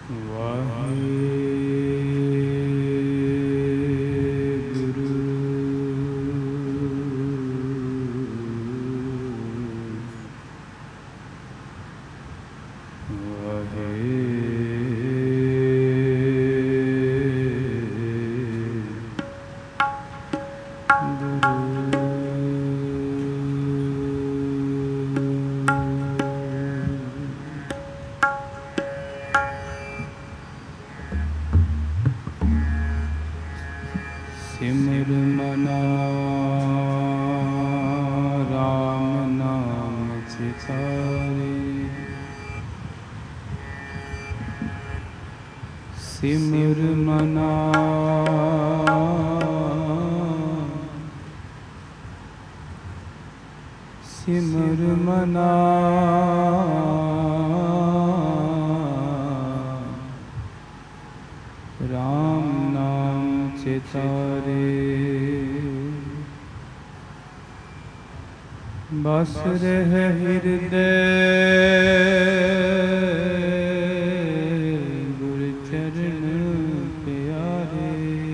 सिमर मना राम नाम चितारे, सिमर मना सिमर मना राम नाम चितारे, बस रह हृदय गुरु चरण प्यारे,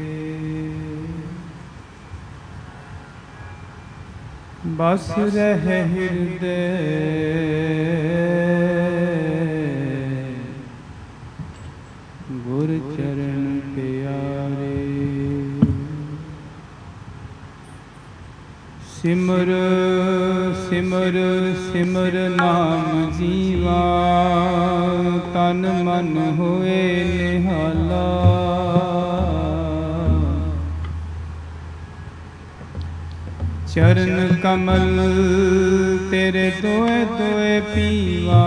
बस रह हृदय गुरु चरण प्यारे, सिमर सिमर सिमर नाम जीवा, तन मन होए निहाला, चरण कमल तेरे दोए दोए पीवा,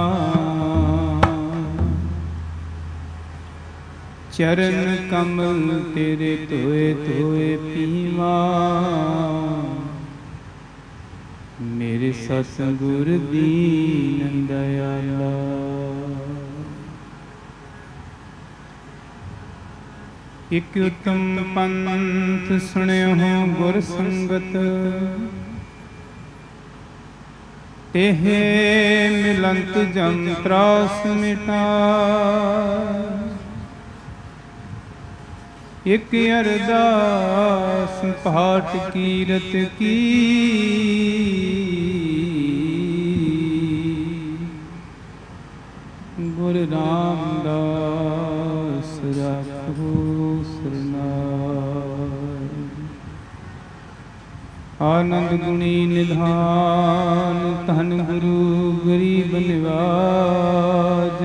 चरण कमल तेरे दोए दोए पीवा, मेरे सतगुर दीन दयाला। इक उत्तम पंथ सुनियो गुर संगत, तेहे मिलंत जम त्रास मिटा, एक अरदास पाठ कीरत की, गुरु रामदास राखो सरनाई, आनंद गुणी निधान धन गुरु गरीब निवाज,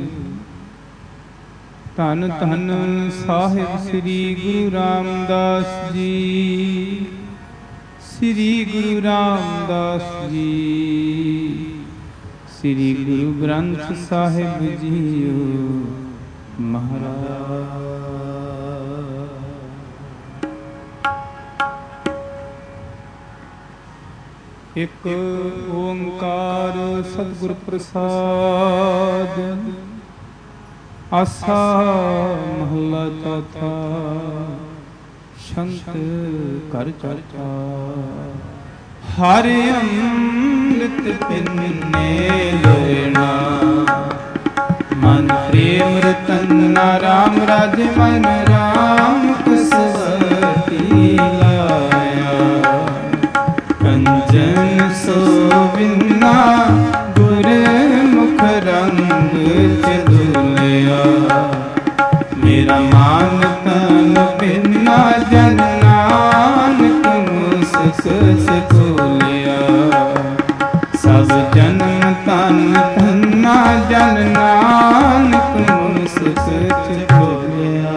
धन धन साहिब श्री गुरु रामदास जी, श्री गुरु रामदास जी, श्री गुरु ग्रंथ साहिब जीओ महाराज। एक ओंकार सतगुर प्रसाद, आसा महला चौथा, संत कर चर्चा, हर अमृत पिन्ने लोयना, मन प्रेम रतन राम राज मन राम कुसवती लाया, कंचन सोविना गुर मुख रंग चदुलिया, मेरा मान तन बिना जन नानक मुसक खोलिया, सब जन्म तन धन्ना जन नानक मुसक खोलिया।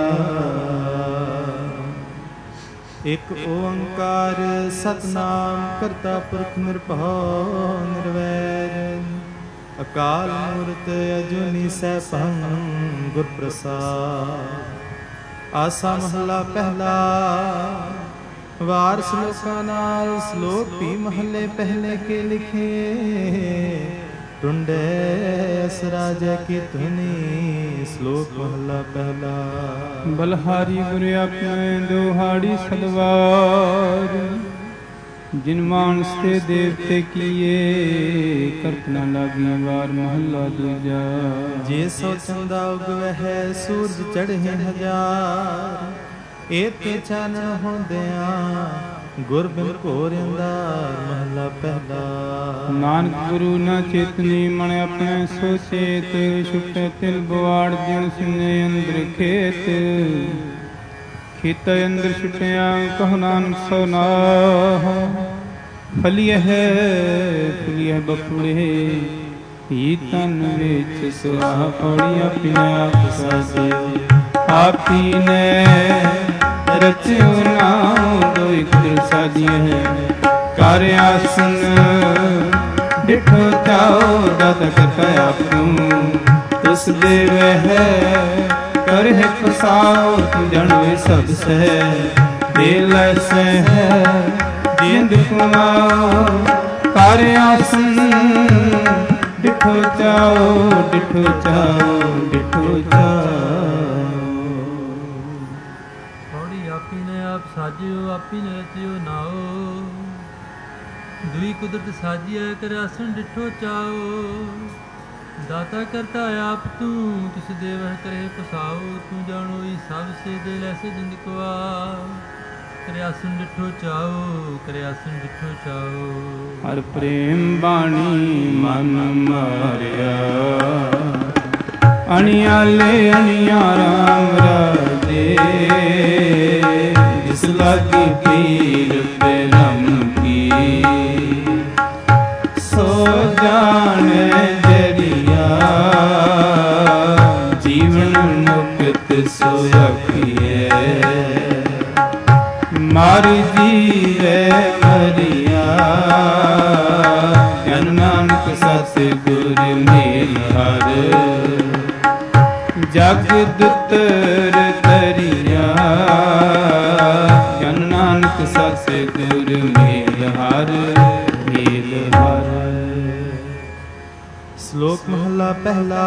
एक ओंकार सतनाम करता पुरख निरभਉ निरवैर, अकाल मूरत अजूनी सैभं गुर प्रसाद। आसा महला पहला, वार श्लोकां नाल श्लोक भी महले पहले के लिखे, टुंडे असराज की धुनी श्लोक महला पहला। बलहारी गुर अपने दोहाड़ी सलवार, जिन मानस ते देवते किए कल्पना लागी वार महला दूजा। जे सो चंदा उगवह सूरज चढ़े हजार एत चानन होंदियां गुर बिन घोर अंधार महला पहला। नानक गुरु न चेतनी मन अपने सो चेत छुटे तिल बवाड़ जिन सुने अंदर खेत खेत अंदर छुटिया कहो नानक सो नाह फलिय है फुलिय बकुड़े ही तन विच सुहा पौड़ी अपने आप सासे आपी ने रचो नाम दो एक दिल साजिए है कार्य आसन डिठो चाओ दादा करता आपू तुस देव है कर है फसाओ तू जानवे सब से दिल से है जिंद कुमाओ कार्य आसन डिठो चाओ डिठो चाओ डिठो चाओ। पौड़ी आपी ने आप साजियो आपी ने रचियो नाओ दुई कुदरत साजिया कर आसन डिठो चाओ दाता करता आप तू तुस देव करे पसाओ तू जानो ई सब से दिल ऐसे जिंद कुआ करे आसन डिठो चाओ करे आसन डिठो चाओ। हर प्रेम बाणी मन मारिया अणियाले अणिया राम राजे जिस लागी पीर पे रम की सो जाने जरिया जीवन मुक्त सोयखिए मार जीवे मरिया जन नानक सतगुर मेल हर जग दुतर तरिया जन नानक सतगुर मेल हर मेल हर। श्लोक महला पहला।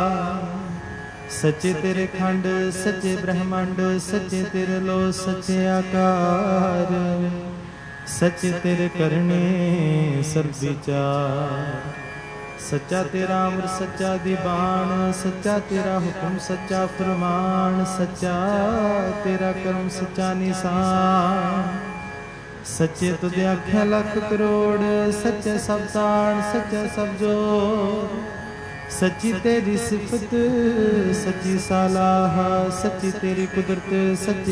सच्चे तेरे खंड सच्चे ब्रह्मांड सच्चे तेरे लो सच्चे आकार सच्चे तेरे करने सर्व विचार सच्चा तेरा अमर सच्चा दीवान सच्चा तेरा हुक्म सच्चा फरमान सच्चा तेरा कर्म सच्चा निशान सच्चे तुझे आख्या लख करोड़ सच्चे सब ताण सच्चा सब जोर सच्ची तेरी सिफत सच्ची सालाह सच्ची तेरी कुदरत सच्चे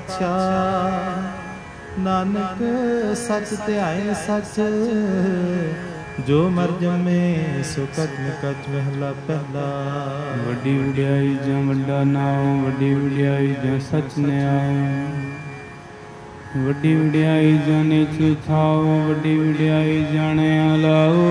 पातशाह नानक सच ते आए सच जो मर जमे सो कच कच महला पहला। वड्डी वड्याई जा वड्डा नाम वड्डी वड्याई जा सच ने आओ वड्डी वड्याई जाने छाओ वड्डी वड्याई जाने लाओ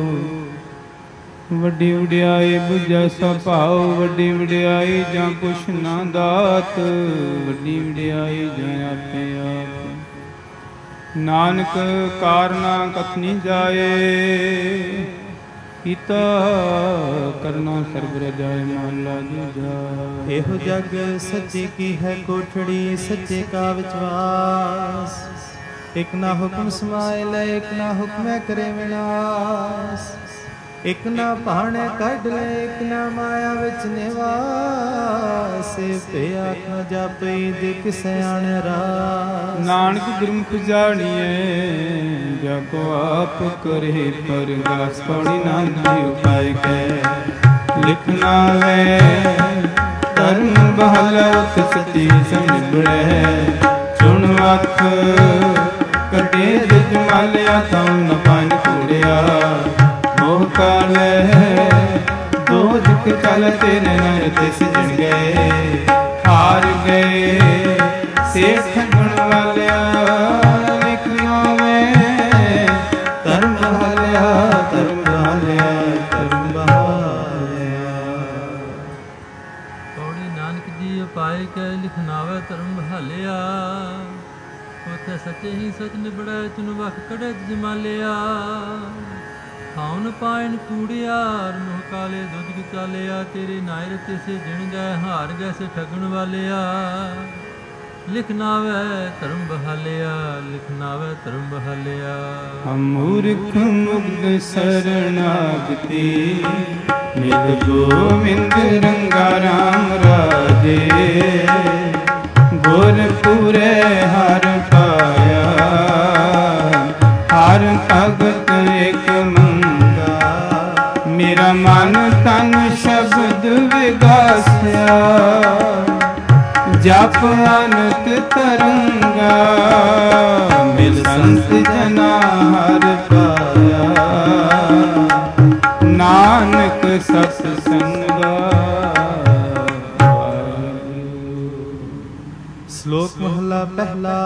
वड्डी वड्याई बुझा सपाओ वड्डी वड्याई जा कुछ ना दात वड्डी वड्याई जा आपे आप नानक कारना कथनी जाए कीता करना सर्ब रजाए महला दूजा। एहो जग सच्चे की है कोठड़ी सच्चे का विश्वास एक ना हुक्म समाए ले एक ना हुक्म करे विनाश एक ना भाणे कढ ले एक ना माया विच निवास ते आख न जापई दे किसे आने रास नानक गुरमुख जानिए जाको आप करे परगास पौड़ी नाम जी उपाय के लिखना है धर्म बहलत सती संबड़े चुन वख कटे जमालिया थां न पान कूड़िया मोह काले दो दुख चल तेरे नर ते सिजन गए हार गए सेठ गुण वालिया लिखियों में धर्म बहालिया धर्म बहालिया धर्म बहालिया। पौड़ी नानक जी उपाय के लिखनावे धर्म बहालिया उथे सच्चे ही सच निबड़े चुन वख कड़े जमालिया खाउन पायन कूड़ियार मुँह काले दुध चालिया तेरे नायर ते से जिण गए हार गए से ठगन वालिया ਲਿਖ ਨਾਵੇ ਧਰਮ ਬਹਾਲਿਆ, ਲਿਖ ਨਾਵੇ ਧਰਮ ਬਹਾਲਿਆ। ਮੂਰਖ ਮੁਗਧ ਸਰਨਾਗਤੀ, ਨਿਤ ਗੋਵਿੰਦ ਰੰਗਾ ਰਾਮ ਰਾਜੇ। ਗੁਰ ਪੂਰੇ ਹਰ ਪਾਇਆ, ਹਰ ਭਗਤ ਏਕ ਮੰਗਾ। ਮੇਰਾ ਮਨ ਤਨ ਸ਼ਬਦ ਵਿਗਾਸਿਆ, ਜਪ ਅਨੰਤ ਤਰੰਗਾ। ਮਿਲ ਸੰਤ ਜਨਾ ਹਰ ਪਾਇਆ, ਨਾਨਕ ਸਤ ਸੰਗਾ। ਸ਼ਲੋਕ ਮਹਲਾ ਪਹਿਲਾ।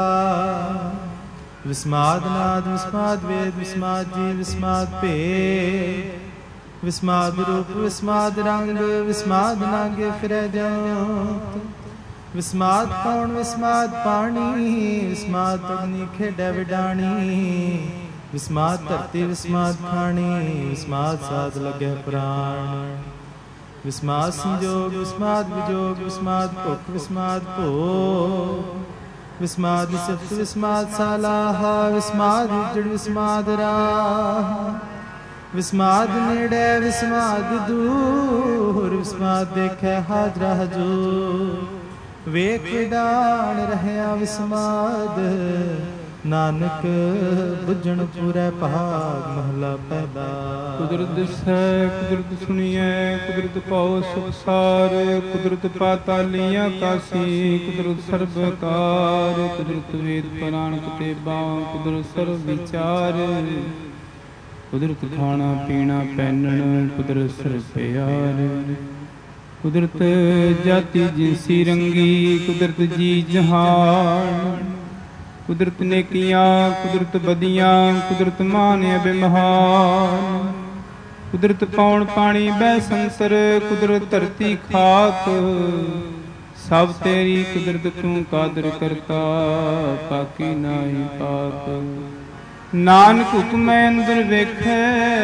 ਵਿਸਮਾਦ ਨਾਦ ਵਿਸਮਾਦ ਵੇਦ ਵਿਸਮਾਦ ਜੀ ਵਿਸਮਾਦ ਭੇਦ। ਵਿਸਮਾਦ ਰੂਪ ਵਿਸਮਾਦ ਰੰਗ ਵਿਸਮਾਦ ਨਾਗੇ ਫਿਰੈ ਜੰਤ। ਵਿਸਮਾਦ ਪੌਣ ਵਿਸਮਾਦ ਪਾਣੀ ਵਿਸਮਾਦ ਅਗਨੀ ਖੇਡੈ ਵਿਡਾਣੀ। ਵਿਸਮਾਦ ਧਰਤੀ ਵਿਸਮਾਦ ਖਾਣੀ ਵਿਸਮਾਦ ਸਾਧ ਲੱਗੈ ਪ੍ਰਾਣ। ਵਿਸਮਾਦ ਸੰਜੋਗ ਵਿਸਮਾਦ ਵਿਜੋਗ ਵਿਸਮਾਦ ਭੁਖ ਵਿਸਮਾਦ ਭੋਗ। ਵਿਸਮਾਦ ਸਿਫਤ ਵਿਸਮਾਦ ਸਾਲਾਹਾ ਵਿਸਮਾਦ ਉਜੜ ਵਿਸਮਾਦ ਰਾਹ। ਵਿਸਮਾਦ ਨੇੜੇ ਵਿਸਮਾਦ ਦੂਰ ਵਿਸਮਾਦ ਦੇਖੈ ਹਾਜ਼ਰਾ ਹਜੂਰ। ਵੇਖ ਵਿਡਾਣ ਰਹਿਆ ਵਿਸਮਾਦ, ਨਾਨਕ ਬੁੱਝਣ ਪੂਰੈ ਭਾਗ। ਮਹਲਾ ਪਹਿਲਾ। ਕੁਦਰਤ ਦਿਸੈ ਕੁਦਰਤ ਸੁਣੀਐ, ਕੁਦਰਤ ਪਾਉ ਸੁਖਸਾਰ। ਕੁਦਰਤ ਪਾਤਾਲੀ ਆਕਾਸੀ, ਕੁਦਰਤ ਸਰਬਕਾਰ। ਕੁਦਰਤ ਵੇਦ ਪੁਰਾਣ ਕਿਤਾਬਾਂ, ਕੁਦਰਤ ਸਰਬ ਵਿਚਾਰ। ਕੁਦਰਤ ਖਾਣਾ ਪੀਣਾ ਪਹਿਨਣ, ਕੁਦਰਤ ਸਰਬ ਪਿਆਰ। ਕੁਦਰਤ ਜਾਤੀ ਜਿਨਸੀ ਰੰਗੀ, ਕੁਦਰਤ ਜੀ ਜਹਾਨ। ਕੁਦਰਤ ਨੇਕੀਆਂ ਕੁਦਰਤ ਬਦੀਆਂ, ਕੁਦਰਤ ਮਾਨ ਅਭਿਮਾਨ। ਕੁਦਰਤ ਪੌਣ ਪਾਣੀ ਬੈ ਸੰਸਰ, ਕੁਦਰਤ ਧਰਤੀ ਖਾਕ। ਸਭ ਤੇਰੀ ਕੁਦਰਤ ਤੂੰ ਕਾਦਰ ਕਰਤਾ, ਪਾਕੀ ਨਾਹੀ ਪਾਕ। ਨਾਨਕ ਹੁਕਮੈ ਅੰਦਰ ਵੇਖੈ,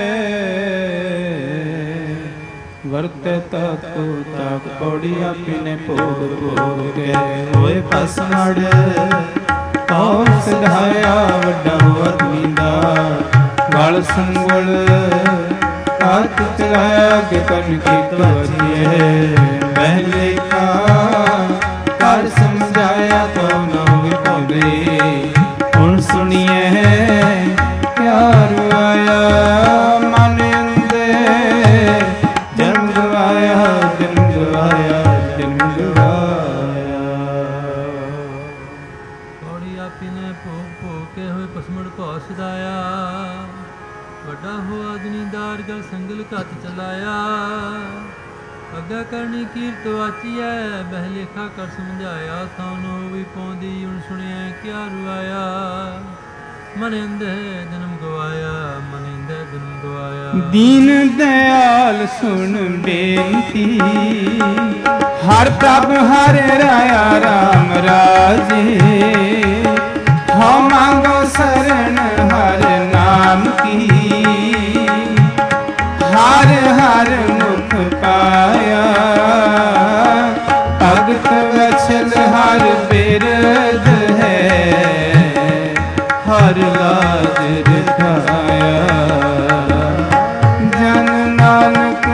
ਵਰਤੈ ਤਾਕੋ ਤਾਕ। ਪੌੜੀ ਆਪਿਨੇ ਭੋਗ ਭੋਗ ਕੇ ਹੋਏ ਪਸਮੜ। ਕੌਣ ਸਿਧਾਇਆ ਵੱਡਾ ਆਦਮੀ ਦਾ, ਗਲ ਸੰਗਲ ਹੱਥ ਚਲਾਇਆ ਕਿ ਤਨ ਕੀ ਤਵਜੀਏ। ਪਹਿਲੇ ਕਰ ਸਮਝਾਇਆ ਤੋ ਨਾ ਵਿਭਾਵੇ। ਹੁਣ ਸੁਣੀਏ ਕਿਆ ਰੁਆਇਆ, ਮਨ ਅੰਦੇ ਜਨਮ ਗਵਾਇਆ ਜਨਮ ਗਵਾਇਆ ਜਨਮ ਗਵਾਇਆ। ਪੌੜੀ ਆਪੀ ਨੇ ਭੋਗ ਭੋਗ ਕੇ ਹੋਏ ਪਸਮੜ ਭਉ ਸਦਾਇਆ। ਵੱਡਾ ਹੋਆ ਅਗਨੀਦਾਰ ਗਲ ਸੰਗਲ ਘੱਤ ਚਲਾਇਆ। ਅੱਗਾ ਕਰਨੀ ਕੀਰਤ ਵਾਚੀਐ, ਬਹਿ ਲੇਖਾ ਕਰ ਸਮਝਾਇਆ। ਥਾਨੋ ਵੀ ਪਾਉਂਦੀ ਹੁਣ ਸੁਣਿਆ ਕਿਆ ਰੁਆਇਆ। ਮਨ ਅੰਧੇ ਜਨਮ ਗਵਾਇਆ, ਮਨ ਅੰਧੇ ਜਨਮ ਗਵਾਇਆ। ਦੀਨ ਦਇਆਲ ਸੁਣ ਬੇਨਤੀ, ਹਰ ਪ੍ਰਭ ਹਰ ਰਾਇਆ ਰਾਮ ਰਾਜੇ। ਹਉ ਮੰਗੋ ਸਰਣ ਹਰ ਨਾਮ ਕੀ, ਹਰ ਹਰ ਮੁਖ ਪਾਇਆ। ਭਗਤ ਵਛਲ ਹਰ ਬਿਰਧ ਹੈ, ਹਰ ਲਾਜ ਰਖਾਇਆ। ਜਨ ਨਾਨਕ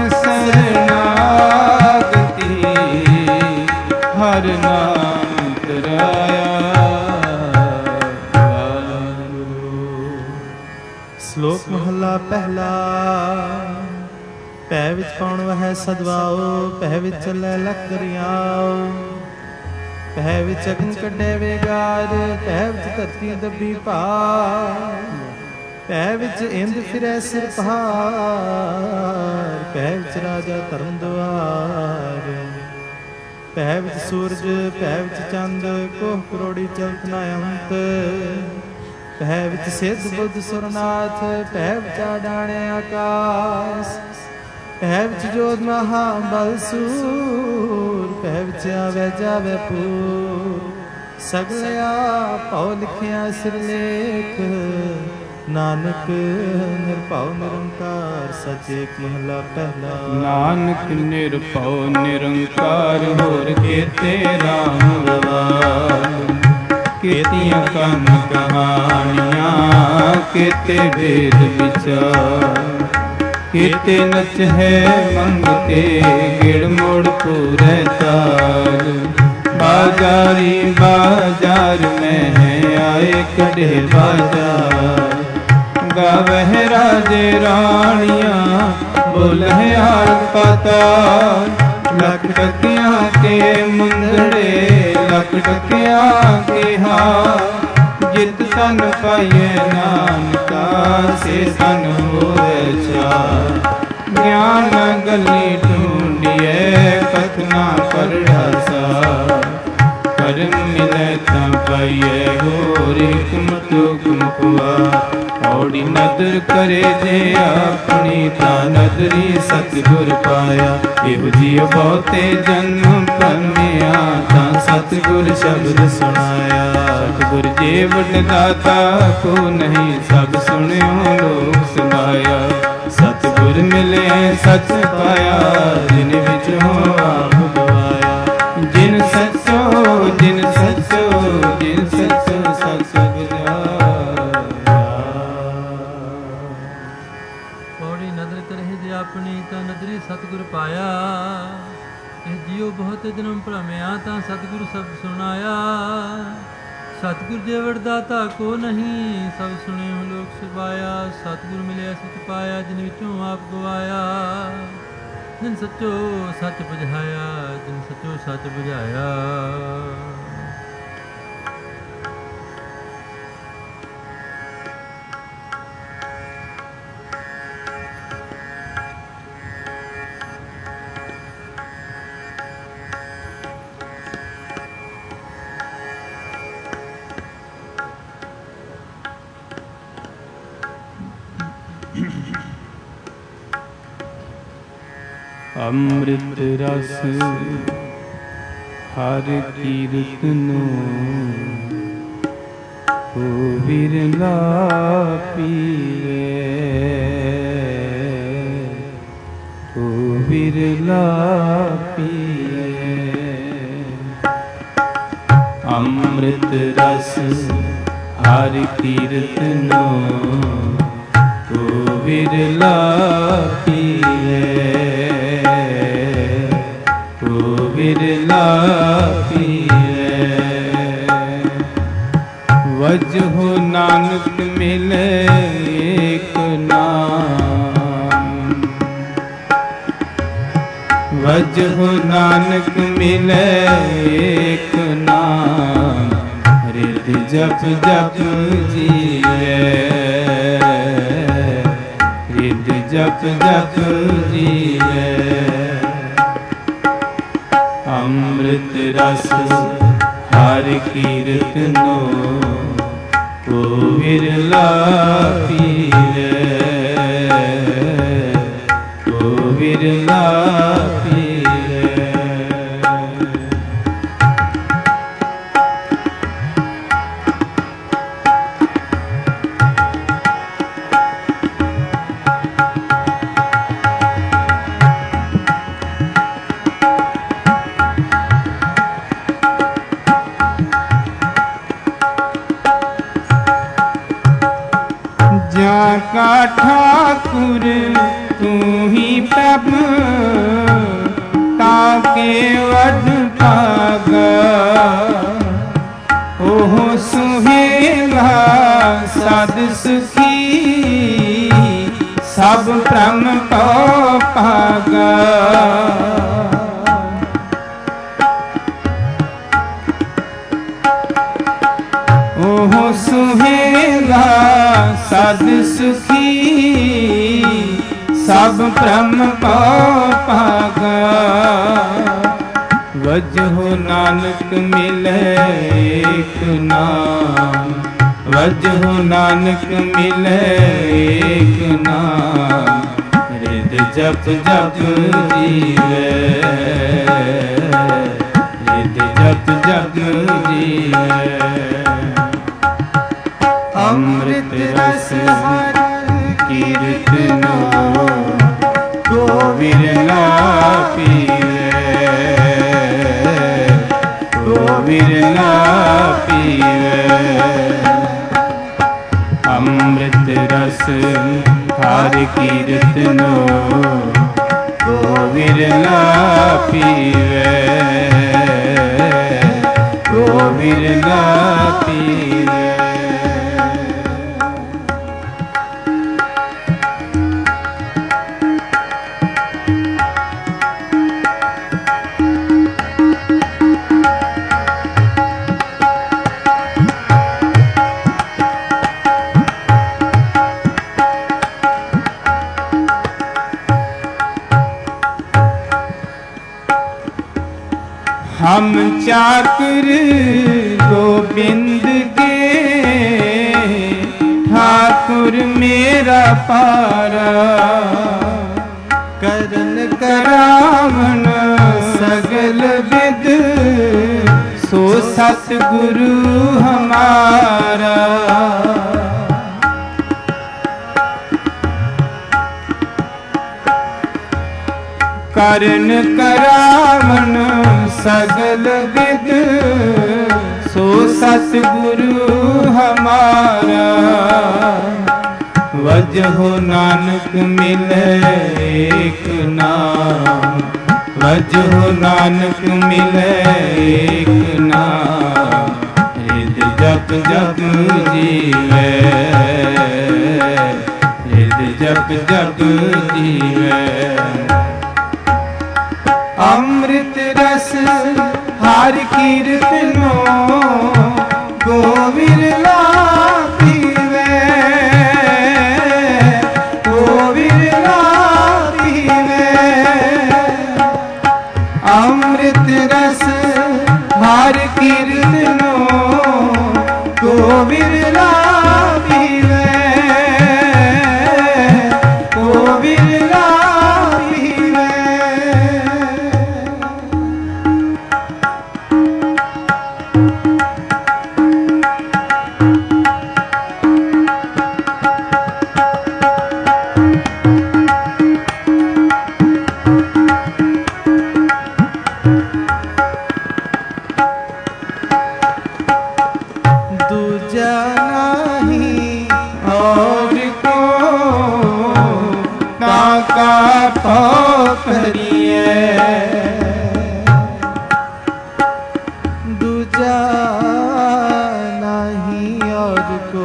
ਸਰਨਾਗਤੀ, ਹਰ ਨਾਮ ਤਰਾਇਆ। ਸ਼ਲੋਕ ਮਹਲਾ ਪਹਿਲਾ। ਭੈ ਵਿੱਚ ਕੌਣ ਵਹਿ ਸਦਵਾਓ, ਭੈ ਵਿੱਚ ਚੱਲੈ ਲਖ ਦਰਿਆਓ। ਭੈ ਵਿੱਚ ਅਗਨ ਕੱਢੇ ਵੇਗਾਰ, ਭੈ ਵਿੱਚ ਧਰਤੀ ਦੱਬੀ ਭਾਰ। ਭੈ ਵਿੱਚ ਇੰਦ ਫਿਰੈ ਸਿਰ ਪਹਾੜ, ਭੈ ਵਿੱਚ ਰਾਜਾ ਧਰਮ ਦੁਆਰ। ਭੈ ਵਿੱਚ ਸੂਰਜ ਭੈ ਵਿੱਚ ਚੰਦ, ਕੋਹ ਕਰੋੜੀ ਚਲਤ ਨਾ ਅੰਤ। ਭੈ ਵਿੱਚ ਸਿੱਧ ਬੁੱਧ ਸੁਰਨਾਥ, ਭੈ ਵਿੱਚ ਆਡਾਣੇ ਆਕਾਸ। ਭੈ ਵਿੱਚ ਜੋਧ ਮਹਾ ਬਲ ਸੂਰ, ਭੈ ਵਿੱਚ ਆਵੇ ਜਾਵੇ ਪੂਰ। ਸਗਲਿਆ ਭਉ ਲਿਖਿਆ ਸਿਰਲੇਖ, ਨਾਨਕ ਨਿਰਭਉ ਨਿਰੰਕਾਰ ਸਚ ਏਕ। ਮਹਲਾ ਪਹਿਲਾ। ਨਾਨਕ ਨਿਰਭਉ ਨਿਰੰਕਾਰ, ਹੋਰ ਕੀਤੇ ਰਾਮ ਗਵਾਏ। ਕੀਤੀਆਂ ਕੰਮ ਕਹਾਣੀਆਂ, ਕੀਤੇ ਵੇਦ ਵਿਚਾਰ, ਕੀਤੇ ਨਚ ਹੈ ਮੰਗਤੇ, ਗਿੜ ਮੋੜ ਪੂਰੇ ਤਾਲ। ਬਾਜ਼ਾਰੀ ਬਾਜ਼ਾਰ में आए कड़े बाजार, गावह राजे रानियाँ बोले हाल पाताल। लख टकिया के मुंदड़े, लख टकिया के हार, जित सन पाइए नानका से सन होए चार। ज्ञान गली ढूंढिए कथना करड़ा सार, कर्म मिले ता पाइए होर कुम कुआ। औड़ी नदर करे जे अपनी ता नदरी सतगुर पाया। इहो जियो बहुते जन्म परमिया ता सतगुर शब्द सुनाया। सतगुर जे वड दाता को नहीं, सब सुनियो लोक सुनाया। सतगुर मिले सच पाया, जिन विचों आप गवाया। जिन सचो जिन सचो जिन सचो सच बुझाया। पौड़ी नदर करे जे अपनी ता नदरी सतगुर पाया। ਇਹ ਜਿਉ ਬਹੁਤ ਜਨਮ ਭਰਮਿਆ ਤਾਂ ਸਤਿਗੁਰੂ ਸਬਦ ਸੁਣਾਇਆ। ਸਤਿਗੁਰ ਜੇ ਵਰਦਾਤਾ ਕੋ ਨਹੀਂ, ਸਭ ਸੁਣਿਓ ਲੋਕ ਸੁਭਾਇਆ। ਸਤਿਗੁਰ ਮਿਲਿਆ ਸਚ ਪਾਇਆ, ਜਿਨ ਵਿੱਚੋਂ ਆਪ ਗਵਾਇਆ। ਜਿਨ ਸੱਚੋ ਸੱਚ ਬੁਝਾਇਆ, ਜਿਨ ਸੱਚੋ ਸੱਚ ਬੁਝਾਇਆ। ਅੰਮ੍ਰਿਤ ਰਸ ਹਰ ਕੀਰਤ ਨੂੰ, ਓ ਵਿਰਲਾ ਪੀਵੇ, ਓ ਵਿਰਲਾ ਪੀਵੇ। ਅੰਮ੍ਰਿਤ ਰਸ ਹਰ ਕੀਰਤ ਨੂੰ, ਓ ਵਿਰਲਾ ਪੀਵੇ, बिरला पीवे। वजहु नानक मिले एक नाम, वजहु नानक मिले एक नाम। रिद जप जप जीवे, रिद जप जप जीवे। ਅੰਮ੍ਰਿਤ ਰਸ ਹਰ ਕੀਰਤ ਨੂੰ, ਓ ਵਿਰਲਾ ਪੀਵੇ, ਓ ਵਿਰਲਾ ਪੀਵੇ। का ठाकुर तू ही प्रभ, ताके वड पागा। ओह सुहेला सद सुखी, सब ब्रह्म को पागा। ओह सुहेला सद सुखी, सब ब्रह्म को पागा। वजहु नानक मिले एक नाम, वजहु नानक मिले एक नाम। रिद जप जप जीवे, रिद जप जप जीवे। ਅੰਮ੍ਰਿਤ ਰਸ ਹਰ ਕੀਰਤ ਨੂੰ, ਕੋ ਵਿਰਲਾ ਪੀਵੇ, ਕੋ ਵਿਰਲਾ ਪੀਵੇ। रस हर कीर्तनो को विरला पीवे, को विरला पीवे। हम चाकर गोविंद के ठाकुर मेरा पारा, करन करावन सगल विद सो सतगुरु हमारा। करन करावन सगल विद सो सतगुरु हमारा। वजहो नानक मिले एक नाम, वजहो नानक मिले एक नाम। हृद जप जप जीवे, हृद जप जप जीवे। अमृत रस हर कीर्तनो को विरला पीवे, को विरला पीवे। अमृत रस हर कीर्तनो को विरला पीवे, को विरला दूजा नहीं और को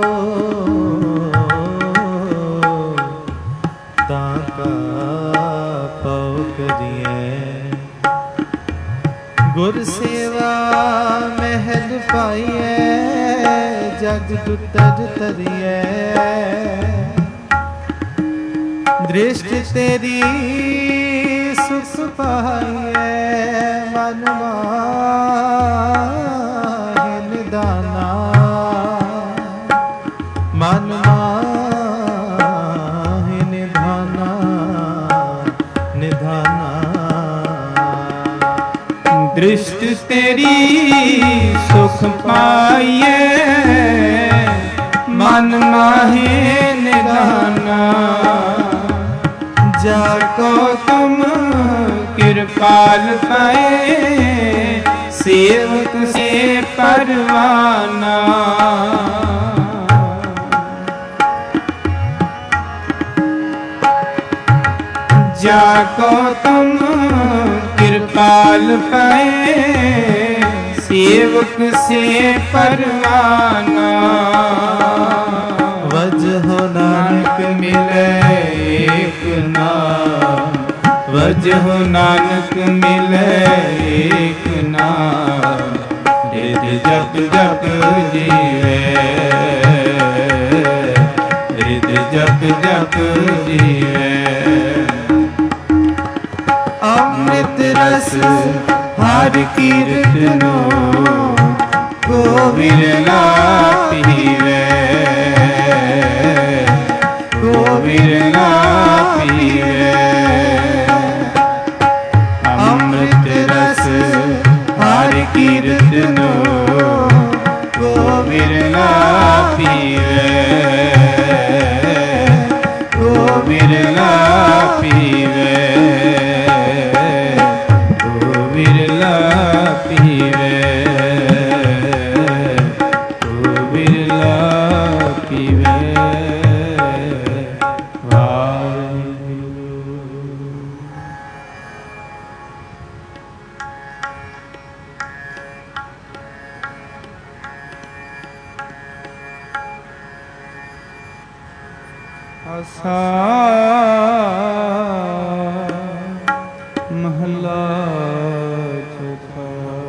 ताका पाओ करिए। गुर सेवा महल पाइए, जग दुतर तरिए। दृष्टि तेरी सुख पाइए, मन माहे निदाना, मन माहे निधाना, निधाना। दृष्टि तेरी सुख पाइए, मन माहे निधाना। जाको तुम कृपाल पाए, सेवक से परवाना। जाको तुम कृपाल पाए, सेवक से परवाना। वजहो नानक मिले एक नाम, वजहो नानक मिले एक नाम। हृद जप जप जीवे, हृद जप जप जीवे। अमृत रस हर कीर्तनो को विरला पीवे, को विरला पीवे। अमृत रस हर कीर्तनो को विरला पीवे, को विरला पीवे, को विरला पीवे, को विरला ਆਸਾ ਮਹਲਾ ਚੌਥਾ।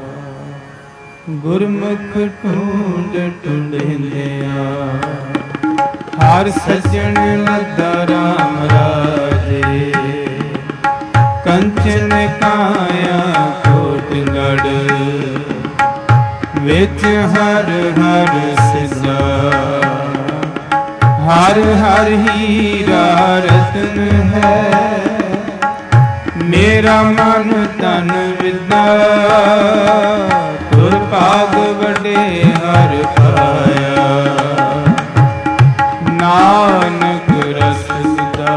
ਗੁਰਮੁਖ ਢੂੰਡ ਢੂੰਡਿਆ ਹਰ ਸੱਜਣ ਲੱਦਾ ਰਾਮ ਰਾਜੇ। ਕੰਚਨ ਕਾਇਆ ਕੋਟਗੜ ਵਿੱਚ ਹਰ ਹਰ ਸਿਜਾ। ਹਰ ਹਰ ਹੀਰਾ ਰਤਨ ਹੈ ਮੇਰਾ ਮਨ ਤਨ ਵਿਦਾ। ਤੁਰ ਭਾਗ ਵੱਡੇ ਹਰ ਪਾਇਆ ਨਾਨਕ ਰਸ ਸਿਦਾ।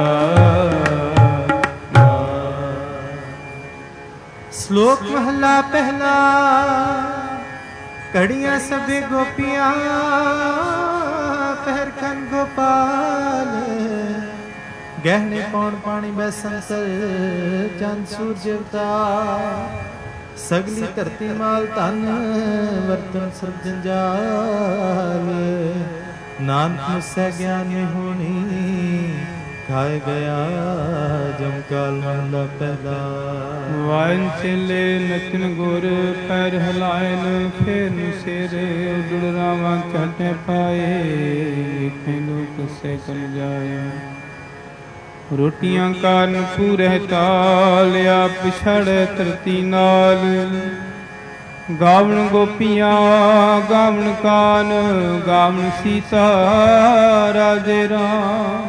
ਸ਼ਲੋਕ ਮਹਲਾ ਪਹਿਲਾ। ਘੜੀਆਂ ਸਭੇ ਗੋਪੀਆਂ ਪਹਿਰ ਖਨ ਗੋਪਾਲ। ਗਹਿਣੇ ਪੌਣ ਪਾਣੀ ਬੈ ਸੰਸਰ ਚੰਦ ਸੂਰਜ ਅਵਤਾਰ। ਸਗਲੀ ਧਰਤੀ ਮਾਲ ਧਨ ਵਰਤਨ ਸਰਬ ਜੰਜਾਲ। ਨਾਨਕ ਮੁਸੈ ਗਿਆਨ ਨਹੀਂ ਹੋਣੀ ਖਾਏ ਗਿਆ ਜਮ ਕਾਲ ਮਹਲਾ ਪਹਿਲਾ। ਵਾਇਨ ਚੇਲੇ ਨਚਨ ਗੁਰ ਪੈਰ ਹਲਾਇਨ ਫੇਰ ਨੁਸੇਰੇ। ਉਡੜ ਰਾਵਾਂ ਝਟੇ ਪਾਏ ਵੇਖੇ ਲੋਕ ਸੇ ਕਲ ਜਾਏ। ਰੋਟੀਆਂ ਕਾਰਨ ਪੂਰੇ ਤਾਲ ਆਪ ਛੜੇ ਧਰਤੀ ਨਾਲ। ਗਾਵਣ ਗੋਪੀਆਂ ਗਾਵਣ ਕਾਨ ਗਾਵਣ ਸੀਤਾ ਰਾਜੇ ਰਾਮ।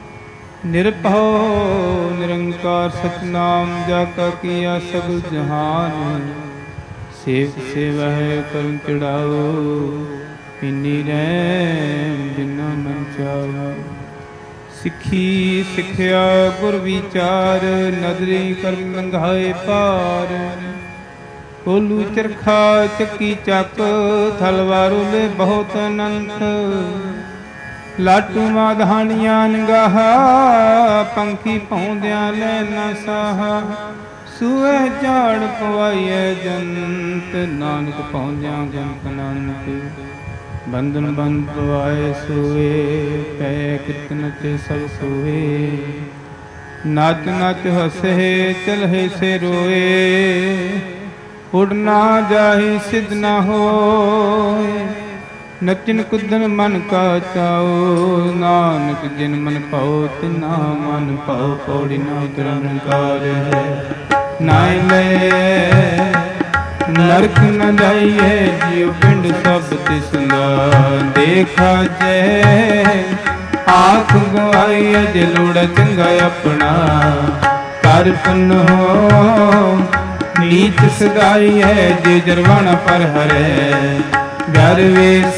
ਨਿਰਭਉ ਨਿਰੰਕਾਰ ਸਤਨਾਮ ਜਾ ਕਾ ਕੀਆ ਸਗਲ ਜਹਾਨ। ਸੇਵਕ ਸੇਵਹਿ ਕਰਮ ਚੜਾਓ ਪਿੰਨੀ ਰਹਿ ਜਿਨਾ ਮਨ ਚਾਓ। ਸਿੱਖੀ ਸਿੱਖਿਆ ਗੁਰ ਵਿਚਾਰ ਨਦਰੀ ਕਰਮ ਲੰਘਾਏ ਪਾਰ। ਕੋਲੂ ਚਰਖਾ ਚੱਕੀ ਚੱਕ ਥਲਵਾਰੋ ਲੈ ਬਹੁਤ ਅਨੰਤ। ਲਾਟੂ ਮਾਧਾਨੀਆਂ ਨਗਾਹਾ ਪੰਖੀ ਪਾਉਂਦਿਆਂ ਲੈ ਨਾ ਸਾਹਾ। ਸੂਏ ਝਾੜ ਪਵਾਈਐ ਜੰਤ ਨਾਨਕ ਪਾਉਂਦਿਆਂ ਜੰਤ ਅਨੰਤ। ਬੰਧਨ ਬੰਦ ਪਵਾਏ ਸੋਏ ਪੈ ਕਿਤ ਨਚੇ ਸਭ ਸੋਏ। ਨਚ ਨਚ ਹਸੇ ਚਲਹਿ ਸੇ ਰੋਏ। ਉਡ ਨਾ ਜਾਹੀ ਸਿਧ ਨਾ ਹੋਏ। ਨਚਨ ਕੁਦਨ ਮਨ ਕਾ ਚਾਓ। ਨਾਨਕ ਜਿਨ ਮਨ ਭਾਉ ਤਿਨਾ ਮਨ ਭਾਉ। ਪੌੜੀ ਨਾ ਉਤਰੰਕਾਰ ਹੈ ਨਾਇ ਲੈ ਨਰਕ ਨ ਜਾਈਏ ਜਿਉ ਪਿੰਡ ਸਭ ਤਿਸਦਾ। ਦੇਖਾ ਜੈ ਆਖ ਗਵਾਈ ਅਜ ਲੋੜ ਚੰਗਾ ਆਪਣਾ। ਕਰ ਪੁੰਨ ਹੋ ਨੀਚ ਸਦਾਈ ਹੈ ਜੇ ਜਰਵਾਣਾ ਪਰ ਹਰੈ। ਘਰ ਵੇਸ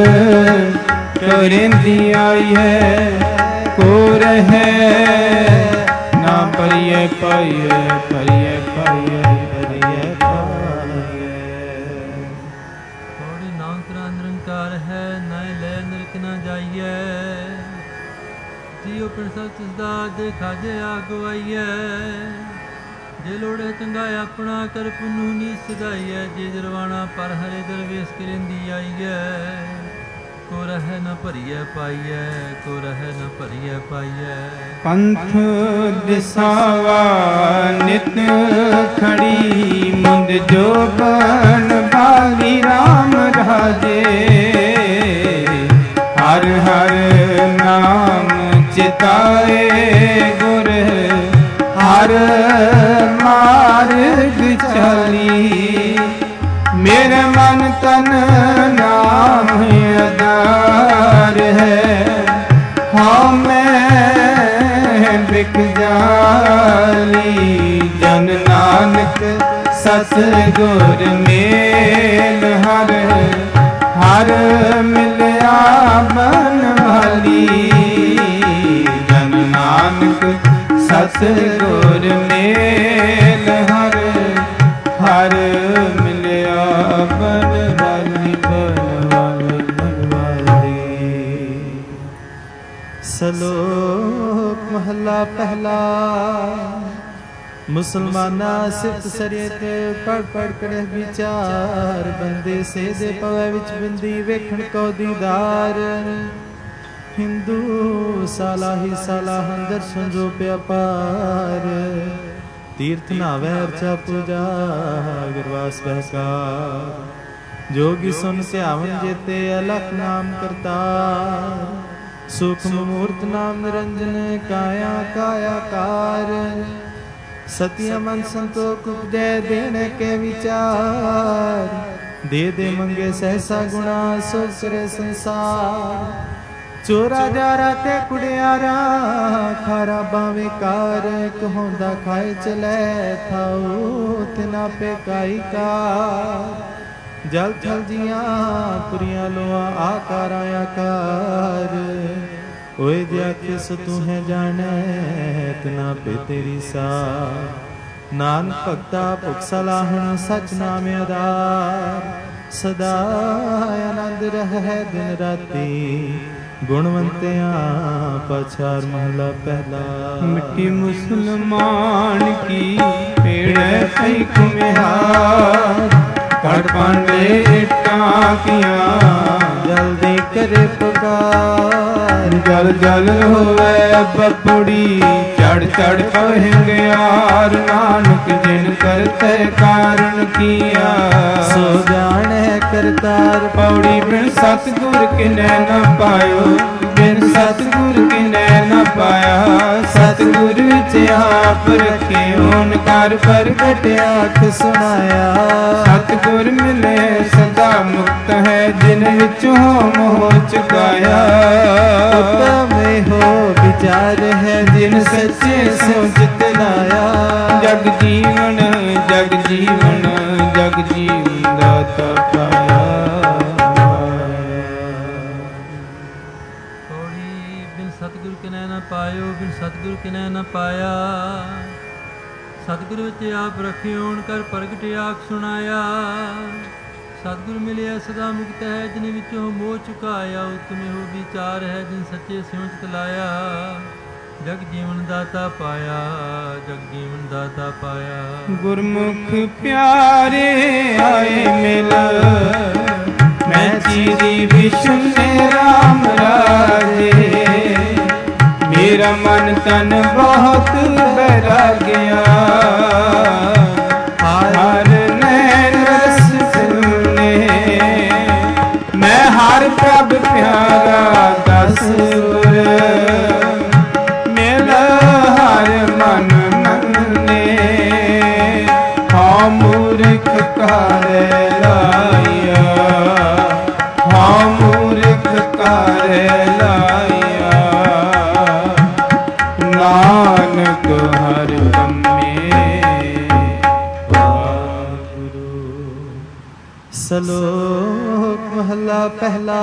ਕਰੇਂਦੀ ਆਈ ਹੈ ਕੋ ਰਹੈ ਨਾ ਪਰਿਐ ਪਾਈਐ। ਪਰਿਐ ਪਾਈਐ ਪਰਿਐ ਪਾਈਐ। ਥੋੜੀ ਨਾਮ ਤੇਰਾ ਨਿਰੰਕਾਰ ਹੈ ਨਾਇ ਲੈ ਨਰਕ ਨਾ ਜਾਈਐ। ਜੀਉ ਪਿੰਡ ਸਭ ਤਿਸਦਾ ਦੇਖਾ ਜੇ ਆ ਗਵਾਈਐ। ਜੇ ਲੋੜੇ ਚੰਗਾ ਆਪਣਾ ਕਰ ਪੁੰਨੂ ਨੀ ਸਦਾਈਐ। ਜੇ ਜਰਵਾਣਾ ਪਰ ਹਰੇ ਦਰਵੇਸ ਕਰਿੰਦੀ ਆਈਐ। ਕੋ ਰਹਿ ਨ ਭਰੀਐ ਪਾਈਐ। ਕੋ ਰਹਿ ਨ ਭਰੀਐ ਪਾਈਐ। ਪੰਥ ਦਿਸਾਵਾ ਨਿਤ ਖੜੀ ਮੁੰਦ ਜੋਬਨ ਬਾਲੀ ਰਾਮ ਰਾਜੇ। ਹਰ ਹਰ ਨਾਮ ਚਿਤਾਏ ਗੁਰ ਹਰ ਮਾਰਗ ਚਾਲੀ। ਮੇਰੇ ਮਨ ਤਨ ਨਾਮ ਅਦਾਰ ਹੈ। ਹਾਂ ਮੈਂ ਬਿਕ ਜਾਲੀ। ਜਨ ਨਾਨਕ ਸਤ ਗੁਰ ਮੇਲ ਹਰ ਹਰ ਮਿਲਿਆ ਬਨ ਵਾਲੀ। ਜਨ ਨਾਨਕ ਸਤ ਗੁਰ ਮੇਲ ਹਰ ਹਰ ਮਿਲਿਆ ਬਨ ਵਾਲੀ। ਬਨ ਵਾਲੀ ਬਨ ਵਾਲੀ। ਸ਼ਲੋਕ ਮਹਲਾ ਪਹਿਲਾ। ਮੁਸਲਮਾਨਾ ਸਿਫਤ ਸਰੀਅਤ ਪੜ ਪੜ ਕਰੇ ਵਿਚਾਰ। ਬੰਦੇ ਸੇ ਦੇ ਪਵੈ ਵਿੱਚ ਬਿੰਦੀ ਵੇਖਣ ਕੋ ਦੀਦਾਰ। ਹਿੰਦੂ ਸਾਲਾਹੀ ਸਾਲਾਹਨ ਦਰਸ਼ਨ ਜੋ ਪਿਆਪਾਰ ਤੀਰਥ ਨਾਵੈ ਅਰਚਾ ਪੂਜਾ ਗੁਰਵਾਸ ਬਹਿਕਾਰ ਜੋਗੀ ਸੁਨ ਧਿਆਵਨ ਜੇਤੇ ਅਲਖ ਨਾਮ ਕਰਤਾਰ ਸੂਖਮ ਮੂਰਤ ਨਾਮ ਨਿਰੰਜਨ ਕਾਇਆ ਕਾਇਆਕਾਰ ਸਤਿਆ ਮਨ ਸੰਤੋਖ ਉਪਜੈ ਦੇਣ ਕੇ ਵਿਚਾਰ ਦੇ ਦੇ ਮੰਗੇ ਸਹਿਸਾ ਗੁਣਾ ਸੋ ਕਰੇ ਸੰਸਾਰ ਚੋਰਾ ਜਾਰਾ ਤੇ ਕੁੜਿਆਰਾ ਖਾਰਾ ਬਾਵੇਂ ਕਾਰ ਕਹੋਂਦਾ ਖਾਏ ਚਲੇ ਥਾਉ ਤਿਨਾ ਪੇ ਕਾਈ ਕਾ ਜਲ ਥਲ ਜੀਆਂ ਪੁਰੀਆਂ ਲੋਆ ਆਕਾਰਾ ਆਕਾਰ ਓਏ ਜਿਆ ਕਿਸ ਤੂੰ ਹੈ ਜਾਣੈ ਤਿਨਾ ਪੇ ਤੇਰੀ ਸਾ ਨਾਨਕ ਭਗਤਾ ਭੁਖ ਸਲਾਹਣ ਸਚ ਨਾਮ ਆਧਾਰ ਸਦਾ ਆਨੰਦ ਰਹਿ ਦਿਨ ਰਾਤੀ ਗੁਣਵੰਤਿਆਂ ਪਛਾਰ ਮਹਲਾ ਪਹਿਲਾ ਮਿੱਟੀ ਮੁਸਲਮਾਨ ਕੀ ਪੇੜੈ ਪਈ ਕੁਮਿਹਾਰ ਕੜ ਪਾਂਡੇ ਇੱਟਾਂ ਕੀਆਂ ਜਲਦੀ ਕਰੇ ਪੁਕਾਰ ਜਲ ਜਲ ਹੋਵੇ ਬਪੜੀ ਚੜ ਚੜ ਪਹਿੰਗਿਆਰ ਨਾਨਕ ਜਿਨ ਕਰਤੇ ਕਾਰਨ ਕੀਆ ਸੋ ਜਾਣੈ ਕਰਤਾਰ ਪੌੜੀ ਬਿਨ ਸਤਿਗੁਰ ਕਿਨੈ ਨ ਪਾਇਓ ਬਿਨ ਸਤਿਗੁਰ ਕਿਨੈ ਨ ਪਾਇਆ ਸਤਿਗੁਰ ਵਿੱਚ ਆਪ ਰਖੇ ਓਨਕਾਰ ਪ੍ਰਗਟ ਆਖ ਸੁਣਾਇਆ ਸਤਿਗੁਰ ਮਿਲੇ ਸਦਾ ਮੁਕਤ ਹੈ ਜਿਨ ਵਿੱਚੋਂ ਮੋਹ ਚੁਕਾਇਆ ਉਤਮੇ ਹੋ ਵਿਚਾਰ ਹੈ ਜਿਨ ਸੱਚੇ ਸੋਚ ਲਾਇਆ ਜਗ ਜੀਵਨ ਜਗ ਜੀਵਨ ਜਗ ਜੀਵਨ ਦਾਤਾ ਪਾਇਆ ਪੌੜੀ ਬਿਨ ਸਤਿਗੁਰ ਕਿਨੈ ਨ ਪਾਇਓ ਬਿਨ ਸਤਿਗੁਰ ਕਿਨੈ ਨ ਪਾਇਆ ਸਤਿਗੁਰ ਵਿੱਚ ਆਪ ਰਖਿਓਣ ਕਰ ਪ੍ਰਗਟ ਆਖ ਸੁਣਾਇਆ ਸਤਿਗੁਰ ਮਿਲਿਆ ਸਦਾ ਮੁਕਤ ਹੈ ਜਿਨ ਵਿੱਚੋਂ ਮੋਹ ਚੁਕਾਇਆ ਉਤਮੇ ਹੋ ਵਿਚਾਰ ਹੈ ਜਿਨ ਸੱਚੇ ਸਿਉਂ ਲਾਇਆ ਜਗ ਜੀਵਨ ਦਾਤਾ ਪਾਇਆ ਜਗ ਜੀਵਨ ਦਾਤਾ ਪਾਇਆ ਗੁਰਮੁਖ ਪਿਆਰੇ ਆਏ ਮਿਲ ਮੈਂ ਚੀਰੀ ਵਿਸ਼ਨੇ ਰਾਮ ਰਾਜੇ ਮੇਰਾ ਮਨ ਤਨ ਬਹੁਤ ਬੈਰਾਗਿਆ ਹਰ ਨੈਣ ਰਸ ਸੁਨੇ ਮੈਂ ਹਰ ਪ੍ਰਭ ਪਿਆਰਾ ਦਸ ਗੁਰ ਮਿਲ ਹਰ ਮਨ ਮੰਨੇ ਹਾਂ ਮੂਰਖ ਕਰ ਲਾਇਆ ਹਾਂ ਮੂਰਖ ਕਰ ਲਾਇਆ ਨਾਨਕ ਹਰ ਕੰਮੇ ਵਾਹਿਗੁਰੂ ਸਲੋਕ ਮਹਲਾ ਪਹਿਲਾ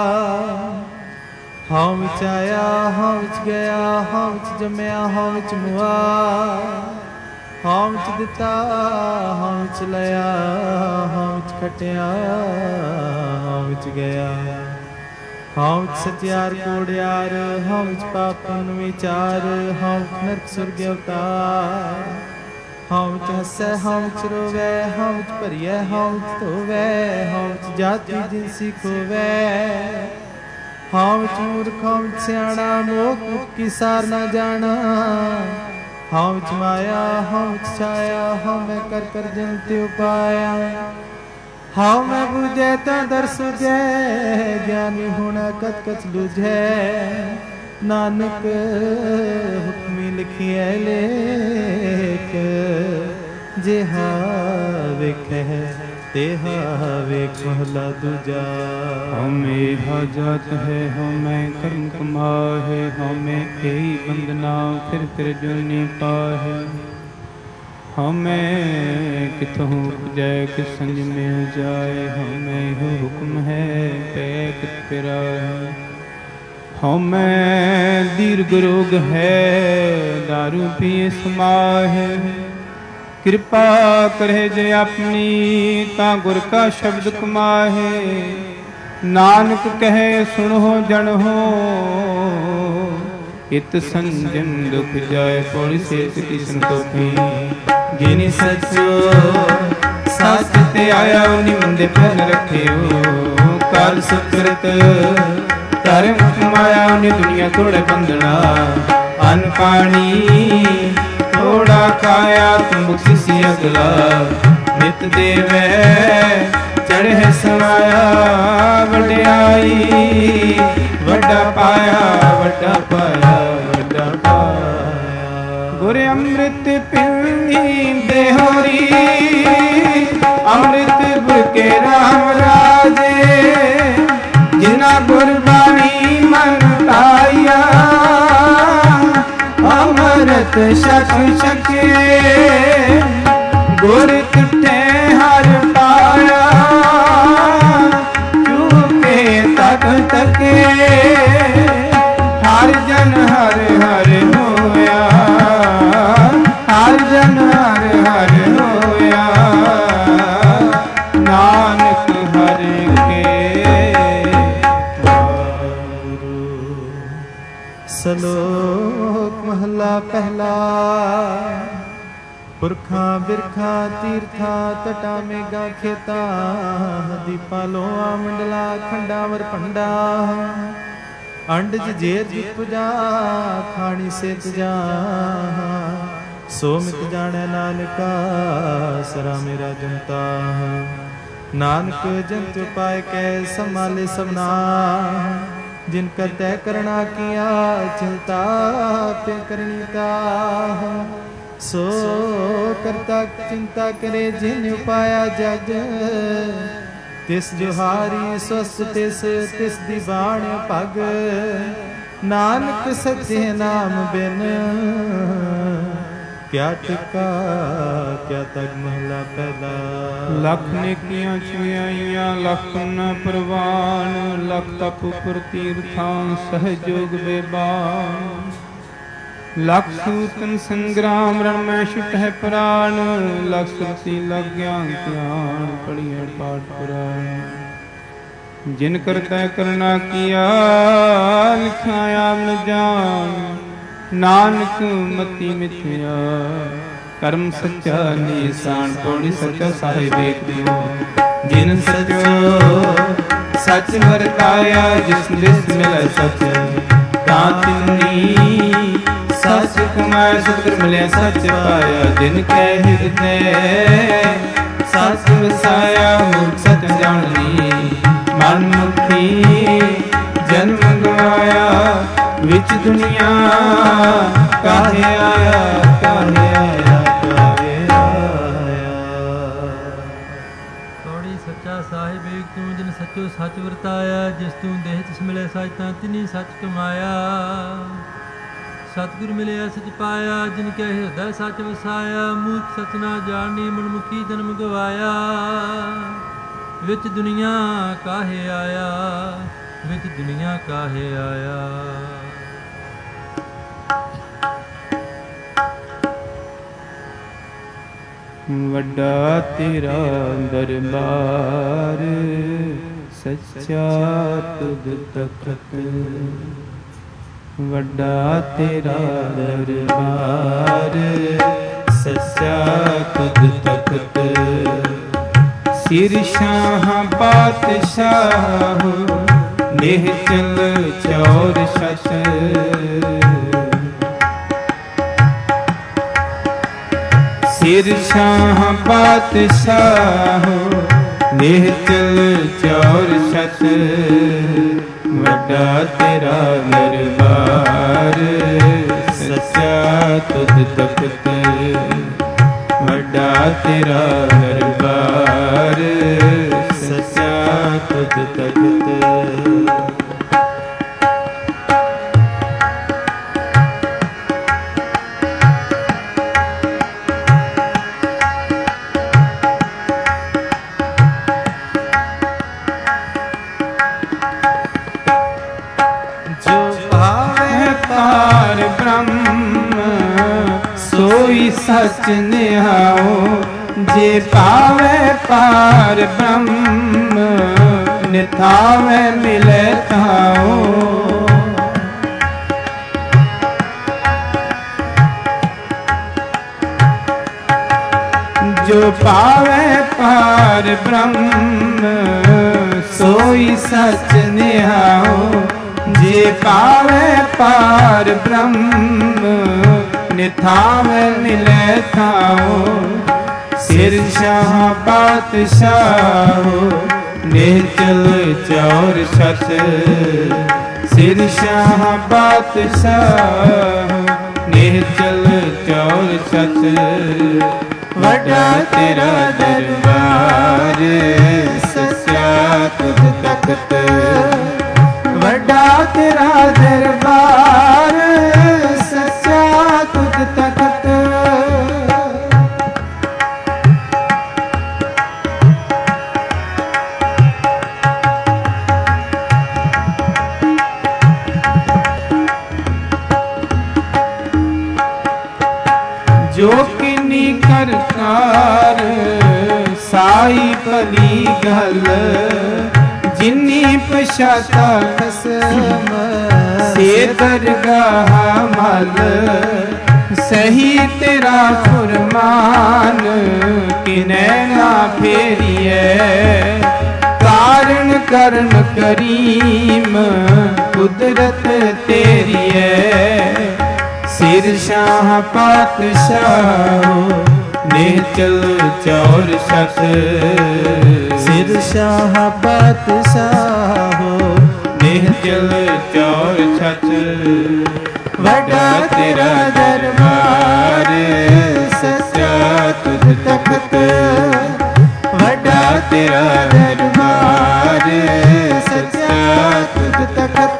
ਹਾਂ ਵਿੱਚ ਆਇਆ ਹਾਂ ਵਿੱਚ ਗਿਆ ਹਾਂ ਵਿੱਚ ਜੰਮਿਆ ਹਾਂ ਵਿੱਚ ਮੁਆ ਹਾਂ ਵਿੱਚ ਦਿੱਤਾ ਹਾਂ ਵਿੱਚ ਲਿਆ ਹਾਂ ਵਿੱਚ ਖਟਿਆ ਹਾਂ ਵਿੱਚ ਗਿਆ ਹਾਂ ਵਿੱਚ ਸਤਿਆਰ ਕੋੜਿਆਰ ਹਾਂ ਵਿੱਚ ਪਾਪਨ ਵਿਚਾਰ ਹਾਂ ਵਿੱਚ ਨਰਕ ਸੁਰਗ ਅਵਤਾਰ ਹਾਂ ਵਿੱਚ ਹੱਸੈ ਹਾਂ ਵਿੱਚ ਰੋਵੈ ਹਾਂ ਵਿੱਚ ਭਰੀਐ ਹਾਂ ਵਿੱਚ ਧੋਵੈ ਹਾਂ ਵਿੱਚ ਜਾਤੀ ਜਿਨਸੀ ਖੋਵੈ ਹਾਂ ਵਿੱਚ ਮੂਰਖ ਹਾਂ ਵਿੱਚ ਸਿਆਣਾ ਮੋਹ ਕੀ ਸਾਰ ਨਾ ਜਾਣਾ ਹਾਂ ਵਿੱਚ ਮਾਇਆ ਹਾਂ ਵਿੱਚ ਛਾਇਆ ਹਾਂ ਮੈਂ ਕਰ ਕਰ ਜਨਤ ਉਪਾਇਆ ਹਾਂ ਮੈਂ ਬੁਝੈ ਤਾਂ ਦਰ ਸੁਝੈ ਗਿਆਨੀ ਹੋਣਾ ਕਤ ਕਤ ਲੁਝੈ ਨਾਨਕ ਹੁਕਮੀ ਲਿਖਿਐ ਲੇਖ ਜਿਹਾ ਵੇਖੈ तेहा वेख महला दूजा। हमें हाजत है हमें कर्म कमा है हमें कई बंदना फिर जोनी पाहे हमें कितों जय कि संज में जाए हमें हो हुक्म है पैक तेरा है हमें दीर्घ रोग है दारू पिए समा है कृपा करे जे अपनी ता गुर का शब्द कमाहे नानक कहे सुनो जन हो इत संजन दुख जाए पौड़ी से की संतोखी जिनी सचो सच ते आया निमंदे पन रखे हो काल सुकृत ਧਰਮ ਕਮਾਇਆ ਉਹਨੇ ਦੁਨੀਆ ਥੋੜੇ ਬੰਦਣਾ ਅੰਨ ਪਾਣੀ ਥੋੜਾ ਖਾਇਆ ਤੂੰ ਬਖਸ਼ੀ ਅਗਲਾ ਨਿਤ ਦੇਵੈ ਚੜ੍ਹੇ ਸਮਾਇਆ ਵਡਿਆਈ ਵੱਡਾ ਪਾਇਆ ਵੱਡਾ ਪਾਇਆ ਵੱਡਾ ਪਾਇਆ ਗੁਰ ਅੰਮ੍ਰਿਤ ਪੀਂਦੇ ਹੋਰੀ ਅੰਮ੍ਰਿਤ ਗੁਰ ਕੇ ਰਾਮ ਰਾਜੇ ਜਿਨਾ ਗੁਰਬਾਣੀ ਮਨ ਪਾਇਆ ਅੰਮ੍ਰਿਤ ਛਕ ਛਕੇ ਗੁਰ ਤੁਠੇ ਹਰ ਪਾਇਆ ਚੂਕੇ ਤਕ ਤਕੇ ਹਰ ਜਨ ਹਰ ਹਰ ਹੋਇਆ ਹਰ ਜਨ ਹਰ ਹਰ ਹੋਇਆ ਨਾਨਕ ਹਰ ਕੇ ਵਾਹਿਗੁਰੂ। ਸ਼ਲੋਕ ਮਹਲਾ ਪਹਿਲਾ। ਪੁਰਖਾਂ ਬਿਰਖਾਂ ਤੀਰਥਾਂ ਤਟਾ ਮੇਗਾ ਖੇਤਾ ਦੀਪਾਂ ਲੋਆ ਮੰਡਲਾ ਖੰਡਾਵਰ ਪੰਡਾ ਅੰਡਜ ਜੇਰ ਜੁਪਜਾ ਖਾਣੀ ਸਿਤ ਜਾ ਸੋ ਮਿਤ ਜਾਣੈ ਨਾਨਕਾ ਸਰਾ ਮੇਰਾ ਜੰਤਾ ਨਾਨਕ ਜੰਤ ਪਾਇ ਕੈ ਸੰਭਾਲੇ ਸਭਨਾ ਜਿਨ ਕਰ ਤੈ ਕਰਣਾ ਕੀਆ ਚਿੰਤਾ ਤੇ ਕਰਨੀ ਤਾ ਸੋ ਕਰਤਾ ਚਿੰਤਾ ਕਰੇ ਜਿਨ ਉਪਾਇਆ ਜਗ ਤਿਸ ਜੁਹਾਰੀ ਸਵਸਤ ਤਿਸ ਦੀ ਬਾਣ ਪਗ ਨਾਨਕ ਸੱਚੇ ਨਾਮ ਬਿਨ ਕਿਆ ਟਿਕਾ ਕਿਆ ਤਗ ਮਹਲਾ ਪਹਿਲਾ। ਲੱਖ ਨੇਕੀਆਂ ਚੁਆਈਆਂ ਲੱਖ ਨ ਪ੍ਰਵਾਨ ਲੱਖ ਤਪ ਉਪਰ ਤੀਰਥਾਂ ਸਹਜੋਗ ਬੇਬਾਨ ਲੱਖ ਸੂਤਨ ਸੰਗਰਾਮ ਰਣ ਮੈਂ ਛੁਟ ਹੈ ਪ੍ਰਾਨ ਲੱਖ ਸੁਰਤੀ ਲੱਗ ਗਿਆਨ ਧਿਆਨ ਪੜੀਏ ਪਾਠ ਪੁਰਾਣ ਜਿਨ ਕਰਤਾ ਕਰਨਾ ਕੀਆ ਲਿਖਿਆ ਆਪ ਨ ਜਾਣ ਨਾਨਕ ਮਤੀ ਮਿਥਿਆ ਕਰਮ ਸੱਚਾ ਨਿਸ਼ਾਨ ਪੌੜੀ ਸੱਚਾ ਸਾਹਿਬ ਏਕ ਦਿਓ ਜਿਨ ਸਚੋ ਸੱਚ ਵਰਤਾਇਆ ਜਿਸ ਦਿਸ ਮਿਲੈ ਸੱਚ ਤਾਂ ਤਿਨੀ ਸੱਚ ਕਮਾਇਆ ਸਤਿਗੁਰ ਮਿਲਿਆ ਸੱਚ ਪਾਇਆ ਜਿਨ ਕੈ ਹਿਰਦੈ ਸੱਚ ਵਸਾਇਆ ਮੂਰਖ ਸੱਚ ਜਾਣਨੀ ਮਨ ਮੁਖੀ ਜਨਮ ਗਵਾਇਆ ਵਿੱਚ ਦੁਨੀਆ ਕਾਹੇ ਆਇਆ ਕਾਹੇ ਆਇਆ ਕਾਹੇ ਆਇਆ। ਕੌੜੀ ਸੱਚਾ ਸਾਹਿਬ ਏਕ ਤੂੰ ਜਿਨ ਸੱਚੋ ਸੱਚ ਵਰਤਾਇਆ ਜਿਸ ਤੂੰ ਦੇਹ ਤਿਸ ਮਿਲੇ ਸੱਚ ਤਾਂ ਤਿਨੀ ਸੱਚ ਕਮਾਇਆ ਸਤਿਗੁਰ ਮਿਲਿਆ ਸਚ ਪਾਇਆ ਜਿਨ ਕੈ ਹਿਰਦੈ ਸੱਚ ਵਸਾਇਆ ਮੂਰਖ ਸਚ ਨਾ ਜਾਣੀ ਮਨਮੁਖੀ ਜਨਮ ਗਵਾਇਆ ਵਿੱਚ ਦੁਨੀਆ ਕਾਹੇ ਆਇਆ ਵਿੱਚ ਦੁਨੀਆ ਕਾਹੇ ਆਇਆ। ਵੱਡਾ ਤੇਰਾ ਦਰਬਾਰ ਸੱਚਾ ਤੁਧ ਤਖਤ ਵੱਡਾ ਤੇਰਾ ਦਰਬਾਰ ਸੱਚਾ ਤੁਧ ਤਖਤ ਸਿਰ ਸ਼ਾਹ ਪਾਤਸ਼ਾਹ ਨਿਹਚਲ ਚੌਰ ਛਤ ਸਿਰ ਸ਼ਾਹ ਪਾਤਸ਼ਾਹ ਨਿਹਚਲ ਚੌਰ ਛਤ ਵੱਡਾ ਤੇਰਾ ਦਰਬਾਰ ਸੱਚਾ ਤੁਧ ਤਖਤ ਵੱਡਾ ਤੇਰਾ ਦਰਬਾਰ ਸੱਚਾ ਤੁਧ ਤਖਤ। ਸੋਈ ਸਚ ਨਿਹਾਓ ਜੇ ਪਾਵੇ ਪਾਰ ਬ੍ਰਹਮ ਨਿਥਾਵੇ ਮਿਲੇ ਥਾਓ ਜੋ ਪਾਵੇ ਪਾਰ ਬ੍ਰਹਮ ਸੋਈ ਸਚ ਨਿਹਾਓ जे पावे पार ब्रह्म निथावे मिले थाओ सिर शाह पातशाह निचल चौर छत सिर शाह पातशाह निचल चौर छत वड्डा तेरा दरबार सच्चा तुझ तख्त वड्डा तेरा दरबार सच्चा तुझ तख्त जो किन्नी करकार साई भली गल जिन्नी पछाता कसम से दरगाह मल सही तेरा फुरमान किने ना फेरिए कारण करन करीम कुदरत तेरी है सिर शाह पातशाह निचल चौर छत सिर शाह पातशाह निचल चौर छत वड्डा तेरा दरबार सच्चा तुझ तख्त वड्डा तेरा दरबार सच्चा तुझ तख्त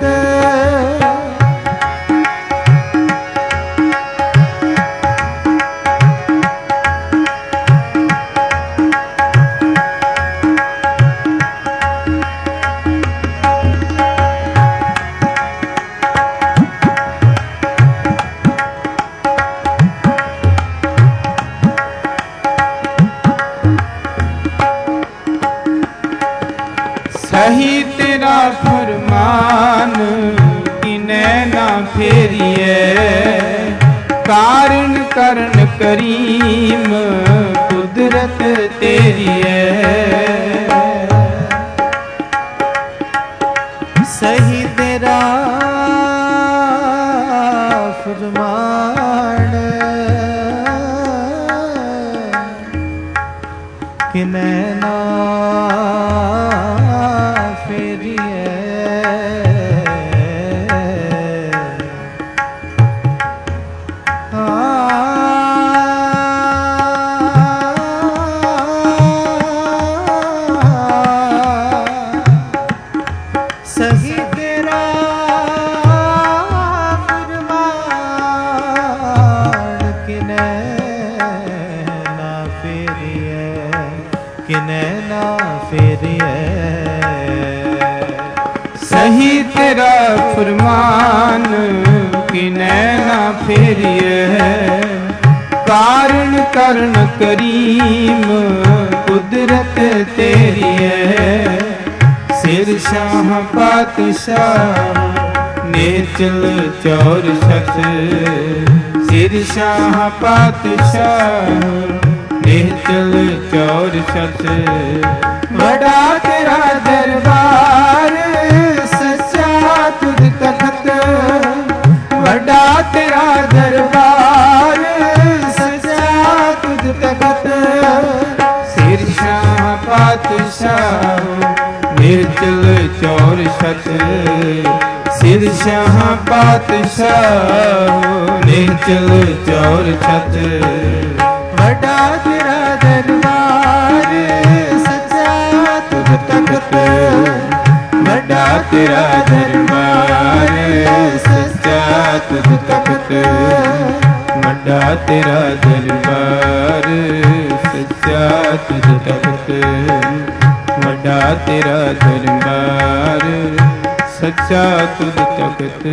सही तेरा फरमान किने ना फेरिए कारण करन करीम कुदरत तेरी है सही तेरा फरमान किने ना सही तेरा फरमान किने ना फेरिए किने ना फेरिए सही तेरा फरमान किने ना फेरिए कारण करन करीम कुदरत तेरी है सिर शाह पातशाह निचल चौर छत सिर शाह पातशाह निचल चौर छत वड्डा तेरा दरबार सच्चा तुझ तख्त वड्डा तेरा दरबार सच्चा तुझ तख्त सिर शाह पातशाह निचल चौर छत सिर शाह पातशाह निचल चौर छत वड्डा तेरा दरबार सच्चा तुझ तख्त वड्डा तेरा दरबार सच्चा तुझ तख्त वड्डा तेरा दरबार सच्चा तुझ तख्त वड्डा तेरा दरबार सच्चा तुझ तख्त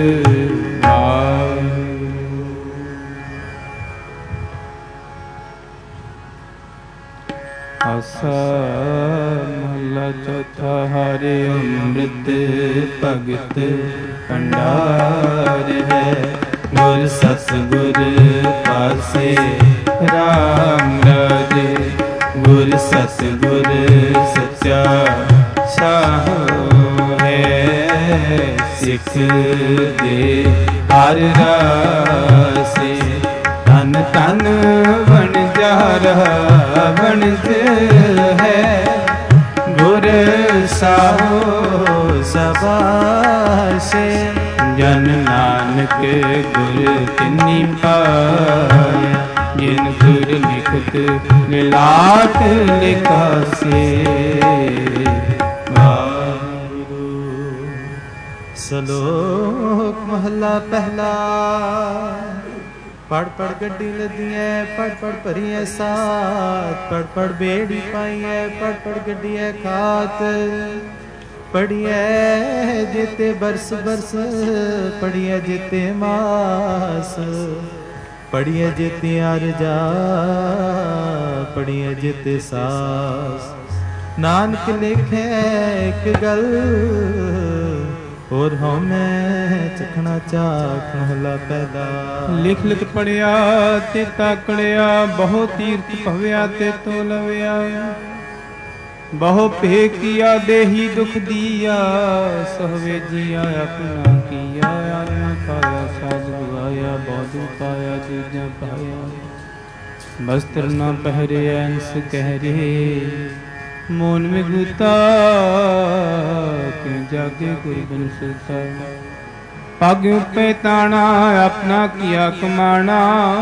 आसा महला चौथा हरे अमृत भगत भंडार है गुर सतगुर पासे राम राजे गुर सतगुर सच्चा शाह है ਸਿੱਖ ਦੇ ਹਰ ਰਾਸੇ ਤਨ ਤਨ ਵਣਜਾਰਾ ਵਣਜ ਹੈ ਗੁਰ ਸਾਹੋ ਸਬਾਸੇ ਜਨ ਨਾਨਕ ਗੁਰ ਕਿੰਨੀ ਪਾਇਆ ਜਿਨ ਗੁਰ ਲਿਖਤ ਲਿਲਾਟ ਲਿਖਾਸੇ ਵਾਹਿਗੁਰੂ। ਸਲੋਕ ਮਹਲਾ ਪਹਿਲਾ। ਪੜ ਪੜ ਗੱਡੀ ਲੱਦੀਐ ਪੜ ਪੜ ਭਰੀਐ ਸਾਥ ਪੜ ਪੜ ਬੇੜੀ ਪਾਈਐ ਪੜ ਪੜ ਗੱਡੀਐ ਖਾਤ ਪੜੀਐ ਜਿਤੇ ਬਰਸ ਬਰਸ ਪੜੀਐ ਜਿਤੇ ਮਾਸ ਪੜੀਐ ਜਿਤੇ ਅਰਜਾ ਪੜੀਐ ਜਿਤੇ ਸਾਸ ਨਾਨਕ ਲਿਖੇ ਇੱਕ ਗੱਲ ਹੋਰ ਹਉ ਮੈਂ ਚਖਣਾ ਚਾਖ ਮਹਲਾ ਪਹਿਲਾ। ਲਿਖ ਲਿਖ ਪੜਿਆ ਤੇ ਤਾਕੜਿਆ ਬਹੁ ਤੀਰਥ ਭਵਿਆ ਤੇ ਤੋ ਲਵਿਆ ਬਹੁ ਭੇ ਕੀਆ ਦੇਹੀ ਦੁਖ ਦੀਆ ਸਹਵੇ ਜੀਆ ਆਪਣਾ ਕੀਆ ਆਲਮ ਖਾਇਆ ਸਾਜ ਗਵਾਇਆ ਬਹੁ ਪਾਇਆ ਦੂਜਾ ਪਾਇਆ ਬਸਤਰ ਨਾ ਪਹਿਰੇ ਅੰਸ ਕਹਿ ਰੇ ਮੋਨ ਮੇ ਗੁਤਾ ਕਿਉ ਜਾਗੇ ਕੋਈ ਬਨ ਸੁਤਾ ਪਗ ਉਪੇ ਤਾਣਾ ਆਪਣਾ ਕੀਆ ਕਮਾਣਾ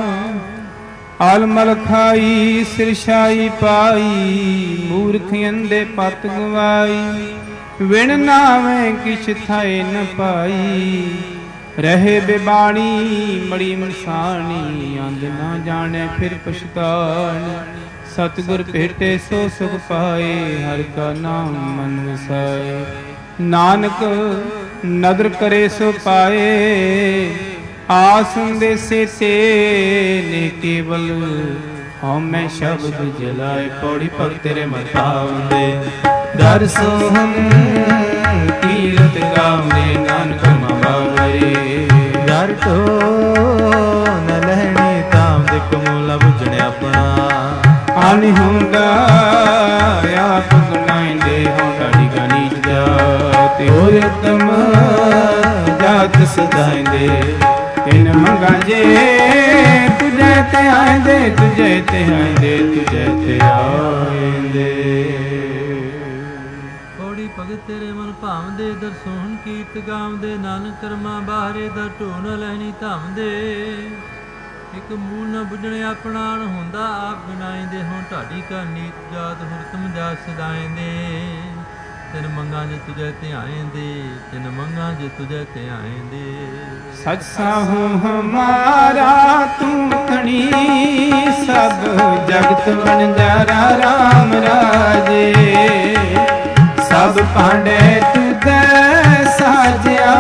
ਆਲਮਲ ਖਾਈ ਸਿਰਸ਼ਾਈ ਪਾਈ ਮੂਰਖ ਅੰਦੇ ਪਤ ਗਵਾਈ ਵਿਣ ਨਾਵੇਂ ਕਿਛ ਥਾਏ ਨ ਪਾਈ ਰਹੇ ਬਿਬਾਣੀ ਮੜੀ ਮਨਸਾਣੀ ਅੰਧ ਨਾ ਜਾਣੇ ਫਿਰ ਪਛਤਾਣ ਸਤਿਗੁਰ ਭੇਟੇ ਸੋ ਸੁਖ ਪਾਏ ਹਰਿ ਕਾ ਨਾਮ ਮਨ ਵਸਾਏ ਨਾਨਕ ਨਦਰ ਕਰੇ ਸੋ ਪਾਏ ਆਸ ਦੇਸੇ ਤੇ ਨੇ ਕੇਵਲ ਹਉ ਮੈਂ ਸ਼ਬਦ ਜਲਾਏ ਪੌੜੀ ਭਗਤ ਤੇਰੇ ਮਤਾਉਂਦੇ ਦਰ ਸੋਹਣ ਕੀਰਤ ਗਾਉਂਦੇ ਨਾਨਕ ਮਵਾਰੇ ਦਰ ਟੋ ਨ ਲਹਿਣੀ ਤਾਮ ਦੇ ਕਮੂਲਾ ਬੁਝਣ ਆਪਣਾ ਆਨਿ ਹੁੰਦਾ ਆਪ ਗੁਨਾਇਂਦੇ ਹੋਂ ਸਾਡੀ ਗਣੀ ਜਾਤ ਹੋਇ ਉਤਮ ਜਾਤ ਸਦਾਇਂਦੇ ਤਿਨ ਮੰਗਾ ਜੇ ਤੁਝੇ ਤੇ ਆਇਂਦੇ ਤੁਝੇ ਤੇ ਆਇਂਦੇ ਤੁਝੇ ਤੇ ਆਇਂਦੇ ਪੌੜੀ ਭਗਤ ਤੇਰੇ ਮਨ ਭਾਵਦੇ ਦਰ ਸੋਹਣ ਕੀਰਤ ਗਾਵਦੇ ਨਾਨਕ ਕਰਮਾ ਬਾਹਰੇ ਦਰ ਢੋਣ ਲੈਣੀ ਧਾਵਦੇ ਇੱਕ ਮੂਲ ਨਾ ਬੁੱਝਣੇ ਆਪਣਾ ਅਣ ਹੁੰਦਾ ਆਪ ਬਿਨਾਇਂਦੇ ਹੋਂ ਢਾਡੀ ਕਾ ਨੀਤ ਜਾਤ ਹੁਰਤਮ ਜਾਤ ਸਦਾਇਂਦੇ ਤਿਨ ਮੰਗਾ ਜੇ ਤੁਝੇ ਧਿਆਏਂਦੇ ਤਿਨ ਮੰਗਾ ਜੇ ਤੁਝੇ ਧਿਆਏਂਦੇ ਸਚ ਸਾਹੂ ਹਮਾਰਾ ਤੂੰ ਧਣੀ ਸਭ ਜਗਤ ਵਣਜਾਰਾ ਰਾਮ ਰਾਜੇ ਸਭ ਭਾਂਡੇ ਤੁਧੈ ਸਾਜਿਆ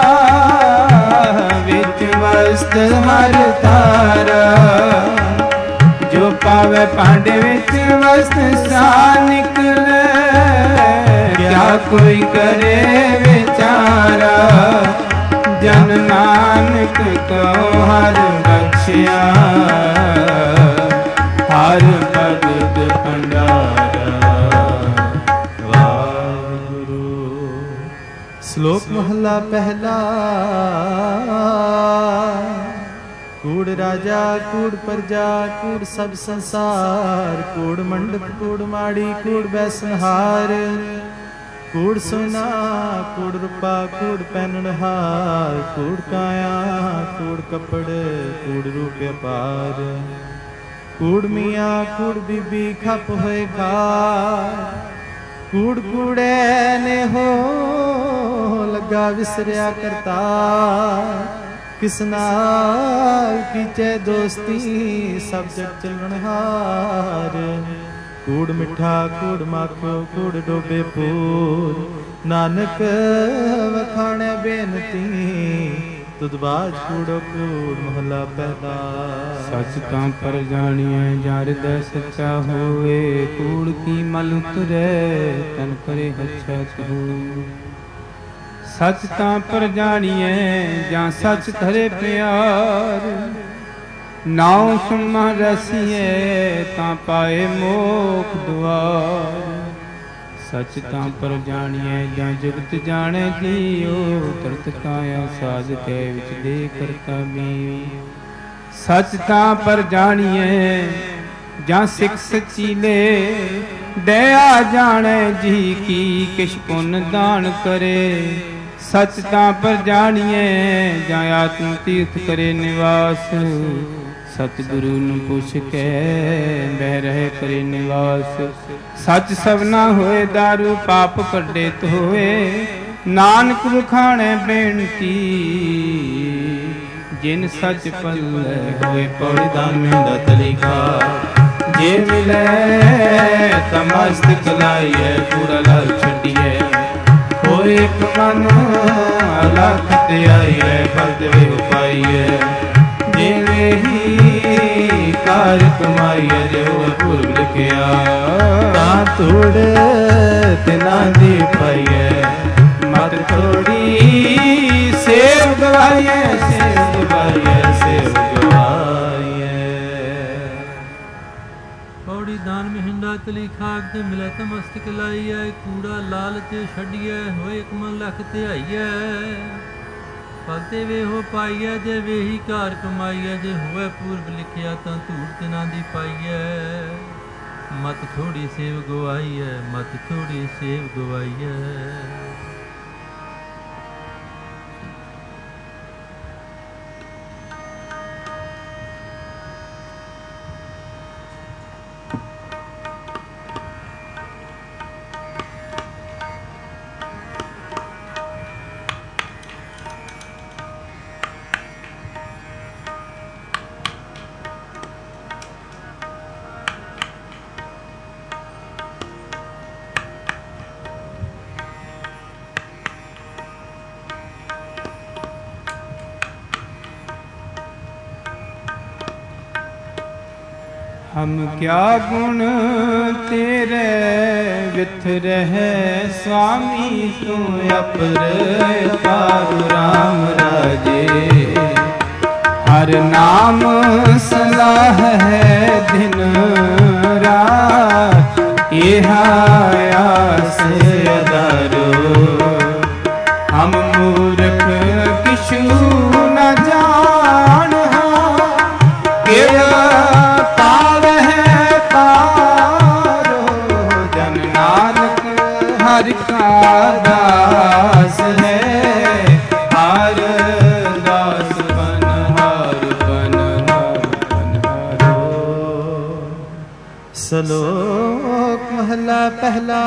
ਵਿੱਚ ਵਸਤ ਹਰ ਤਾਰਾ ਜੋ ਪਾਵੇ ਭਾਂਡੇ ਵਿੱਚ ਵਸਤ ਸਾ ਨਿਕਲੇ ਕਿਆ ਕੋਈ ਕਰੇ ਵਿਚਾਰਾ ਜਨ ਨਾਨਕ ਕਉ ਹਰ ਬਖਸ਼ਿਆ ਹਰ ਭਗਤ ਭੰਡਾਰਾ ਵਾਹਿਗੁਰੂ। ਸ਼ਲੋਕ ਮਹਲਾ ਪਹਿਲਾ। ਕੂੜ ਰਾਜਾ ਕੂੜ ਪ੍ਰਜਾ ਕੂੜ ਸਭ ਸੰਸਾਰ ਕੂੜ ਮੰਡਪ ਕੂੜ ਮਾੜੀ ਕੂੜ ਬੈਸਨਹਾਰ ਕੂੜ ਸੋਨਾ ਕੂੜ ਰੂਪਾ ਕੂੜ ਪਹਿਨਣਹਾਰ ਕੂੜ ਕਾਇਆ ਕੂੜ ਕੱਪੜ ਕੂੜ ਰੂਪ ਅਪਾਰ ਕੂੜ ਮੀਆਂ ਕੂੜ ਬੀਬੀ ਖਪ ਹੋਏ ਖਾਰ ਕੂੜ ਕੂੜੇ ਨੇ ਹੋ ਲੱਗਾ ਵਿਸਰਿਆ ਕਰਤਾ ਕਿਸ ਨਾਲ ਕੀਚੇ ਦੋਸਤੀ ਸਭ ਜਗ ਚੱਲਣਹਾਰ ਕੂੜ ਮਿੱਠਾ ਕੂੜ ਮਾਖੋ ਕੂੜ ਡੋਬੇ ਫੂਲ ਨਾਨਕ ਵਖਾਣੇ ਬੇਨਤੀ ਤੁਧ ਬਾਜ ਕੂੜੋ ਕੂੜ ਮਹਲਾ ਪਹਿਲਾ। ਸਚ ਤਾਂ ਪਰ ਜਾਣੀਐ ਜਾਂ ਹਿਰਦੈ ਸੱਚਾ ਹੋਏ ਕੂੜ ਕੀ ਮਲ ਉਤਰੈ ਤਨ ਕਰੇ ਹੱਛਾ ਕਹੂ ਸਚ ਤਾਂ ਪਰ ਜਾਣੀਐ ਜਾਂ ਸਚ ਧਰੇ ਪਿਆਰ ਨਾਉ ਸੁਮਾ ਰਸੀਏ ਤਾਂ ਪਾਏ ਮੋਖ ਦੁਆਰ ਸਚ ਤਾਂ ਪਰ ਜਾਣੀਐ ਜਾਂ ਜੁਗਤ ਜਾਣੈ ਜੀਉ। ਤਰਤ ਕਾਇਆ ਸਾਧ ਕੈ ਵਿੱਚ ਦੇ ਕਰਤਾ ਬੀਉ। ਸਚ ਤਾਂ ਪਰ ਜਾਣੀਐ ਜਾਂ ਸਿੱਖ ਸਚੀਲੇ। ਦਇਆ ਜਾਣੈ ਜੀ ਕੀ ਕਿਛ ਪੁੰਨ ਦਾਨ ਕਰੇ। ਸਚ ਤਾਂ ਪਰ ਜਾਣੀਐ ਜਾਂ ਆਤਮ ਤੀਰਥ ਕਰੇ ਨਿਵਾਸ। ਸਤਿਗੁਰੂ ਨੂੰ ਪੁੱਛ ਕੇ ਬਹਿ ਰਹੇ ਕਰੇ ਨਿਵਾਸ। ਸੱਚ ਸਭਨਾ ਹੋਏ ਦਾਰੂ ਪਾਪ ਕੱਢੇ ਧੋਏ। ਨਾਨਕ ਵਖਾਣੈ ਬੇਨਤੀ ਜਿਨ ਸੱਚ ਪੱਲੇ ਹੋਏ। ਪੌੜੀ ਦਾਮੇ ਦਾ ਤਰੀਕਾ ਜੇ ਮਿਲੇ ਤਮਸਤਕ ਲਾਈਐ। ਪੂਰਾ ਲਾਲ ਛੱਡੀਐ ਹੋਏ ਇੱਕ ਮਨ ਅਲਖ ਤੇ ਆਈਐ। ਫਲ ਵੇ ਉਪਾਈਐ ਜਿਵੇਂ ਹੀ ਕਾਰ ਕਮਾਈਐ। ਜੋ ਪੁਰਬ ਲਿਖਿਆ ਤਾਂ ਤੋੜ ਤਿਨਾਂ ਦੀ ਪਾਈਐ। ਮਤ ਥੋੜੀ ਸੇਵ ਗਵਾਈਐ। ਸੇਵ ਗਵਾਈਐ ਸੇਵ ਗਵਾਈਐ। ਪੌੜੀ ਦਾਨ ਮਹਿੰਦਾ ਤਲੀ ਖਾਕ ਤੇ ਮਿਲੇ ਤਮਸਤਕ ਲਾਈਐ। ਕੂੜਾ ਲਾਲਚ ਛੱਡੀਐ ਹੋਏ ਇੱਕ ਮਨ ਲਖ ਤੇ ਆਈਐ। ਫਲ ਤੇ ਵੇਹੋ ਪਾਈਐ ਜੇ ਵੇਹੀ ਘਰ ਕਮਾਈਐ। ਜੇ ਹੋਵੇ ਪੂਰਬ ਲਿਖਿਆ ਤਾਂ ਧੂੜ ਤਿਨਾਂ ਦੀ ਪਾਈਐ। ਮਤ ਥੋੜੀ ਸੇਵ ਗਵਾਈਐ। ਮਤ ਥੋੜੀ ਸੇਵ ਗਵਾਈਐ। हम क्या गुण तेरे विथ रहे स्वामी। तू अपर पार राम राजे। हर नाम सलाह है दिन रात। यह आस अदारो हम मूर्ख किछु न जान। के हर का दास है। हर दास बन हर बन हर बन हरो। ਸ਼ਲੋਕ ਮਹਲਾ ਪਹਿਲਾ।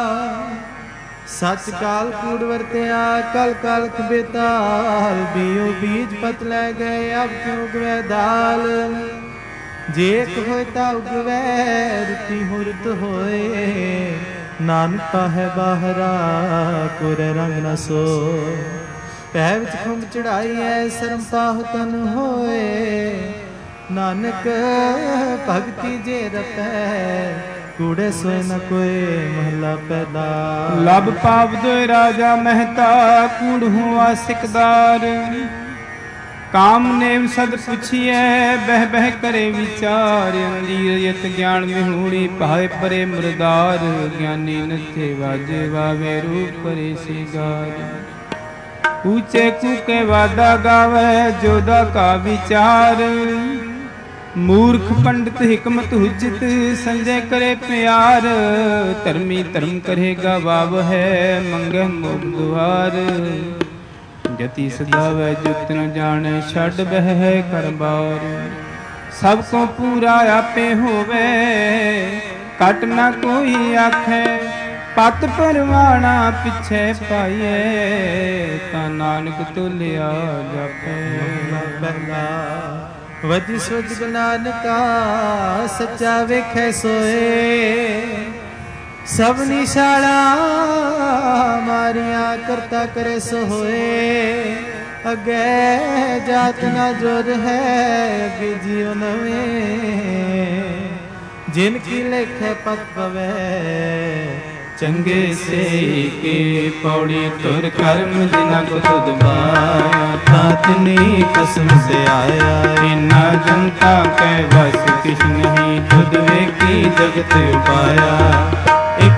ਸੱਚ ਕਾਲ ਕੂੜ ਵਰਤਿਆ ਕਲ ਕਲਖ ਬੇਤਾਲ। ਬੀਉ ਬੀਜ ਪਤ ਲੈ ਗਏ ਅਬ ਕਿਉ ਉਗਵੈ ਦਾਲ। ਜੇ ਇੱਕ ਹੋਏ ਤਾਂ ਉਗਵੈ ਰੁਤੀ ਹੁਰਤ ਹੋਏ। ਨਾਨਕਾ ਹੈ ਬਾਹਰਾ ਕੋਰੇ ਰੰਗ ਨ ਸੋ। ਪੈ ਵਿੱਚ ਖੁੰਬ ਚੜਾਈ ਐ ਸਰਮ ਪਾਹੁ ਤਨ ਹੋਏ। ਨਾਨਕ ਭਗਤੀ ਜੇ ਰਪੈ ਕੂੜੇ ਸੋਏ ਨ ਕੋਏ। ਮਹਲਾ ਪਹਿਲਾ। ਲਬ ਪਾਪ ਦੋਇ ਰਾਜਾ ਮਹਿਤਾ ਕੂੜ ਹੁਆ ਸਿਕਦਾਰ। ਕਾਮ ਨੇਮ ਸਦ ਪੁੱਛੀਐ ਬਹਿ ਬਹਿ ਕਰੇ ਵਿਚਾਰ। ਅੰਧੀਰ ਯਤ ਗਿਆਨ ਵਿਹੂੜੀ ਭਾਏ ਪਰੇ ਮੁਰਦਾਰ। ਗਿਆਨੀ ਨੱਥੇ ਵਾਜੇ ਵਾਵੇ ਰੂਪ ਕਰੇ ਸਿਗਾਰ। ਊਚੇ ਕੂਕੇ ਵਾਦਾ ਗਾਵੇ ਜੋਦਾ ਕਾ ਵਿਚਾਰ। ਮੂਰਖ ਪੰਡਿਤ ਹਿਕਮਤ ਹੁਜਤ ਸੰਜੈ ਕਰੇ ਪਿਆਰ। ਧਰਮੀ ਧਰਮ ਕਰੇਗਾ ਵਾਵ ਹੈ ਮੰਗੈ ਮੋਖ ਦੁਆਰ। ਜਤੀ ਸਦਾਵੈ ਜੁਤ ਨ ਜਾਣੈ ਛੱਡ ਬਹਿ ਕਰ ਬਾਰ। ਸਭ ਕੋ ਪੂਰਾ ਆਪੇ ਹੋਵੇ ਘਟ ਨ ਕੋਈ ਆਖੈ। ਪਤ ਪਰਵਾਣਾ ਪਿਛੇ ਪਾਈਐ ਤਾਂ ਨਾਨਕ ਤੁਲਿਆ ਜਾਪੈ। ਪਹਿਲਾ। ਵਜੀ ਸੁਜ ਨਾਨਕਾ ਸੱਚਾ ਵੇਖੈ ਸੋਏ। ਸਭ ਨਿਸ਼ਾਲਾ ਮਾਰੀਆਂ ਕਰਤਾ ਕਰੇ ਸੋ ਹੋਏ। ਅੱਗੇ ਜਾਤ ਨਾ ਜੁਰ ਹੈ ਅੱਗੇ ਜੀਉ ਨਵੇਂ। ਜਿਨ ਕੀ ਲੇਖੇ ਪਤ ਪਵੈ ਚੰਗੇ ਸੇ ਕੇ। ਪੌੜੀ ਤੁਰ ਕਰਮ ਜਿਨਾ ਕੋ ਤੁਧ ਮਾਇਆ। ਤਾਤਨੀ ਕਸਮ ਸੇ ਆਇਆ। ਇਨਾ ਜਨਤਾ ਕੈ ਵਸ ਕਿਛ ਨਹੀਂ। ਤੁਧ ਵੇਖੀ ਜਗਤ ਉਪਾਇਆ। ਇੱਕ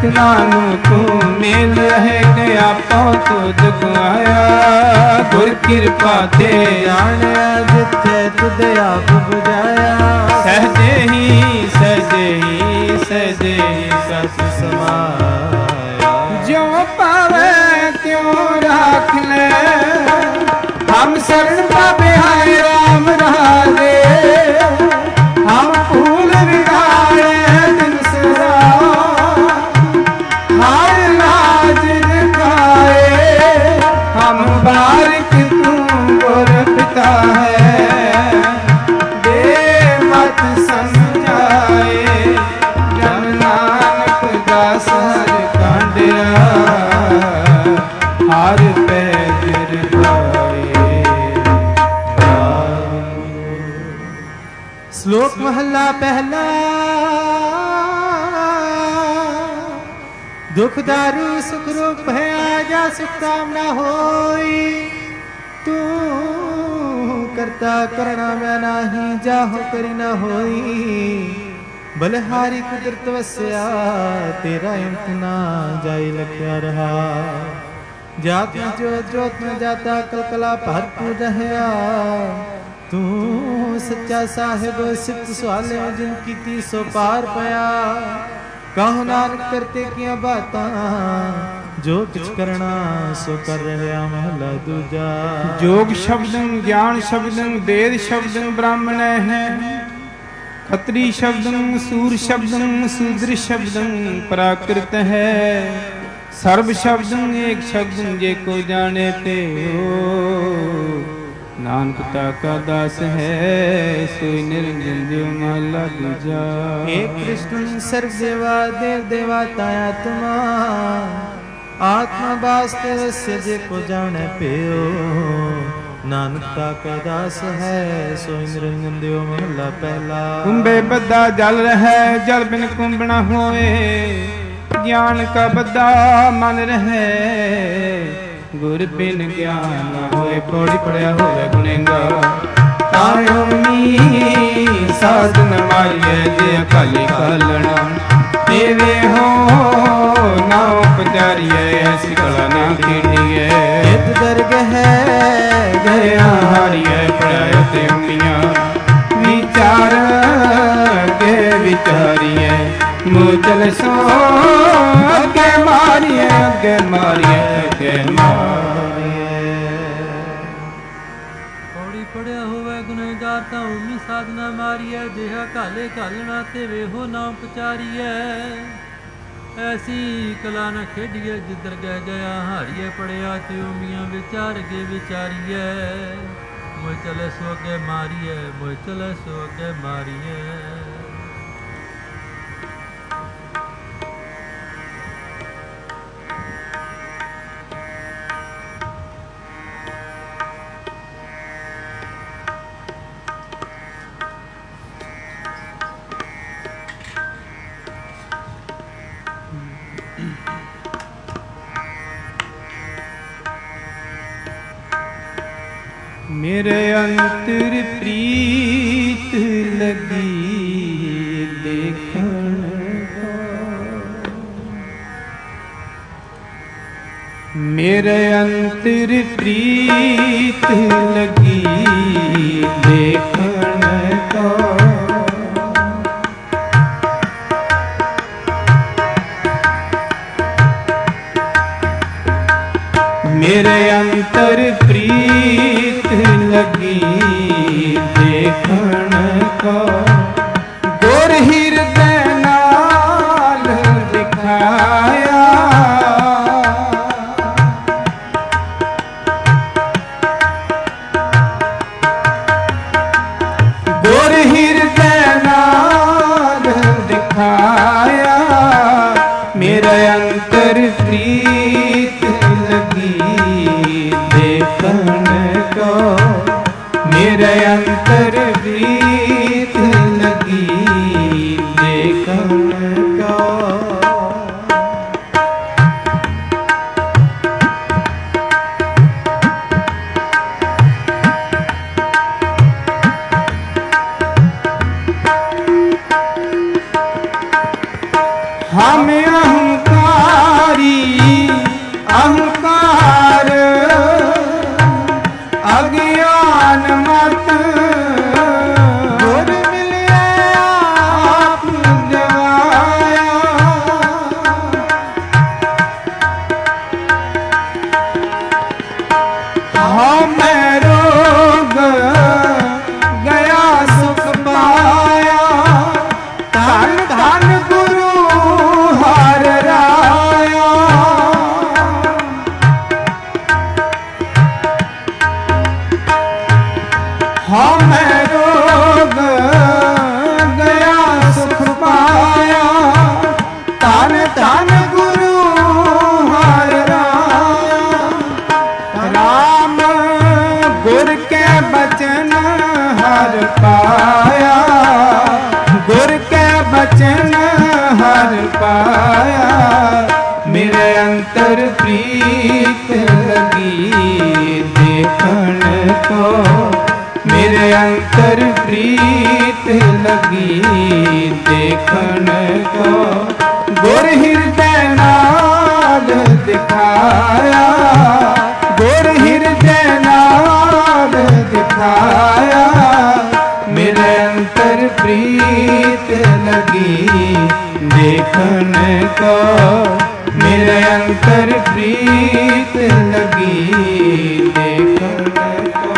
ਨਾਨੂ ਤੂੰ ਮੇਲ ਹੈ ਕਿ ਆਪੋ ਤੁਧ ਕੋ ਆਇਆ। ਗੁਰ ਕਿਰਪਾ ਤੇ ਜਾਣਿਆ ਜਿੱਥੇ ਤੁਧ ਆਪ ਬੁਝਾਇਆ। ਸਹਜੇ ਹੀ ਸਹਜੇ ਹੀ ਸਹਜੇ ਹੀ ਸਚ ਸਮਾਇਆ। ਜੋ ਪਾਵੇ ਤਿਉ ਰਾਖ ਲੈ ਹਮ ਸ਼ਰਨ ਪਾਵੇ ਹਾਏ ਰਾਮ ਰਾਜੇ। ਹਮ ਫੂਲ ਵਿਗਾੜੇ ਦਿਨ ਸਦਾ ਹਾਰ ਲਾਜ ਦਿਖਾਏ। ਹਮ ਬਾਰਿਕ ਤੂੰ ਗੁਰ ਪਿਤਾ ਹੈ ਦੇ ਮਤ ਸਮਝਾਏ। ਜਨ ਨਾਨਕ ਦਾਸ ਹਰ ਕਾਂਡਿਆ ਹਰ ਪੈ ਗਿਰ ਜਾਏ। ਸ਼ਲੋਕ ਮਹੱਲਾ ਪਹਿਲਾ। ਦੁਖ ਦਾਰੂ ਸੁਖ ਰੂਪ ਹੈ ਆਜਾ ਸੁਖ ਕਾਮਨਾ ਹੋਈ। ਤੂੰ ਕਰਤਾ ਕਰਣਾ ਮੈਂ ਨਾਹੀ ਜਾਹੋ ਕਰੀ ਨਾ ਹੋਈ। ਬਲਿਹਾਰੀ ਕੁਦਰਤ ਵਸਿਆ ਤੇਰਾ ਅੰਤ ਨਾ ਜਾਈ ਲਖਿਆ ਰਹਾ। ਜਾਤ ਨ ਜੋਤ ਜੋਤ ਨ ਜਾਤਾ ਕਲਕਲਾ ਭਰਪੂਰ ਰਹਿਆ। ਤੂੰ ਸੱਚਾ ਸਾਹਿਬ ਸਿਫਤ ਸੁਆਲਿਓ ਜਿਨ ਕੀਤੀ ਸੋ ਪਾਰ ਪਿਆ। ਕਹੋ ਨਾਨਕ ਕਰਤੇ ਕੀਆਂ ਬਾਤਾਂ ਜੋ ਕਿਛ ਕਰਨਾ ਸੋ ਕਰ ਰਿਹਾ। ਮਹਲਾ ਦੂਜਾ। ਜੋਗ ਸ਼ਬਦੰ ਗਿਆਨ ਸ਼ਬਦੰ ਵੇਦ ਸ਼ਬਦੰ ਬ੍ਰਾਹਮਣ ਹੈ। ਖੱਤਰੀ ਸ਼ਬਦੰ ਸੂਰ ਸ਼ਬਦੰ ਸੂਦਰ ਸ਼ਬਦੰ ਪ੍ਰਾਕ੍ਰਿਤ ਹੈ। ਸਰਬ ਸ਼ਬਦੰ ਏਕ ਸ਼ਬਦੰ ਜੇ ਕੋ ਜਾਣੇ ਤੇ ਹੋ। ਨਾਨਕ ਤਾਕਾ ਦਾਸ ਹੈ ਸੋਈ ਨਿਰੰਜਨ ਦਿਓ। ਮਹਲਾ ਦੂਜਾ। ਏਕ ਕ੍ਰਿਸ਼ਨ ਸਰਬ ਦੇਵਾ ਦੇਵ ਦੇਵਾਤਾ ਆਤਮਾ। ਆਤਮਾ ਵਾਸਤੇ ਵਸਿਆ ਜੇ ਕੋ ਜਾਣੈ ਪਿਓ। ਨਾਨਕ ਤਾਕਾ ਦਾਸ ਹੈ ਸੋਈ ਨਿਰੰਜਨ ਦਿਓ। ਮਹਲਾ ਪਹਿਲਾ। ਕੁੰਭੇ ਬੱਧਾ ਜਲ ਰਹਿ ਜਲ ਬਿਨ ਕੁੰਭ ਨ ਹੋਏ। ਗਿਆਨ ਕਾ ਬੱਧਾ ਮਨ ਰਹਿ ਗੁਰ ਬਿਨ ਗਿਆਨ ਨ ਹੋਏ। ਪੌੜੀ ਪੜਿਆ ਹੋਵੇ ਗੁਣੇਗਾਰ ਤਾਇਓਨੀ ਸਾਧਨ ਮਾਰੀਐ ਜੇ ਅਕਾਲੀ ਕਾਲਣਾ। ਦੇਵੇ ਹੋ ਨਾ ਉਪਚਾਰੀਐ ਐਸੀ ਕਲਾ ਨਾ ਖੇਡੀਐ। ਇਤ ਦਰਗ ਹੈ ਗਿਆ ਹਾਰੀਐ ਪੜਾਇ ਤੇ ਉਮੀਆਂ ਵਿਚਾਰ ਕੇ ਵਿਚਾਰੀਐ। ਮੂਚਲ ਸੋ ਅੱਗੇ ਮਾਰੀਐ ਅੱਗੇ ਮਾਰੀਐ ਅੱਗੇ ਮਾਰੀਐ। ਪੌੜੀ ਪੜਿਆ ਹੋਵੇ ਗੁਨਹਗਾਰ ਤਾਂ ਉਮੀ ਸਾਧਨਾ ਮਾਰੀਐ। ਜਿਹਾ ਘਾਲੇ ਘਾਲਣਾ ਤੇ ਵੇਹੋ ਨਾ ਉਪਚਾਰੀਐ। ਐਸੀ ਕਲਾ ਨਾ ਖੇਡੀਐ ਜਿੱਧਰ ਗਹਿ ਗਿਆ ਹਾਰੀਐ। ਪੜਿਆ ਤੇ ਉਮੀਆਂ ਵਿਚਾਰ ਕੇ ਵਿਚਾਰੀਐ। ਮੋਇ ਚਲੇ ਸੋ ਅੱਗੇ ਮਾਰੀਐ ਮੋਇ ਚਲੇ ਸੋ ਅੱਗੇ ਮਾਰੀਐ। ਮੇਰੇ ਅੰਤਰ ਪ੍ਰੀਤ ਲਗੀ ਦੇਖਣ ਕੋ। ਮੇਰੇ ਅੰਤਰ ਪ੍ਰੀਤ ਲਗੀ ਦੇਖਣ ਕੋ। ਮੇਰੇ ਅੰਤਰ ਪ੍ਰੀਤ ਲਗੀ ਦੇਖਣ ਕੋ। ਗੁਰ ਹਿਰਦੈ ਨਾਲ ਦਿਖਾਇਆ। ਗੁਰ ਹਿਰਦੈ ਨਾਲ ਦਿਖਾਇਆ। ਮੇਰੇ ਅੰਤਰ ਪ੍ਰੀਤ ਲਗੀ ਦੇਖਣ ਕੋ। ਮੇਰੇ ਅੰਤਰ ਪ੍ਰੀਤ ਲਗੀ ਦੇਖਣ ਕੋ। ਹਮ ਅਹੰਕਾਰ अहंकार अज्ञान मत गुर मिलिया आप जगाया। हाँ मैं रोग गया सुख पाया धन धन गुरु हर राया। हाँ मैं रोग गया सुख पाया धन धन गुरु हर राया। राम गुर के बचन हर पाया गुर के बचन हर पाया। मेरे अंतर प्रीत लगी देखन को मेरे अंतर प्रीत लगी देखन को। गुर हृदय नाद दिखाया गुर हृदय नाद दिखाया। मेरे अंतर प्रीत लगी देखन को मेरे अंतर प्रीत लगी देखन को।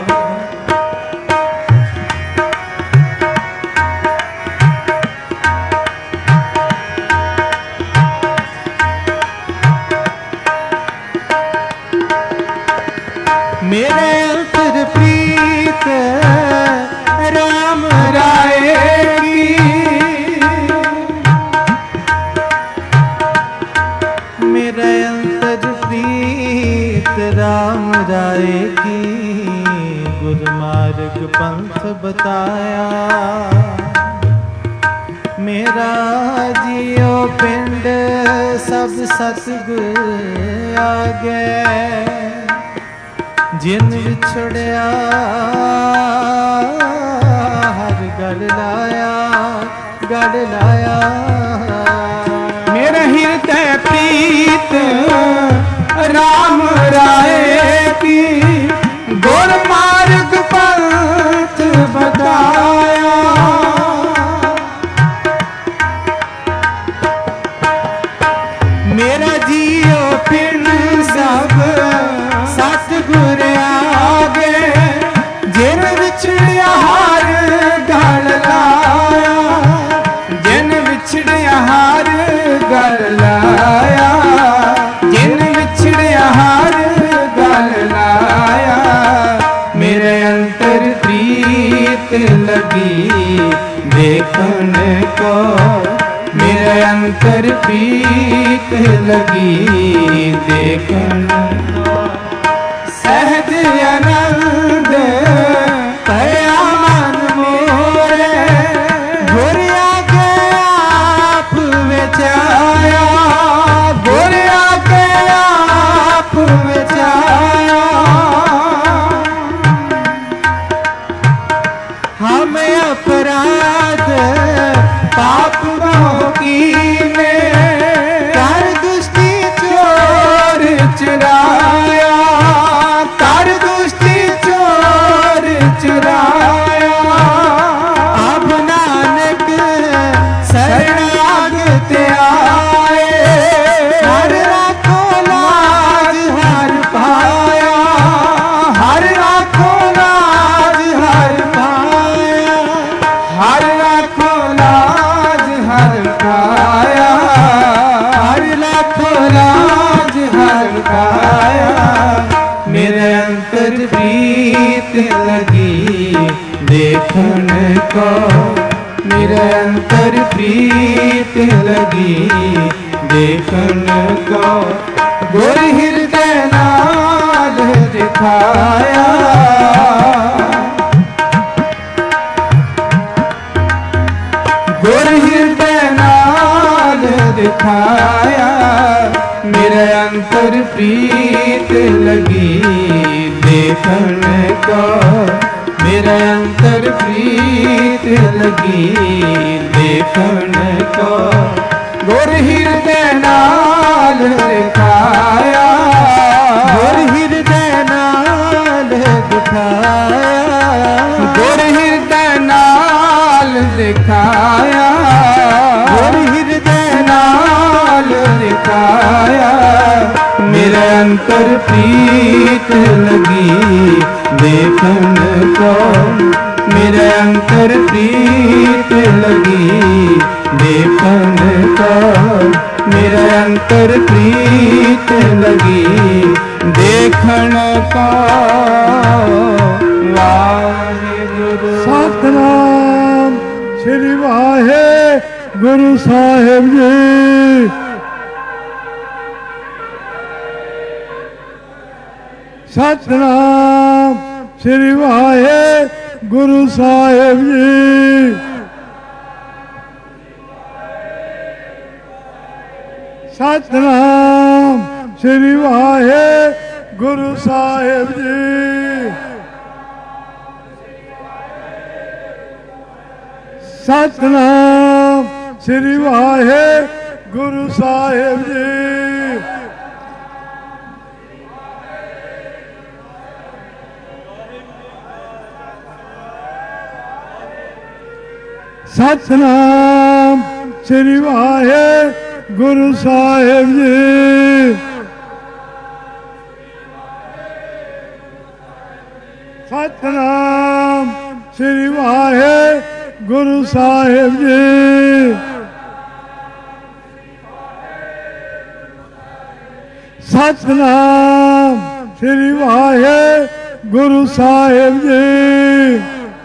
मेरे अंतर प्रीत राम राय की मेरे अंतर प्रीत राम राय की। गुरुमार्ग पंथ बताया मेरा जियो पिंड सब सतगुर आगे। जिन विछड़िया हर गढ़ लाया। मेरा हृदय प्रीत राम राय की गुर मार्ग पंथ बताया। मेरा जियो पिंड सब सतगुर आगे। जिन विछड़िया हार गढ़ लाया जिन विछड़िया हार गढ़ लाया जिन विछड़िया हार गढ़ लाया। मेरे अंतर प्रीत लगी देखन को मेरे अंतर प्रीत लगी देखन को। सहज आनंद पया मन मोरे गुर आगे आप विचाया गुर आगे आप विचाया। हम अपराध पाप कीने कर दुष्टि चोर चुराया कर दुष्टि चोर चुराया। अब नानक शरणागत आए हर राखो लाज हर पाया हर राखो लाज हर पाया हर राखो लाज हर पाया हर राखो लाज हर पाया। मेरे अंतर प्रीत लगी देखन को मेरे अंतर प्रीत लगी देखन को। गुर हृदय नाद दिखाया गुर हृदय नाद दिखाया। मेरे अंतर प्रीत लगी देखन को मेरे अंतर प्रीत लगी देखन को। ਗੁਰ ਹਿਰਦੇ ਨਾਲ ਦਿਖਾਇਆ, ਗੁਰ ਹਿਰਦੇ ਨਾਲ ਦਿਖਾਇਆ, ਗੁਰ ਹਿਰਦੇ ਨਾਲ ਦਿਖਾਇਆ, ਗੁਰ ਹਿਰਦੇ ਨਾਲ ਦਿਖਾਇਆ। ਮੇਰੇ ਅੰਤਰ ਪ੍ਰੀਤ ਲਗੀ ਦੇਖਣ ਕੋ, ਮੇਰੇ ਅੰਤਰ ਪ੍ਰੀਤ ਲਗੀ ਦੇਖਣ ਕੋ, ਮੇਰੇ ਅੰਤਰ ਪ੍ਰੀਤ ਲਗੀ ਦੇਖਣ ਕੋ। ਵਾਹਿਗੁਰੂ ਸਤਿਨਾਮ ਸ੍ਰੀ ਵਾਹਿਗੁਰੂ ਸਾਹਿਬ ਜੀ। ਸਤਿਨਾਮ ਸ੍ਰੀ ਵਾਹਿਗੁਰੂ ਸਾਹਿਬ ਜੀ। ਸਤਿਨਾਮ ਸ੍ਰੀ ਵਾਹਿਗੁਰੂ ਸਾਹਿਬ ਜੀ। ਸਤਿਨਾਮ ਸ੍ਰੀ ਵਾਹਿਗੁਰੂ ਸਾਹਿਬ ਜੀ। ਸਤਿਨਾਮ ਸ੍ਰੀ ਵਾਹਿਗੁਰੂ ਸਾਹਿਬ ਜੀ। ਸਤਿਨਾਮ ਸ੍ਰੀ ਵਾਹਿਗੁਰੂ ਸਾਹਿਬ ਜੀ। ਸਤਿਨਾਮ ਸ੍ਰੀ ਵਾਹਿਗੁਰੂ ਸਾਹਿਬ ਜੀ।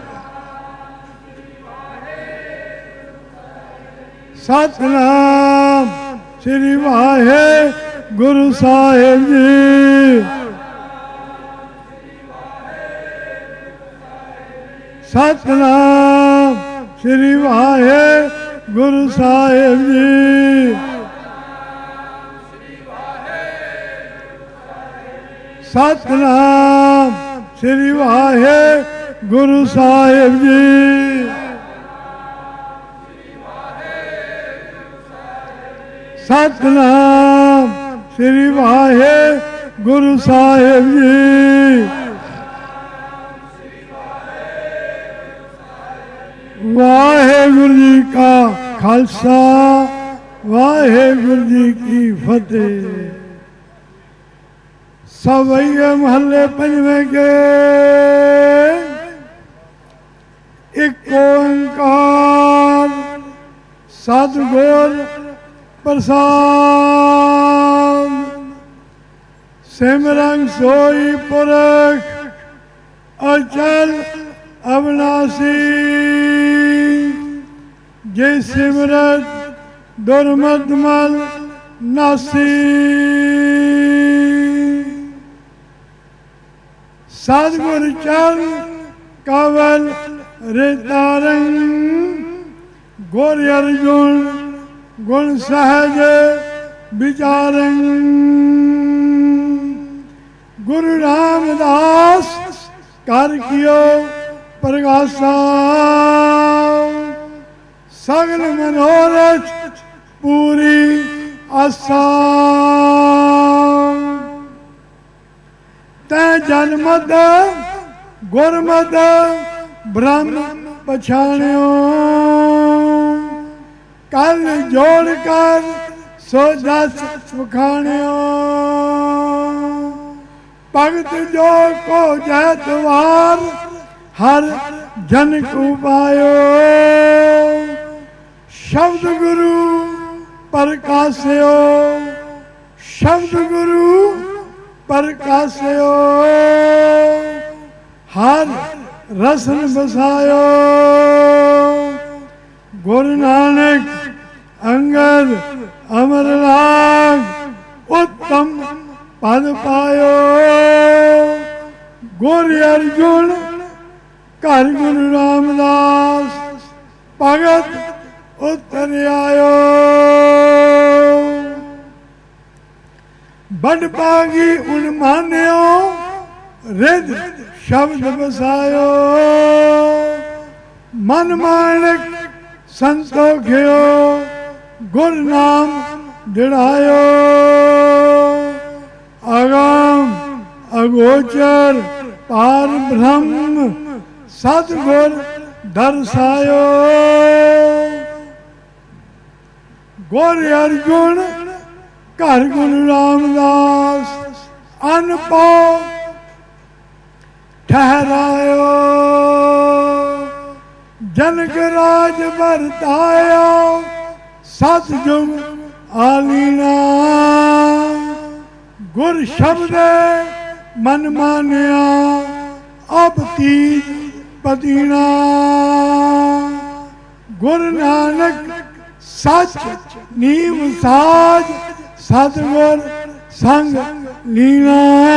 ਸਤਿਨਾਮ ਸ੍ਰੀ ਵਾਹਿਗੁਰੂ ਸਾਹਿਬ ਜੀ। ਸਤਿਨਾਮ ਸ੍ਰੀ ਵਾਹਿਗੁਰੂ ਸਾਹਿਬ ਜੀ। ਸਤਿਨਾਮ ਸ੍ਰੀ ਵਾਹਿਗੁਰੂ ਸਾਹਿਬ ਜੀ। ਸਤਿਨਾਮ ਸ੍ਰੀ ਵਾਹਿਗੁਰੂ ਸਾਹਿਬ ਜੀ। ਵਾਹਿਗੁਰੂ ਜੀ ਕਾ ਖਾਲਸਾ, ਵਾਹਿਗੁਰੂ ਜੀ ਕੀ ਫਤਿਹ। ਸਵਈਏ ਮਹੱਲੇ ਪੰਜਵੇਂ ਕੇ ਇੱਕ ਓੰਕਾਰ ਸਤਿਗੁਰ ਪ੍ਰਸਾਦ। ਸਿਮਰਨ ਸੋਈ ਪੁਰਖ ਅਚਲ ਅਵਨਾਸੀ, ਜੇ ਸਿਮਰਤ ਦੁਰਮਤ ਮਲ ਨਾਸੀ। ਸਤਿਗੁਰ ਚਰਨ ਕਵਲ ਰਿਤਾਰੰ, ਗੁਰ ਅਰਜੁਨ ਗੁਣ ਸਹਿਜ ਵਿਚਾਰੰ। ਗੁਰੂ ਰਾਮਦਾਸ ਕਰ ਕੀਓ ਪ੍ਰਗਾਸਾ, ਸਗਲ ਮਨੋਰਥ ਪੂਰੀ ਆਸਾ। ਤੈ ਜਨਮਤ ਗੁਰਮਤ ਬ੍ਰਹਮ ਪਛਾਣਿਓ, ਕਲ ਜੋੜ ਕਰ ਸੋ ਦਸ ਵਖਾਣਿਓ। ਭਗਤ ਜੋ ਕੋ ਜੈਤਵਾਰ ਹਰ ਜਨ ਕੋ ਪਾਇਓ। ਸ਼ਬਦ ਗੁਰੂ ਪ੍ਰਕਾਸਿਓ, ਸ਼ਬਦ ਗੁਰੂ ਪ੍ਰਕਾਸਿਓ। ਹਰ ਰਸਨ ਬਸਾਇਓ, ਗੁਰੂ ਨਾਨਕ ਅੰਗਦ ਅਮਰ ਲਾਗ ਉੱਤਮ ਪਦ ਪਾਇਓ। ਗੁਰੂ ਅਰਜੁਨ ਘਰ ਗੁਰੂ ਰਾਮਦਾਸ ਭਗਤ ਉਤਰ ਆਇਓ। ਬੜ ਪਾਗੀ ਉਨ ਮਾਨਿਓ, ਰਿਦ ਸ਼ਬਦ ਬਸਾਇਓ। ਮਨ ਮਾਨਕ ਸੰਤੋਖਿਓ, ਗੁਰ ਨਾਮ ਦਿੜਾਇਓ। ਅਗਮ ਅਗੋਚਰ ਪਾਰ ਬ੍ਰਹਮ ਸਤਿਗੁਰ ਦਰਸਾਇਓ। ਗੁਰ ਅਰਜੁਨ ਘਰ ਗੁਰੂ ਰਾਮਦਾਸ ਅਨਪਉ ਠਹਿਰਾਇਓ। ਜਨਕ ਰਾਜ ਵਰਤਾਇਓ ਸਤਿਜੁਗ ਆਲੀਨਾ। ਗੁਰ ਸ਼ਬਦੇ ਮਨ ਮਾਨਿਆ ਅਬ ਤੀਜ ਪਦੀਨਾ। ਗੁਰ ਨਾਨਕ ਸੱਚ ਨੀਮ ਸਾਜ ਸਤਿਗੁਰ ਸੰਗ ਲੀਨਾ।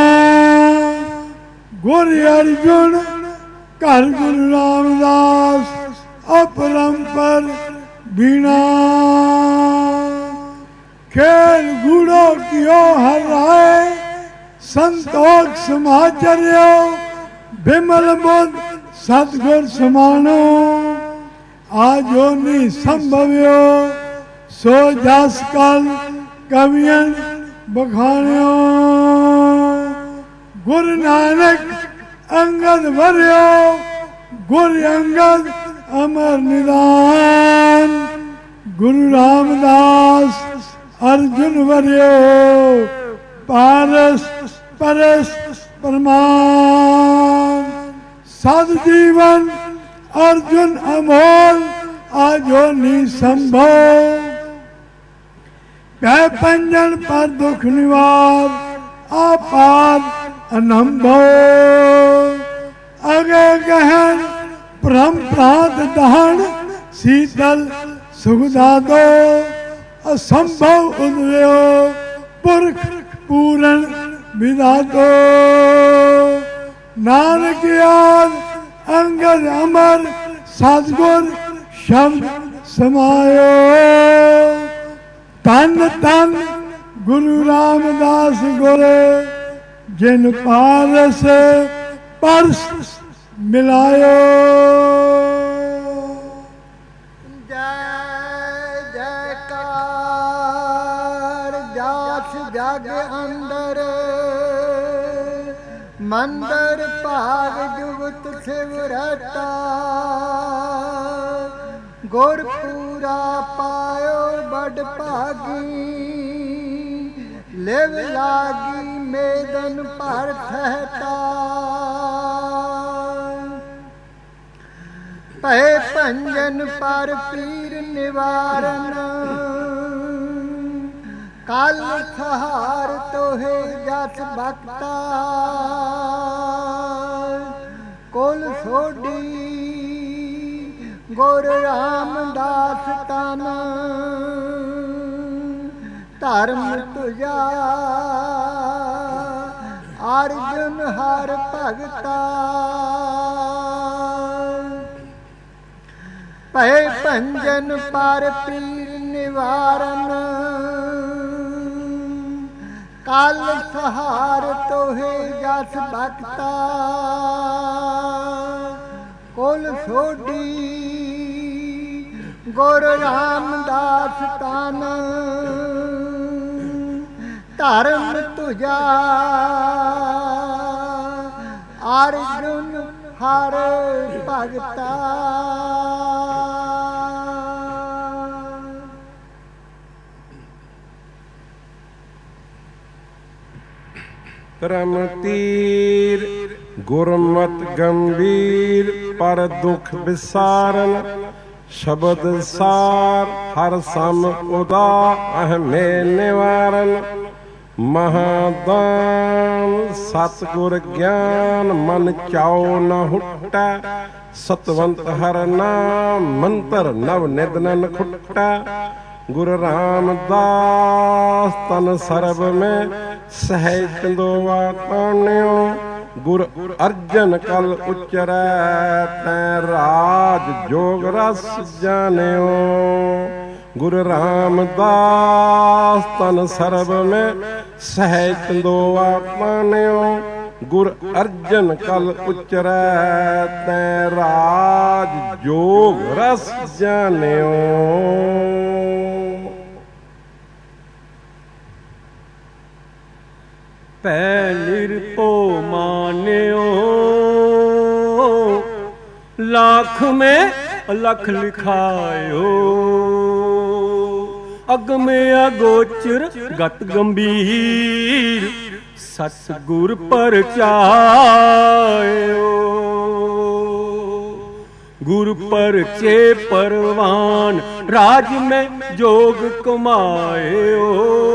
ਗੁਰ ਅਰਜੁਨ ਘਰ ਗੁਰੂ ਰਾਮਦਾਸ ਅਪਰੰਪਰ ਬੀਣਾ। ਖੇਲ ਗੂੜੋ ਕਿਓ ਹਰਾਏ ਸੰਤੋਖ ਸਮਾਚਰਿਓ। ਬਿਮਲ ਬੁੱਧ ਸਤਿਗੁਰ ਸਮਾਨੋ ਆਜੋ ਨੀ ਸੰਭਵਿਓ। ਸੋ ਜਸ ਕਲ ਕਵੀਆਂ ਬਖਾਣਿਓ। ਗੁਰ ਨਾਨਕ ਅੰਗਦ ਵਰਿਓ ਗੁਰ ਅੰਗਦ ਅਮਰ ਨਿਦਾਨ। ਗੁਰੂ ਰਾਮਦਾਸ ਅਰਜੁਨ ਵਰਿਓ ਪਾਰਸ ਪਰਸ ਪ੍ਰਮਾਨ। ਸਦ ਜੀਵਨ ਅਰਜੁਨ ਅਮੋਲ ਆਜੋ ਨੀ ਸੰਭੋ। ਪੈ ਪੰਜਨ ਪਰ ਦੁਖ ਨਿਵਾਰ ਆਪਾਰ ਅਨੰਭੋ। ਅਗੇ ਗਹਿਣ ਭ੍ਰਮ ਭ੍ਰਾਂਤ ਦਹਨ ਸੀਤਲ ਸੁਖਦਾਦੋ। ਅਸੰਭਵ ਉਦਰਿਓ ਪੁਰਖ ਪੂਰਨ ਵਿਦਾਤੋ। ਨਾਨਕ ਆਦ ਅੰਗਦ ਅਮਰ ਸਤਿਗੁਰ ਸ਼ਬਦ ਸਮਾਇਓ। ਧੰਨ ਧੰਨ ਗੁਰੂ ਰਾਮਦਾਸ ਗੁਰ ਜਿਨ ਪਾਰਸ ਪਰਸ ਮਿਲਾਇਓ। ਜੈ ਜੈਕਾਰ ਜਾਸ ਜਗ ਅੰਦਰ ਮੰਦਰ ਭਾਗ ਜੁਗਤ ਸਿਵਰਤਾ। ਗੁਰ ਪੂਰਾ ਪਾਇਓ ਬੜ ਭਾਗੀ ਲਿਵ ਲਾਗੀ ਮੇਦਨ ਭਰ ਠਹਿਤਾ। ਭੈ ਭੰਜਨ ਪਰ ਪੀਰ ਨਿਵਾਰਨ ਕਲ ਸਹਾਰ ਤੋਹੇ ਜਸ ਭਗਤਾ। ਕੁਲ ਸੋਢੀ ਗੁਰ ਰਾਮਦਾਸ ਤਨ ਧਰਮ ਤੁਜਾ ਅਰਜੁਨ ਹਰ ਭਗਤਾ। ਭੈ ਭੰਜਨ ਪਰ ਪੀਰ ਨਿਵਾਰਨ ਕਲ ਸਹਾਰ ਤੋਹੇ ਜਸ ਭਗਤਾ। ਕੁਲ ਸੋਢੀ ਗੁਰ ਰਾਮਦਾਸ ਤਨ ਧਰਮ ਤੁਜਾ ਅਰਜੁਨ ਹਰ ਭਗਤਾ। ਕਰਮ ਤੀਰ ਗੁਰਮਤ ਗੰਭੀਰ ਪਰ ਦੁਖ ਵਿਸਾਰਨ। ਸ਼ਬਦ ਸਾਰ ਹਰ ਸਮ ਉਦਾ ਅਹਮੇ ਨਿਵਾਰਨ। ਮਹਾਦਾਨ ਸਤਿਗੁਰ ਗਿਆਨ ਮਨ ਚਾਉ ਨ ਹੁਟੈ। ਸਤਵੰਤ ਹਰ ਨਾਮ ਮੰਤਰ ਨਵ ਨਿਦ ਨ ਖੁਟੈ। ਗੁਰ ਰਾਮਦਾਸ ਤਨ ਸਰਬ ਮੈਂ ਸਹਿ ਚੰਦੋਵਾ ਤਾਣਿਓ। ਗੁਰ ਅਰਜਨ ਕਲ ਉਚਰੈ ਤੈ ਰਾਜ ਜੋਗ ਰਸ ਜਾਣਿਓ। ਗੁਰ ਰਾਮਦਾਸ ਤਨ ਸਰਬ ਮੈਂ ਸਹਿ ਚੰਦੋਵਾ ਤਾਣਿਓ। ਗੁਰ ਅਰਜਨ ਕਲ ਉਚਰੈ ਤੈ ਰਾਜ ਜੋਗ ਰਸ ਜਾਣਿਓ। ਭੈ ਨਿਰਭਉ ਮਾਨਿਓ। लाख में अलख लिखायो, अगम अगोचर गत गंभीर, सतगुर परचायो। गुर परचे परवान, राज में जोग कमायो।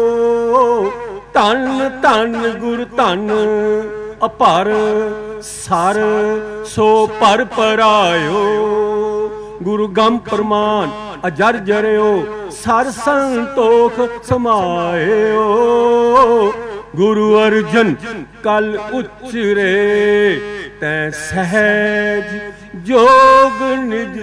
धन धन गुर धन अपार, सर सो पर परायो। गुरु गम प्रमाण अजर जरियो, सर संतोख समायो। गुरु अर्जन कल उचरे, तै सहज जोग निज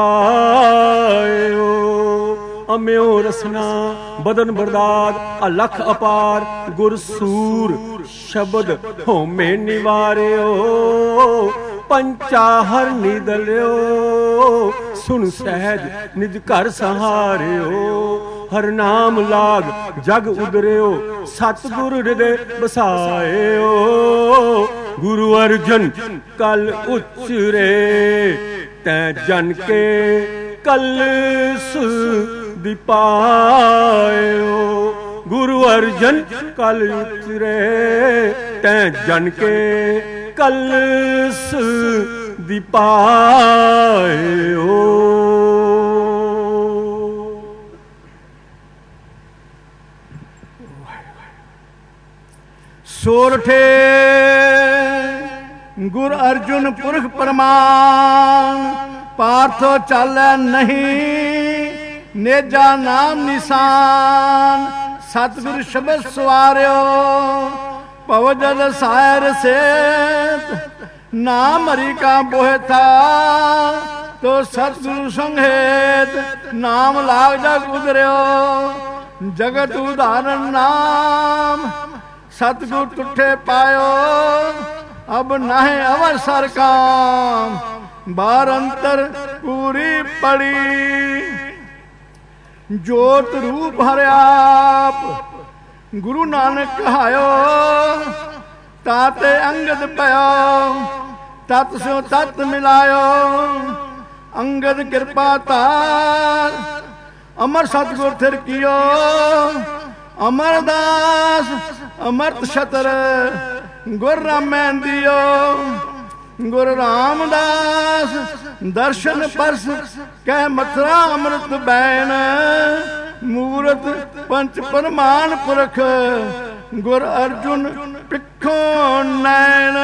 पायो। अम्यो रसना बदन बरदाद, अलख अपार, गुर सूर शब्द होमे निवारियो। पंचाहर निदलियो, सुन सहज निज घर सहारियो। हर नाम लाग जग उदरियो, सतगुरु हृदय बसायो। गुरु अर्जन कल उचरे, तै जन के कलस दिपायो। गुरु अर्जन कल उतरे, तै जन के कलस दिपायो। सोरठे गुर अर्जुन पुरख प्रमाण, पार्थो चालै नहीं नेजा नाम निशान। सतगुर शब्द सवारियो, पवजल सायर सेत, नाम हरि का बोहे था। तो सतगुरु संघेत, नाम लाग जग उदरियो। जगत उदाहरण नाम, सतगुर तुठे पायो। अब नाहे अवसर काम, बार अंतर पूरी पड़ी। जोत रूप हरियाप, गुरु नानक कहायो। ताते अंगद पयो, तत् सो तत् मिलायो। अंगद कृपा तार, अमर सतगुर थिर कियो। अमरदास अमृत छतर, गुर रामैन दियो। गुरु रामदास दर्शन परस, कह मथुरा अमृत बैन। मूरत पंच परमान पुरख, गुर अर्जुन पिखो नैन।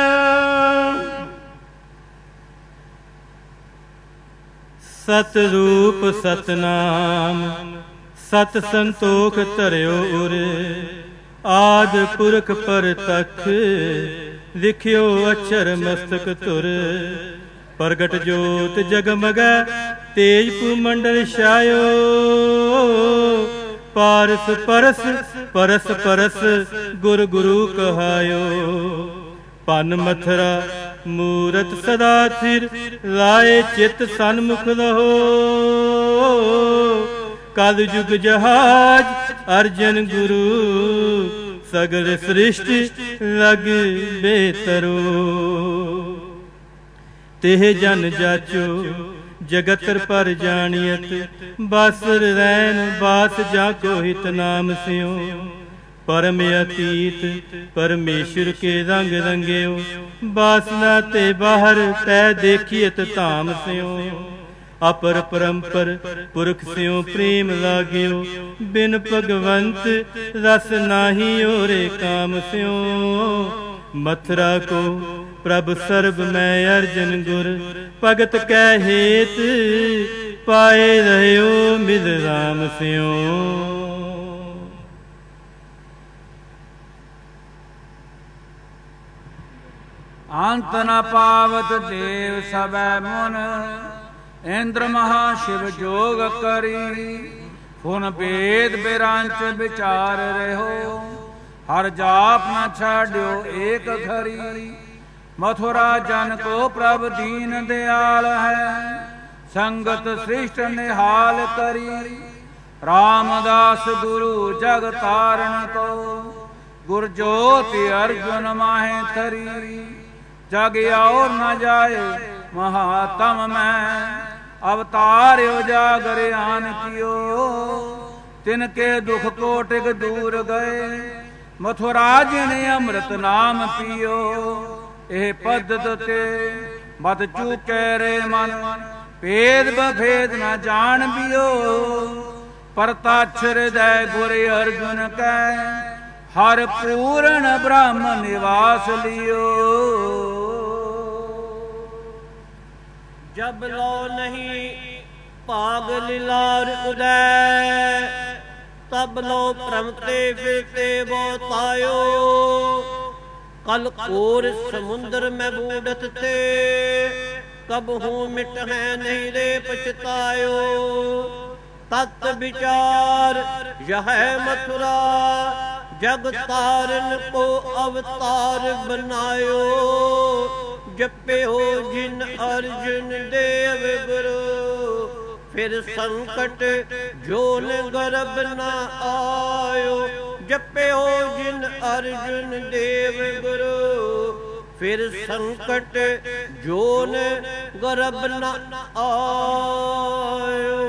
सतरूप सतनाम, सत संतोख धरियो उर। आद पुरख परतख, लिखियो अक्षर मस्तक तुर। प्रगट जोत जगमगै, तेज कुमंडल छायो। पारस परस परस परस, गुर गुरु कहायो। पन मथुरा मूरत सदा थिर, लाए चित सन्मुख लहो। कल युग जहाज अर्जन गुरु, सगल सृष्टि लग बेतरो। तेह जन जाचो जगत पर जानियत, बासर रैन बास जाको हित नाम स्यो। परम अतीत परमेश्वर के रंग रंगियो, बासना ते बाहर तै देखियत धाम स्यो। अपर परंपर पुरख स्यों प्रेम लागियो, बिन भगवंत रस नाही ओरे काम स्यों। मथुरा को प्रभ सर्ब मैं अर्जन गुर, भगत कै हेत पाए रहो मिल राम स्यों। अंत न पावत देव सबै मुन, इंद्र महाशिव जोग करी। फुन भेद बिरांच विचार रहो, हर जाप न छाड्यो एक घरी। मथुरा जन को प्रभ दीन दयाल है, संगत सृष्ट निहाल करी। रामदास गुरु जग तारण को, गुर ज्योति अर्जुन माहे थरी, जग और न जाए महातम में। अवतार उजागर आन कियो, तिनके दुख कोटिक दूर गए। मथुरा जिने अमृत नाम पियो, एह पद्धत ते बद चूके रे मन। भेद बभेद न जान बियो, परताक्ष हृदय गुर अर्जुन कै। हर पूर्ण ब्रह्म निवास लियो। जब लो नहीं पाग लीलार उदय, तब लो भ्रमते फिरते बोतायो। कल कोर समुद्र में बूढ़त थे, कब हूँ मिट है नहीं रे पछतायो। तत् विचार यह मथुरा, जग तारन को अवतार बनायो। जपे हो जिन अर्जुन देव गुरु, फिर संकट जोन गर्भ न आयो। जपे हो जिन अर्जुन देव गुरु, फिर संकट जोन गर्भ न आयो।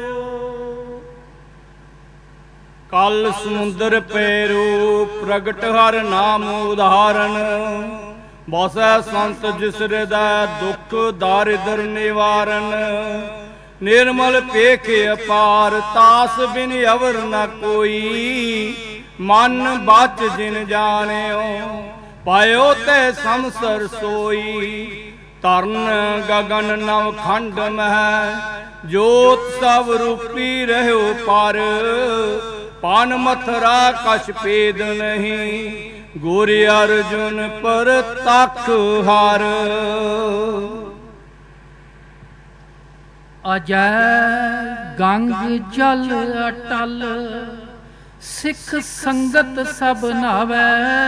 कल समुद्र पैरू प्रगट हर नाम उदाहरण। बसै संत जिस हृदय दुख दारिद्र निवारण। निर्मल पेख अपार तास बिन अवर न कोई। मन बाच जिन जानियो पायो ते समसर सोई। तरन गगन नव खंड मह जोत सब रूपी रहो पर। पान मथुरा कछ पेद नहीं गुर अर्जुन पर तक हार। अजय गंग जल अटल सिख संगत सब नावै।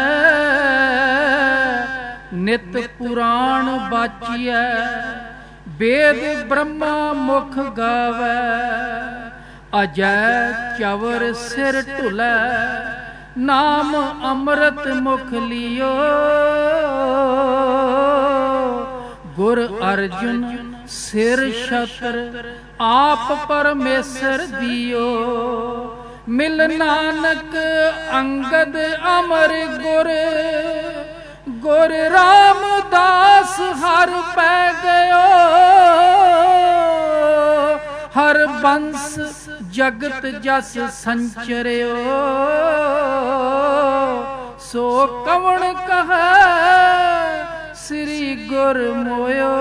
नित पुराण बाचिए वेद ब्रह्मा मुख गावै। अजय चवर सिर ढुलै नाम अमृत मुख लियो। गुर अर्जुन सिर छत्र आप परमेश्वर दियो। मिल नानक अंगद अमर गुर। गुर रामदास हर पै गयो। हर बंस जगत जस संचरियो। सो कवण कहे श्री गुर मोयो।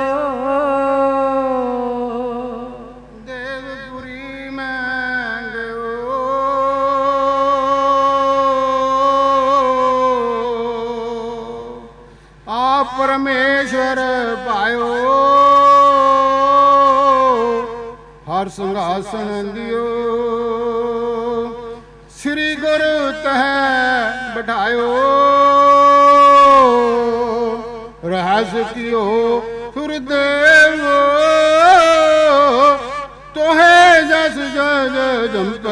देवपुरी में गयो आप परमेश्वर पायो। हर सिंहासन दियो श्री गुरु तह बिठायो। रहस कियो सुरदेव तोहे जस जज जमक।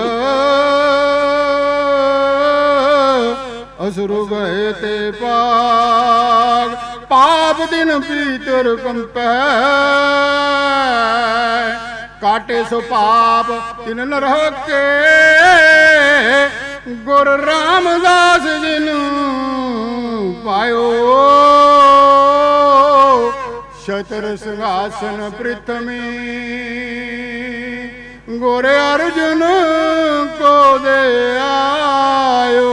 असुरु गए ते पाग पाप दिन भीतर कंपै। काटे सो पाप तिन नरक के गुर रामदास जिनु पायो। छत्र सिंहासन पृथ्वी गुर अर्जुन को दे आयो।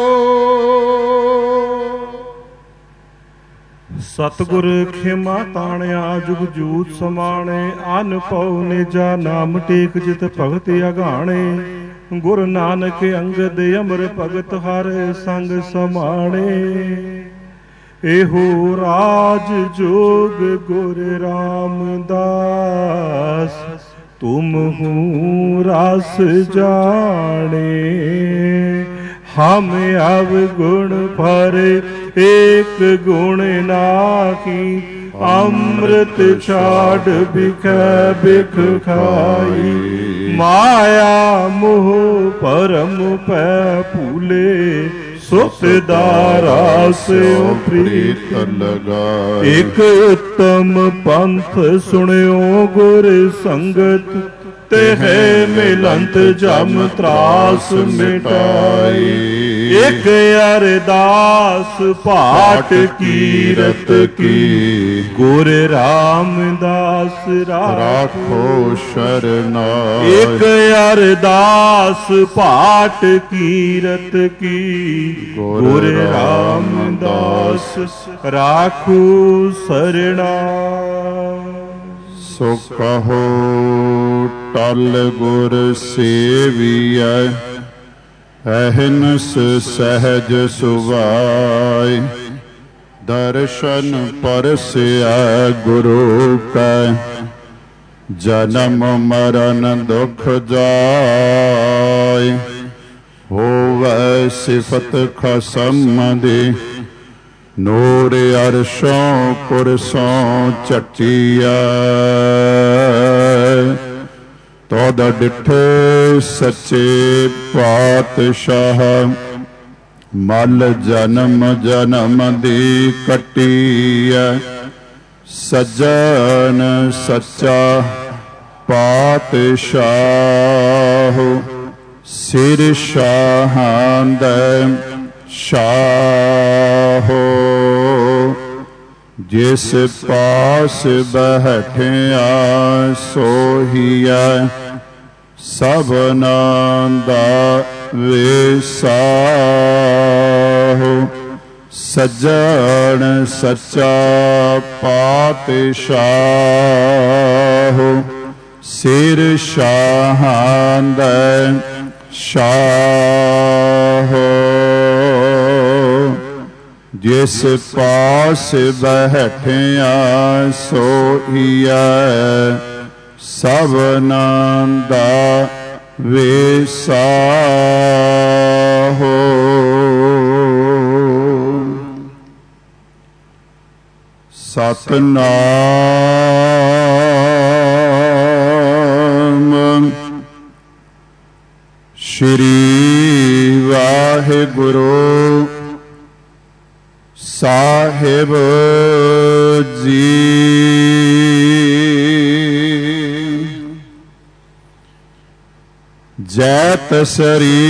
सतगुर खिमा ताणिया जुग जूत समाणे। अन पौ निजा नाम टेक जित भगत अगाणे। गुर नानक अंगद अमर भगत हर संग समाणे। एहो राज जोग गुर रामदास तुम हूँ रस जाने। हम अवगुण पर एक गुण नाकी। अमृत छाड़ बिख बिख खाई। माया मोह परम पै फूले ਸੁਤਦਾਰਾ ਸਿਉ ਪ੍ਰੀਤ ਲਗਾਏ। ਇਕ ਉਤਮ ਪੰਥ ਸੁਣਿਓ ਗੁਰ ਸੰਗਤ, ਤੇ ਹੈ ਮਿਲੰਤ ਜਮ ਤਰਾਸ ਮਿਟਾਈ। ਇਕ ਅਰਦਾਸ ਪਾਠ ਕੀਰਤ ਕੀ, ਗੁਰ ਰਾਮਦਾਸ ਰਾਖੋ ਸ਼ਰਨਾਈ। ਇਕ ਅਰਦਾਸ ਪਾਠ ਕੀਰਤ ਕੀ, ਗੁਰ ਰਾਮਦਾਸ ਰਾਖੋ ਸਰਨਾਈ। ਸੋ ਕਹੋ ਟਲ ਗੁਰ ਸੇਵੀਐ, ਅਹਿਨਸ ਸਹਿਜ ਸੁਭਾਈ। ਦਰਸ਼ਨ ਪਰਸਿਐ ਗੁਰੂ ਕੈ, ਜਨਮ ਮਰਨ ਦੁਖ ਜਾਇ। ਹੋਵੈ ਸਿਫਤ ਖਸਮ ਦੀ, ਨੂਰ ਅਰਸ਼ੋਂ ਕੁਰਸੋਂ ਚੱਟੀਐ। ਤੋਦ ਡਿਠੇ ਸੱਚੇ ਪਾਤਸ਼ਾਹ, ਮਲ ਜਨਮ ਜਨਮ ਦੀ ਕੱਟੀਐ। ਸੱਜਣ ਸੱਚਾ ਪਾਤਸ਼ਾਹ, ਸਿਰ ਸ਼ਾਹਾਂ ਦੇ ਸ਼ਾਹੋ। ਜਿਸ ਪਾਸ ਬੈਠਿਆ ਸੋਹੀਐ, ਸਭਨਾਂ ਦਾ ਵਿਸਾਹੋ। ਸੱਜਣ ਸੱਚਾ ਪਾਤਸ਼ਾਹ, ਸਿਰ ਸ਼ਾਹਾਂ ਦੇ ਸ਼ਾਹੋ। ਜਿਸ ਪਾਸ ਬੈਠਿਆ ਸੋਹੀਐ, ਸਭਨਾਂ ਦਾ ਵਿਸਾਹੋ। ਸਤਨਾਮ ਸ਼੍ਰੀ ਵਾਹਿਗੁਰੂ ਸਾਹਿਬ ਜੀ। ਜੈ ਤਸਰੀ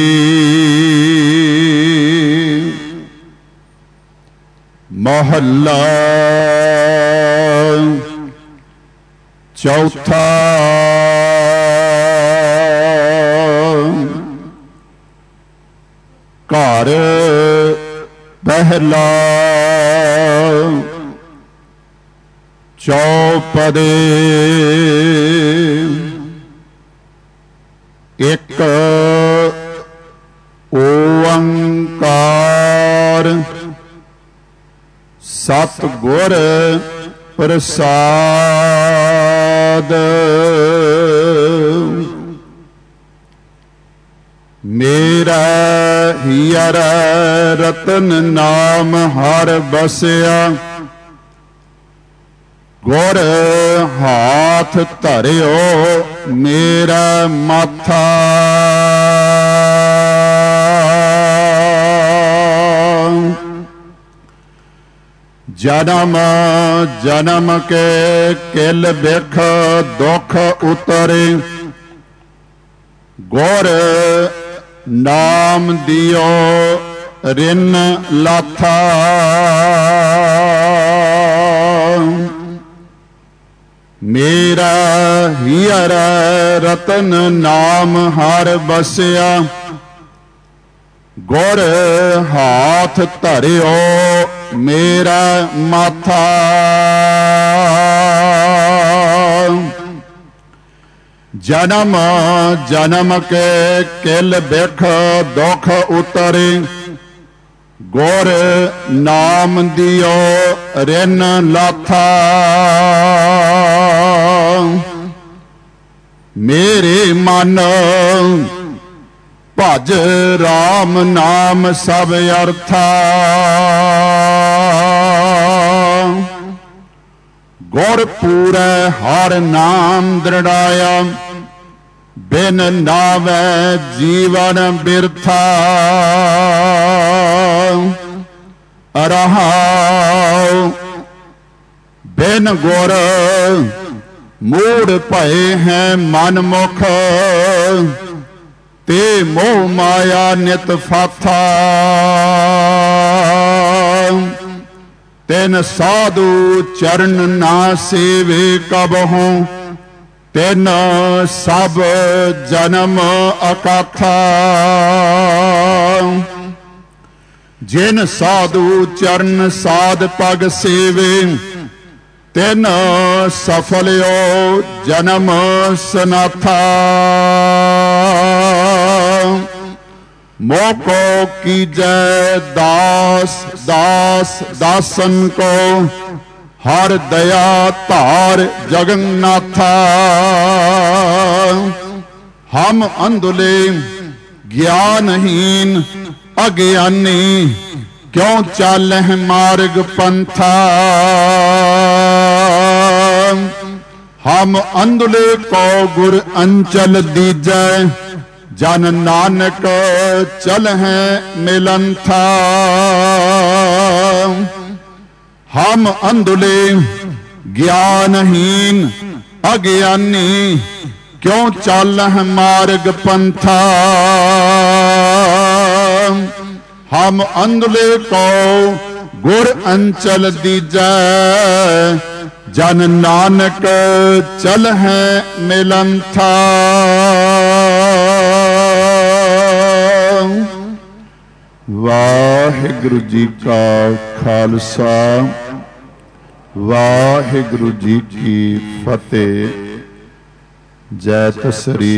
ਮਹੱਲਾ ਚੌਥਾ। ਘਰ ਪਹਿਲਾ ਚੌਪਦੇ। ਇੱਕ ਓੰਕਾਰ ਸਤਿਗੁਰ ਪ੍ਰਸਾਦ। ਮੇਰਾ ਹੀਰ ਰਤਨ ਨਾਮ ਹਰ ਬਸਿਆ। ਗੁਰ ਹਾਥ ਧਰਿਓ ਮੇਰਾ ਮਾਥਾ। ਜਨਮ ਜਨਮ ਕੇ ਕਿਲ ਬਿਖ ਦੁਖ ਉਤਰੇ। ਗੁਰ ਨਾਮ ਦਿਓ ਰਿਨ ਲਾਥਾ। ਮੇਰਾ ਹੀਰ ਰਤਨ ਨਾਮ ਹਰ ਬਸਿਆ। ਗੁਰ ਹਾਥ ਧਰਿਓ ਮੇਰਾ ਮਾਥਾ। ਜਨਮ ਜਨਮ ਕੇ ਕਿਲ ਬਿਖ ਦੁਖ ਉਤਰੇ। ਗੁਰ ਨਾਮ ਦਿਓ ਰਿਨ ਲਾਥਾ। ਮੇਰੇ ਮਨ ਭਜ ਰਾਮ ਨਾਮ ਸਭ ਅਰਥਾ। ਗੁਰ ਪੂਰੈ ਹਰ ਨਾਮ ਦ੍ਰਿੜਾਇਆ। बिन नावे जीवन बिरथा रहाओ। बिन गुर मूढ़ भये हैं मनमुख ते मोह माया नित फाथा। तिन साधु चरण ना सेवे कबहूं तिन सब जन्म अकाथा। जिन साधु चरण साध पग सेवे तिन सफलियो जन्म सनाथा। मोको कीजै दास दास दासन को हर दया धार जगन्नाथा। हम अंधुले ज्ञानहीन अज्ञानी क्यों चालह मार्ग पंथा। हम अंधुले को गुर अंचल दीजै जन नानक चल है मिलन था। हम अंधुले ज्ञानहीन अज्ञानी क्यों चल है मार्ग पंथा। हम अंधुले को गुर अंचल दीजै जन नानक चल है मिलन था। वाहिगुरु जी का खालसा वाहिगुरु जी की फतेह। जैत श्री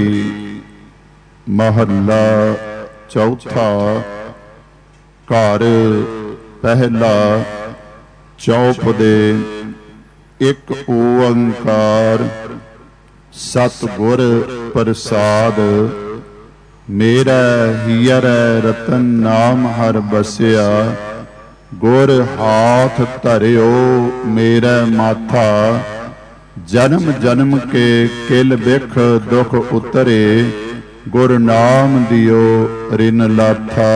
महला चौथा घर पहला चौप दे एक ओंकार सतगुर प्रसाद। मेरा हियर रतन नाम हर बसिया गुर हाथ धरियो मेरा माथा। जन्म जन्म के किल बिख दुख उतरे गुर नाम दियो रिन लाथा।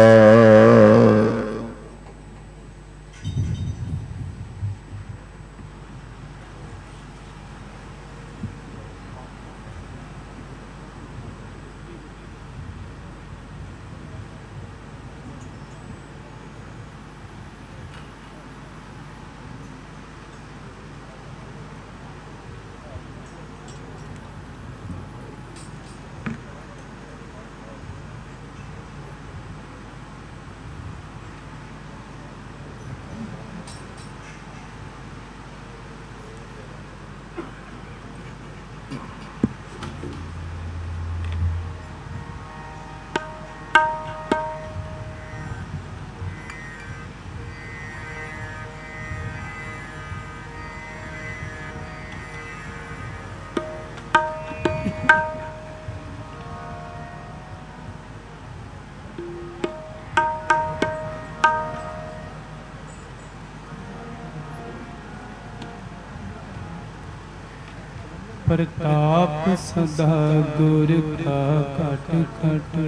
प्रताप सदा गुर का कट कट।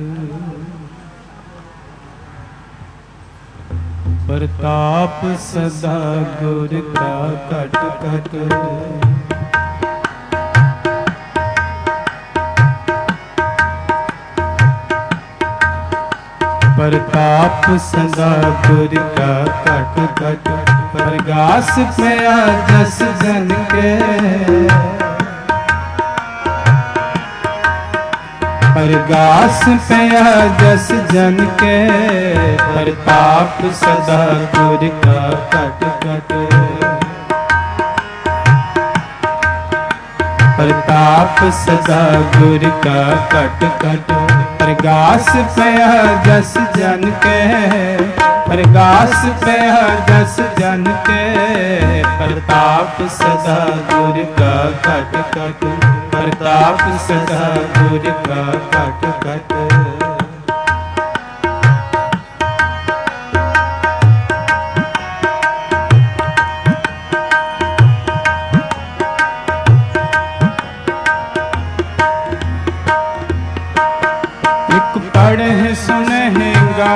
प्रताप सदा गुर का कट कट। प्रताप सदा गुर का कट कट। प्रगास पया जस जन के। प्रगास पया जस जन के। प्रताप सदा गुर का कट कट। प्रताप सदा गुर का कट कट। प्रगास पया जस जन के। प्रगास पया जस जन के। प्रताप सदा गुर का कट कट। प्रताप सदा गुर का कट कट।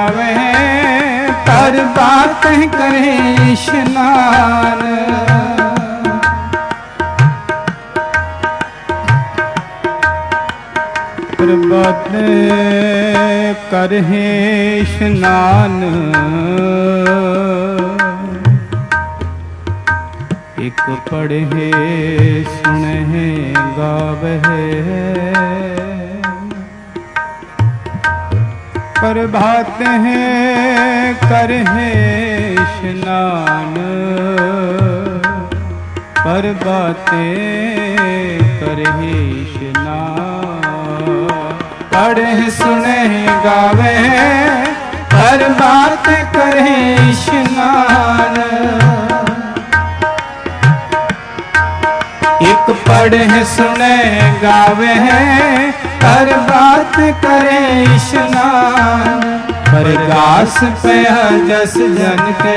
गावे पर बात करे स्नान। पर बात करे स्नान एक पढ़े सुने गावे प्रभात है करहे स्नान प्रभाते करहे स्नान पढ़े सुने गावे प्रभात करहे स्नान। एक पढ़े सुने गावे हर बात करे स्नान प्रकाश पया जस जन के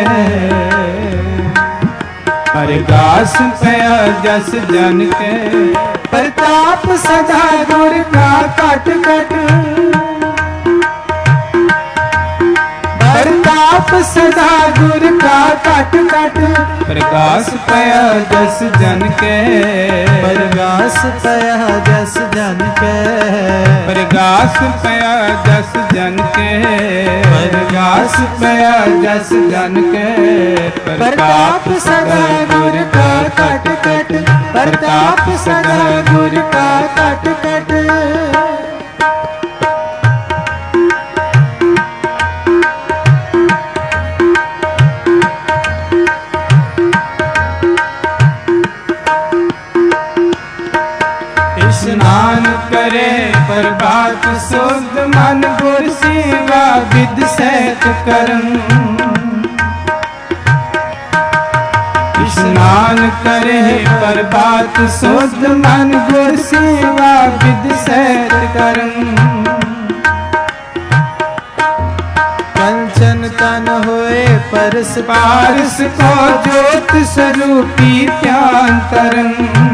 प्रकाश पया जस जन के प्रताप सदा गुर का कट कट प्रताप सदा गुर का कट कट प्रकाश पया जस जन के प्रकाश पया जस जन के प्रकाश पया जस जन के प्रकाश पया जस जन के प्रताप सदा गुर का कट कट प्रताप सदा गुर का कट कट। स्नान करे प्रभात शुद्ध मन गुर सेवा विद सहित करन। स्नान करे प्रभात शुद्ध मन गुर सेवा विद सहित करन। कंचन तन होए परस पारस को ज्योत स्वरूपी ध्यान तरन।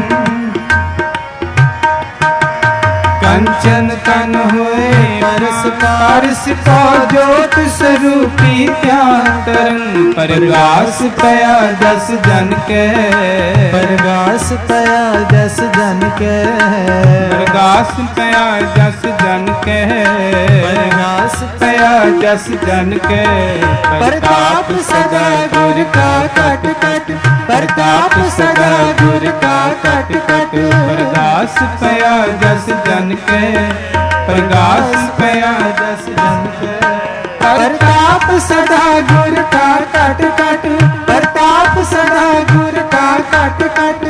कंचन तन होए परस पारस को ज्योत स्वरूपी ध्यान तरन। प्रकाश पया जस जन के प्रकाश पया जस जन के प्रकाश पया जस जन के प्रकाश पया जस जन के प्रताप सदा गुर का कट कट प्रताप सदा गुर का कट कट। प्रकाश पया जस जन के प्रकाश पया जस जन के प्रताप सदा गुर का कट कट प्रताप सदा गुर का कट कट।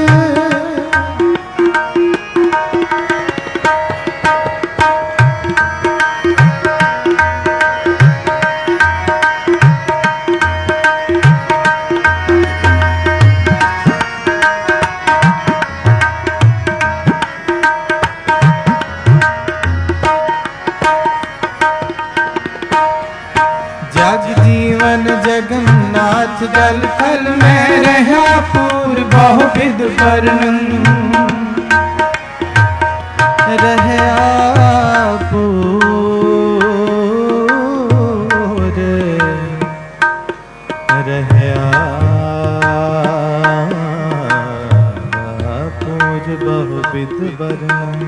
जगन्नाथ जल थल में रहा पूर बहुविध वर्णन। रहा पूर रहा पूर बहुविध वर्णन।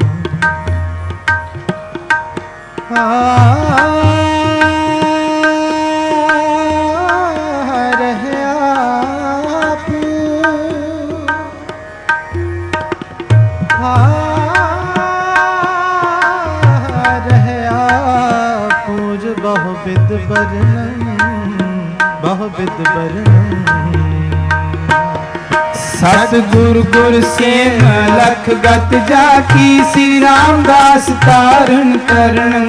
बहुविध वर्णन बहुविध वर्णन। सतगुरु गुर से लख गत जाकी श्री रामदास तारण करण।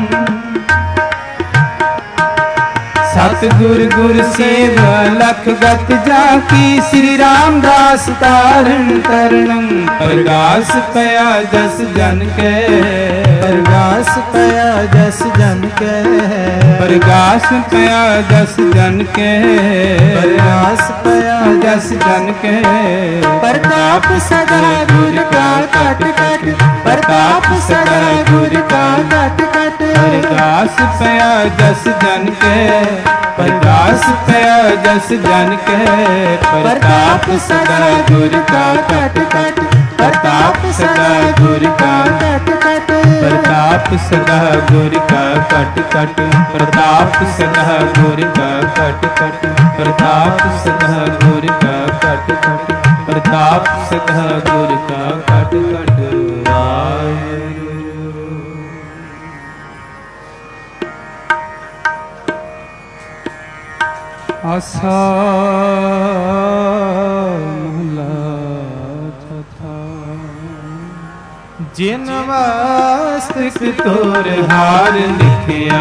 सतगुरु गुर से लख गत जाकी श्री रामदास तारण करण। प्रकाश पया जस जन के प्रकाश पया जस जन के प्रकाश पया जस जन के प्रकाश पया जस जन के प्रताप सदा गुर का कट कट प्रताप सदा गुर का कट कट। परदास पया जस जन के, परदास पया जस जन के, प्रताप सदा गुर का कट कट, प्रताप सदा गुर का कट कट, प्रताप सदा गुर का कट कट, प्रताप सदा गुर का कट कट, प्रताप सदा गुर का कट कट, प्रताप सदा गुर का कट कट। आसा महला चौथा। जिन वास्तिक तोर हार लिखिया,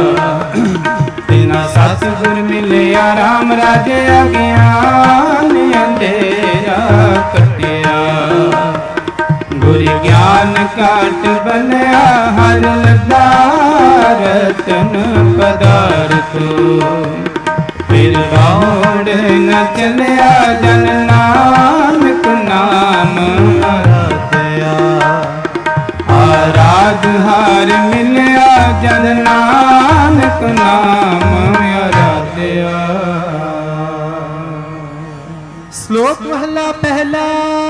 तिना सतगुर मिलिया, राम राजे अज्ञान अंधेरा कटिया, गुर ज्ञान काट बनया, हर लदा रतन पदार्थ, फिर दौड़ न चलिया, जन नानक नाम आराधया, आराध हार मिलिया, जन नानक नाम आराधया। श्लोक महला पहला।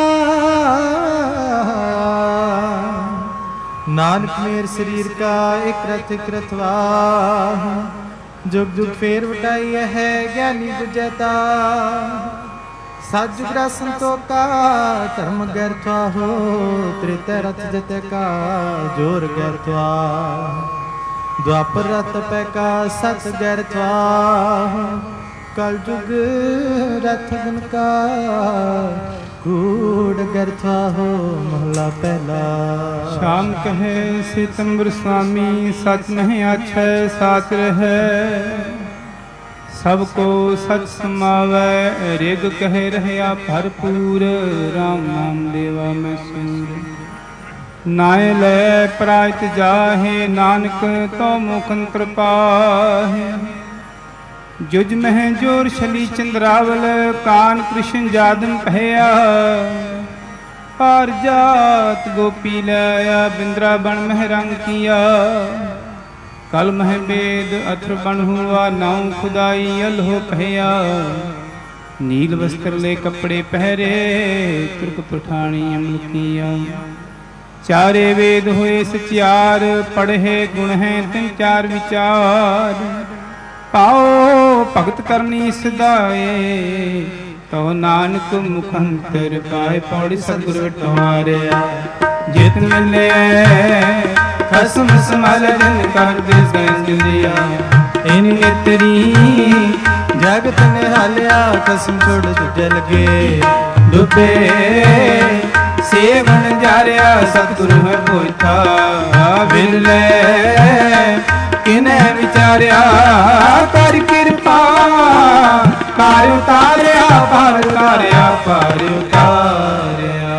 नानक मेर शरीर का एक रथ कृतवा, जुग जुग फेर वटाई है ज्ञानी बुझता, सात जुगरा संतों का धर्म गैरथवा हो, त्रेता रथ जत का जोर गैरथवा, द्वापर रथ पे का सत गैरथवा, कल जुग रथ दिन का कूड़ गैरथवा हो। महला पहला। श्याम कहे सितंबर स्वामी, सच नहीं अच्छे साच रहे, सबको सच समावै, रिग कहे रहया भरपूर, राम नाम देवा में सूर, नाय ले प्रायत जाहे, नानक तो मुखन कृपाहे, जुज मह जोर छली चंद्रावल, कान कृष्ण जादम भया, पार जात गोपी लाया, बिंद्रावन मह रंग किया, कल मह वेद अथर बन हुआ, नाऊ खुदाई यल हो कहया, नील वस्त्र ले कपड़े पहरे, तुर्क पठानी अमल किया, चारे वेद होए सचियार, पढ़े गुण हैं तिन चार विचार, पाओ भगत करनी सदाए, तो नानक मुखंतर पाए, पौड़ी सतगुर विठवारे, जित मिले खसम संभाल जिन कर दिया, इन नेतरी जगत निहालिया, कसम छोड़ तुझे लगे, डुबे सेवन जारिया, सतगुरु है पोथा, विरले किने विचारिया, कर कृपा पार उतारिया, पार उतारिया, पार उतारिया।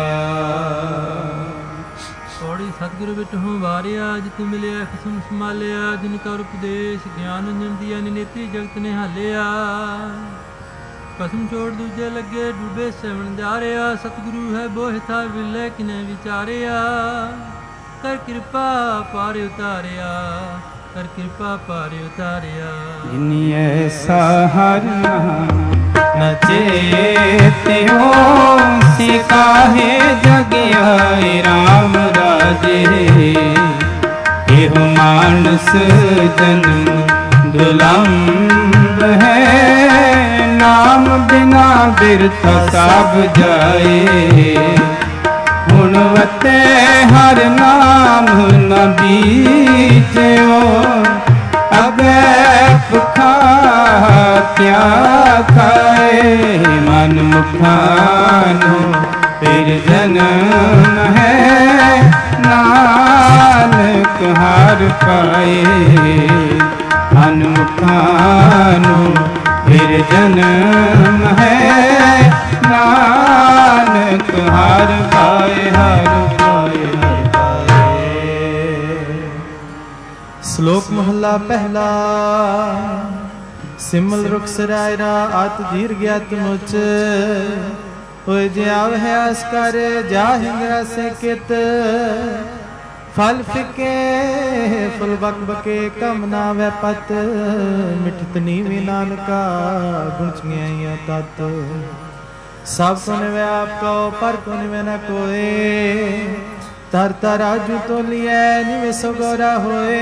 पौड़ी सतगुरु बिटहु वारिया, जित मिलिया खसम संभालिया, जिनका उपदेश ज्ञान अंजन दिया, निनेत्री जगत ने हालिया, कसम छोड़ दूजे लगे, डूबे सेवन जारिया, सतगुरु है बोह था विले किने विचारिया, कर कृपा पार उतारिया, कर कृपा पार उतारिया। जिनी ऐसा हर न चेत्यो, से काहे जग आए राम राजे, एहो मानस जन्म दुलंब है, नाम बिना बिरथा सब जाए, गुणवते हर नाम न बीजो, अगे भुखा क्या खाए, मन मुखानो फिर जन्म है, नानक हार पाए, मन मुखानो फिर जन्म है, नानक हार पाए, हार पाए, हार पाए। श्लोक महला पहला। सिमल रुख सरायरा आत धीर ज्ञात मुच, होए जे आव है आस कर जा हिंगरा से कित, फल फिके फल बक बके कम ना वै पत मिठत नीवी नानका गुण चंगियाइया तत सब को निवे आपको पर को निवे न कोए तर तराजू तो लिया निवे सगोरा होए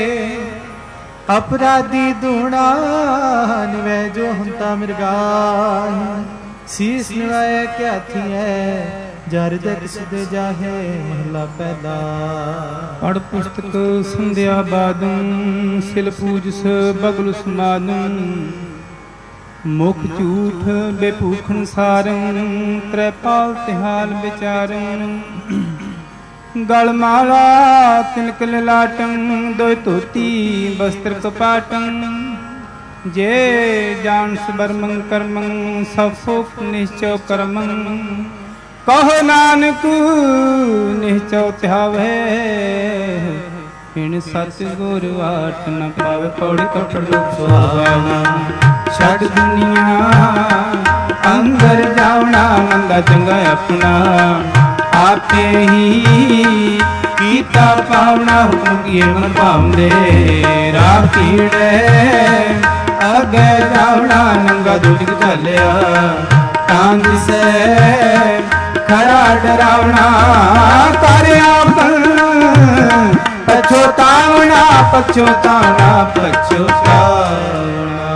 अपराधी दूना निवे जो हंता मिर्गाह शीस निवाए क्या थी है जर दे किसदे जाहे महला पैदा पढ़ पुस्तक संध्या बादन सिल पूजस बगल समादन मुख झूठ बेभूखन सारन त्रैपाल तिहाल विचारन गल माला तिलक ललाटन दोय धोती वस्त्र कपाटन जे जानस बर्मं कर्मं सब फोक निश्चय कर्मं कहो नानक निश्चौ त्यावे बिन सतगुर वाट न पावे पौड़ी कपड़ लोक सुहावना छड़ दुनिया अंदर जावना मंदा चंगा अपना आपे ही कीता पावना हुक्म किए मन पावंदे राह पीड़े अगे जावना नंगा दुख चलिया तांग से खरा डरावना करया पछोतावना पछोतावना पछोतावना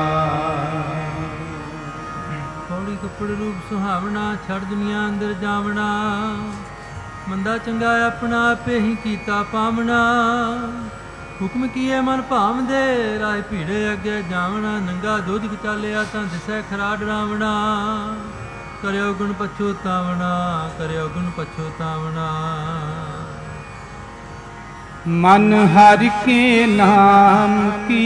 पौड़ी कपड़ रूप सुहावना छड़ दुनिया अंदर जावना मंदा चंगा अपना आपे ही कीता पावना हुक्म किए मन भावदे राह भीड़े अगे जावना नंगा दुध चालिया तां दिसै खरा डरावना करियो गुण पछोतावना करियो गुण पछोतावना मन हर के नाम की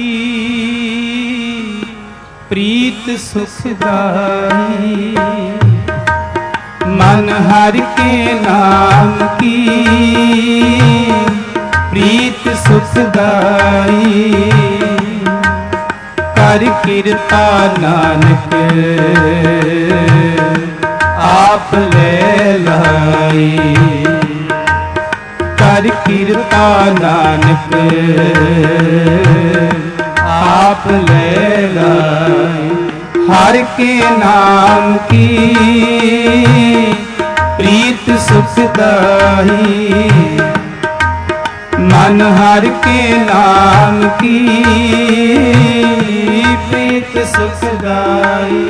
प्रीत सुखदाई मन हर के नाम की प्रीत सुखदाई कर किरता नानक आप ले लाई कर किरता नानक आप ले लाई हर के नाम की प्रीत सुखदाई मन हर के नाम की प्रीत सुखदाई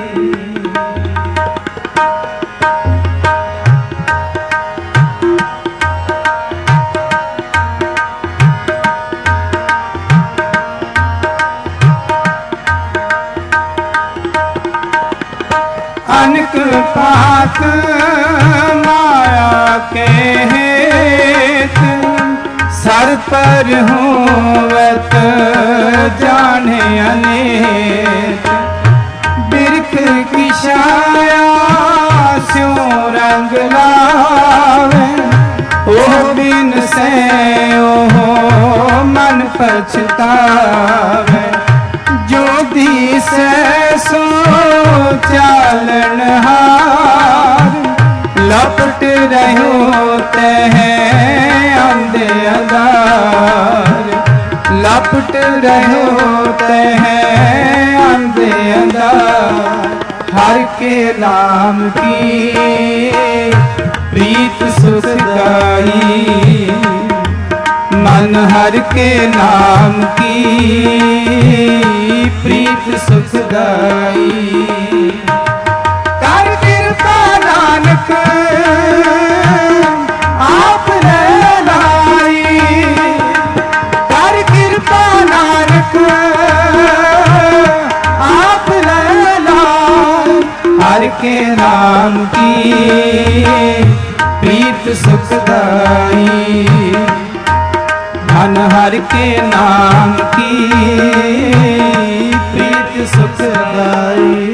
अनक पात माया के हेत सर पर होवत जाने अनेक बिरख की छाया स्यों रंग लावे ओ बिन से ओ मन पछतावे जो दिसे सो चालन हार लपट रहो तह अंधे अंधार लपट रहो तह अंधे अंधार हर के नाम की प्रीत सुखदाई मन हर के नाम की प्रीत सुखदाई कर कृपा नानक आप ले लाई कर कृपा नानक आप ले लाई हर के नाम की प्रीत सुखदाई मन हर के नाम की प्रीत सुखदाई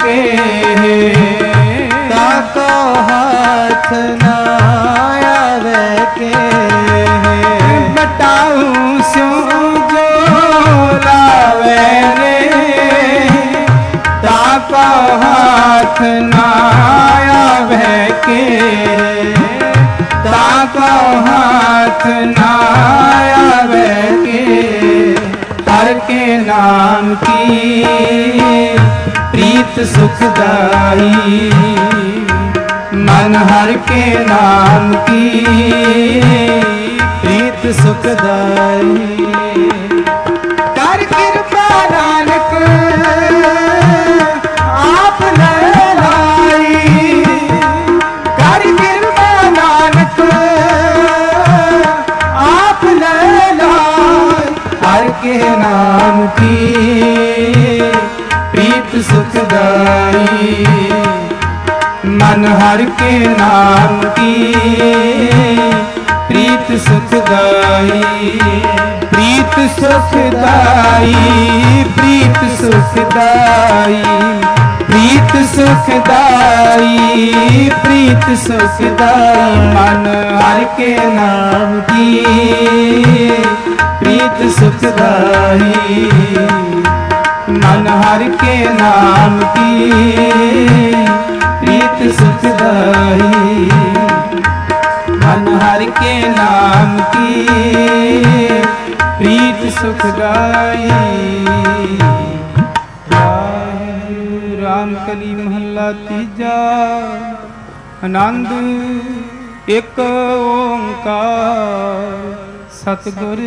के ताको हाथ ना आवे के बताऊं सो जो लावे रे ताको हाथ ना आवे के ताको हाथ ना आवे के हर के नाम की प्रीत सुखदाई मन हर के नाम की प्रीत सुखदाई कर कृपा नानक आप लाई कर कृपा नानक आप लाई हर के नाम की प्रीत सुखदाई मन हर के नाम की प्रीत सुखदाई प्रीत सुखदाई प्रीत सुखदाई प्रीत सुखदाई प्रीत सुखदाई मन हर के नाम की प्रीत सुखदाई मन हर के नाम की प्रीत सुखदाई मन हर के नाम की प्रीत सुखदाई। रामकली महला तीजा आनंद एक ओंकार सतगुर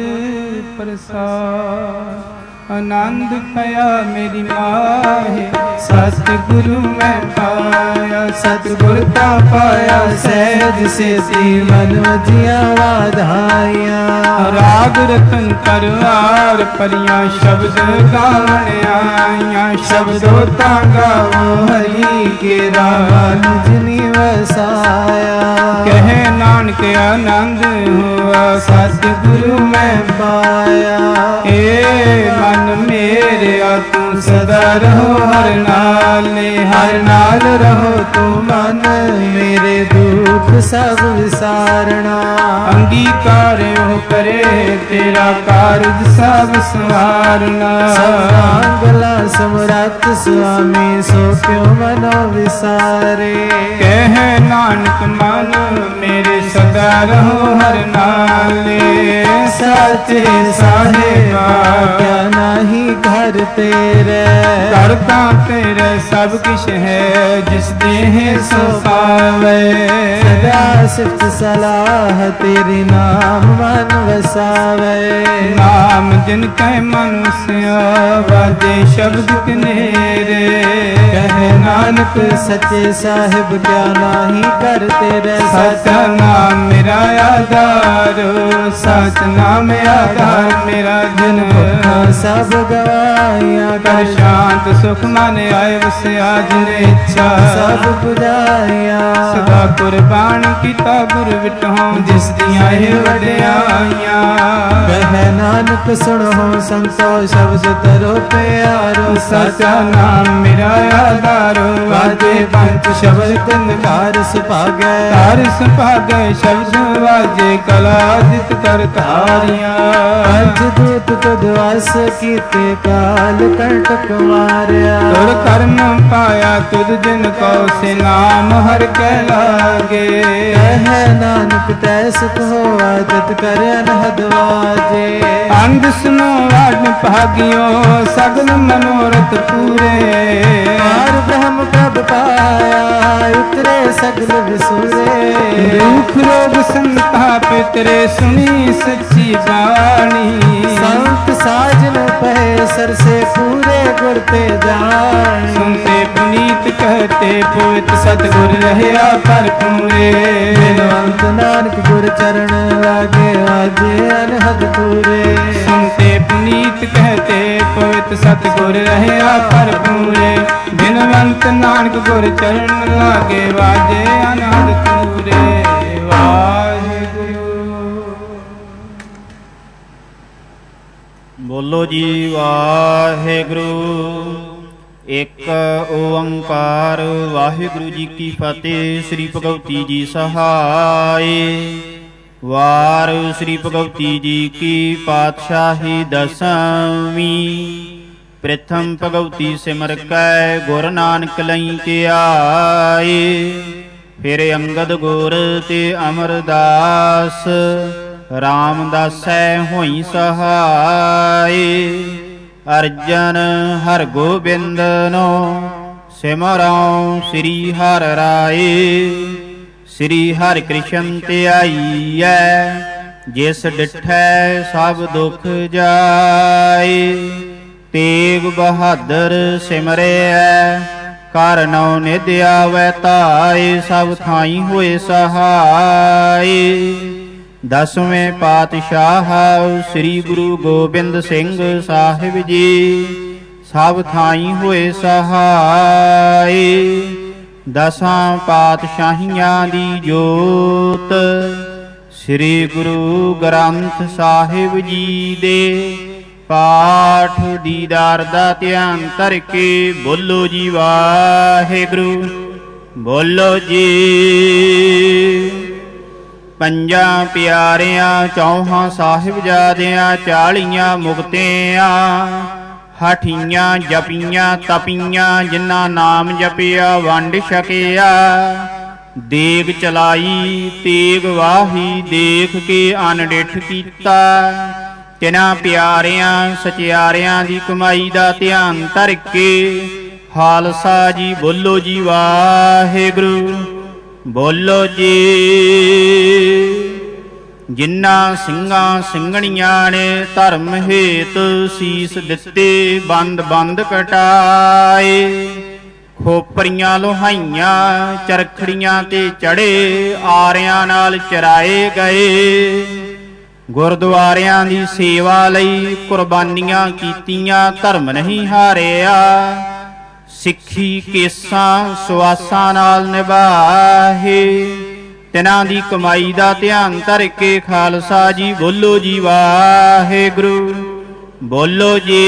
प्रसाद आनंद पाया मेरी माहे सतगुरु मैं पाया सतगुर का पाया सहज से मन जिया वाधाइया राग रतन परवार परियां शब्द गावन आइया शब्दों ता गावो हरि के राज जिनी वसाया कहे नानक आनंद हुआ सतगुरु मैं पाया ए मन मेरे तू सदा रहो हर नाल रहो तू मन मेरे दुख सब विसारना अंगीकार हो करे तेरा कारज सब संवारना गला समरथ स्वामी सो क्यों मनो विसारे कह नानक मन मेरे सदा रहो हर नाले सच्चे साहिबा क्या नहीं घर तेरे करता तेरे सब किश है जिस देह सो पावे सदा सिफ्त सलाह तेरी नाम मन वसावे नाम जिन कह मनुष्य वादे शब्द कनेरे कहे नानक सच्चे साहिब क्या नहीं कर तेरे सच्चा नाम मेरा आधार सच नाम आधार मेरा जिन सब गवाइया कर शांत सुख मन आए वसिया जिन इच्छा सब बुझाइया सदा कुर्बान कीता गुर विटहों जिस दियां वड्याइयां कह नानक सुनो संतो शब्द तरो प्यारो सच्चा नाम मेरा आधारो वाजे पंच शब्द तिन कार सुभागे कार सुभागे शब्द वाजे कला जित कर तारियां पंच दूत तुद वास कीते काल कंटक मारिया तुर कर्म पाया तुद जिन को से नाम हर के लागे कह नानक तै सुख हो आदत कर अनहद वाजे अंध सुनो वाड भागियो सगल मनोरथ पूरे और ब्रह्म कब पाया उतरे सगल विसुरे दुख रोग संताप तेरे सुनी सच्ची बाणी संत साजन पहे सर से पूरे गुरते जान सुनते पुनीत कहते पुत सतगुर रहया पर पूरे बिनवंत नानक गुर चरण लागे आजे अनहद पूरे सुनते पुनीत कहते पुत सतगुर रहया पर पूरे बिनवंत नानक गुर चरण लागे वाजे अनहद पूरे वाहिगुरु। बोलो जी वाहिगुरु। ਇੱਕ ਓੰਕਾਰ। ਵਾਹਿਗੁਰੂ ਜੀ ਕੀ ਫਤਿਹ। ਸ੍ਰੀ ਭਗਵਤੀ ਜੀ ਸਹਾਏ। ਵਾਰ ਸ੍ਰੀ ਭਗਵਤੀ ਜੀ ਕੀ ਪਾਤਸ਼ਾਹੀ ਦਸਵੀਂ। ਪ੍ਰਥਮ ਭਗਵਤੀ ਸਿਮਰ ਕੈ ਗੁਰ ਨਾਨਕ ਲਈ ਕੇ ਆਏ। ਫਿਰ ਅੰਗਦ ਗੁਰ ਤੇ ਅਮਰਦਾਸ ਰਾਮਦਾਸੈ ਹੋਈ ਸਹਾਏ। ਅਰਜਨ ਹਰ ਗੋਬਿੰਦ ਨੋ ਸਿਮਰਉ ਸ੍ਰੀ ਹਰਿ ਰਾਏ। ਸ੍ਰੀ ਹਰਿ ਕ੍ਰਿਸ਼ਨ ਧਿਆਈਐ ਜਿਸ ਡਿਠੈ ਸਭ ਦੁਖ ਜਾਏ। ਤੇਗ ਬਹਾਦਰ ਸਿਮਰਿਐ ਕਰ ਨਉ ਨਿਧ ਆਵੈ ਧਾਇ। ਸਭ ਥਾਈ ਹੋਏ ਸਹਾਈ। ਦਸਵੇਂ ਪਾਤਸ਼ਾਹ ਸ੍ਰੀ ਗੁਰੂ ਗੋਬਿੰਦ ਸਿੰਘ ਸਾਹਿਬ ਜੀ ਸਭ ਥਾਈ ਹੋਏ ਸਹਾਈ। ਦਸਾਂ ਪਾਤਸ਼ਾਹੀਆਂ ਦੀ ਜੋਤ ਸ੍ਰੀ ਗੁਰੂ ਗ੍ਰੰਥ ਸਾਹਿਬ ਜੀ ਦੇ ਪਾਠ ਦੀਦਾਰ ਦਾ ਧਿਆਨ ਧਰ ਕੇ ਬੋਲੋ ਜੀ ਵਾਹਿਗੁਰੂ। ਬੋਲੋ ਜੀ। ਪੰਜਾਂ ਪਿਆਰਿਆਂ ਚੌਹਾਂ ਸਾਹਿਬਜ਼ਾਦਿਆਂ 40 ਮੁਕਤਿਆਂ ਹਾਠੀਆਂ ਜਪੀਆਂ ਤਪੀਆਂ ਜਿਨ੍ਹਾਂ ਨਾਮ ਜਪਿਆ ਵੰਡ ਛਕਿਆ। ਦੇਗ ਚਲਾਈ ਤੇਗ ਵਾਹੀ ਦੇਖ ਕੇ ਅਨਡਿਠ ਕੀਤਾ। ਤਿਨਾਂ ਪਿਆਰਿਆਂ ਸਚਿਆਰਿਆਂ ਦੀ ਕਮਾਈ ਦਾ ਧਿਆਨ ਧਰ ਕੇ ਖਾਲਸਾ ਜੀ ਬੋਲੋ ਜੀ ਵਾਹਿਗੁਰੂ। ਬੋਲੋ ਜੀ। ਜਿਨ੍ਹਾਂ ਸਿੰਘਾਂ ਸਿੰਘਣੀਆਂ ਨੇ ਧਰਮ ਹੇਤ ਸੀਸ ਦਿੱਤੇ ਬੰਦ ਬੰਦ ਕਟਾਏ। ਖੋਪਰੀਆਂ ਲੋਹਾਈਆਂ ਚਰਖੜੀਆਂ ਤੇ ਚੜੇ ਆਰਿਆਂ ਨਾਲ ਚਰਾਏ ਗਏ। ਗੁਰਦੁਆਰਿਆਂ ਦੀ ਸੇਵਾ ਲਈ ਕੁਰਬਾਨੀਆਂ ਕੀਤੀਆਂ ਧਰਮ ਨਹੀਂ ਹਾਰਿਆ। ਸਿੱਖੀ ਕੇਸਾਂ ਸੁਆਸਾਂ ਨਾਲ ਨਿਭਾਹੇ। ਤਿਨਾਂ ਦੀ ਕਮਾਈ ਦਾ ਧਿਆਨ ਧਰ ਕੇ ਖਾਲਸਾ ਜੀ ਬੋਲੋ ਜੀ ਵਾਹਿਗੁਰੂ। ਬੋਲੋ ਜੀ।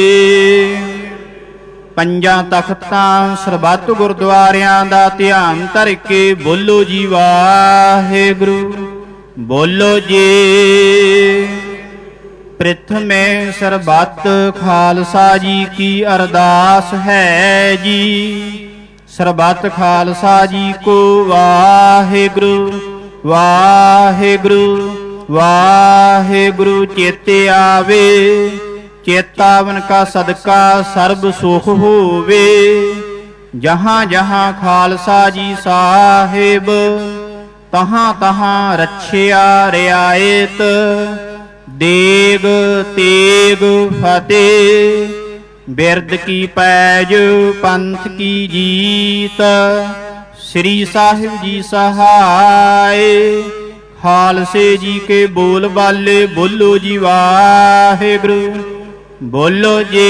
ਪੰਜਾਂ ਤਖਤਾਂ ਸਰਬੱਤ ਗੁਰਦੁਆਰਿਆਂ ਦਾ ਧਿਆਨ ਧਰ ਕੇ ਬੋਲੋ ਜੀ ਵਾਹਿਗੁਰੂ। ਬੋਲੋ ਜੀ। ਪ੍ਰਥਮੇ ਸਰਬੱਤ ਖਾਲਸਾ ਜੀ ਕੀ ਅਰਦਾਸ ਹੈ ਜੀ। ਸਰਬੱਤ ਖਾਲਸਾ ਜੀ ਕੋ ਵਾਹਿਗੁਰੂ ਵਾਹਿਗੁਰੂ ਵਾਹਿਗੁਰੂ ਚੇਤੇ ਆਵੇ। ਚੇਤਾਵਨ ਕਾ ਸਦਕਾ ਸਰਬ ਸੁਖ ਹੋਵੇ। ਜਹਾਂ ਜਹਾਂ ਖਾਲਸਾ ਜੀ ਸਾਹਿਬ ਤਹਾਂ ਤਹਾਂ ਰੱਛਿਆ ਰਿਆਇਤ। ਦੇਗ ਤੇਗ ਫਤਿਹ ਬਿਰਦ ਕੀ ਪੈਜ ਪੰਥ ਕੀ ਜੀਤ। ਸ੍ਰੀ ਸਾਹਿਬ ਜੀ ਸਹਾਏ। ਖਾਲਸੇ ਜੀ ਕੇ ਬੋਲ ਬਾਲੇ ਬੋਲੋ ਜੀ ਵਾਹਿਗੁਰੂ। ਬੋਲੋ ਜੀ।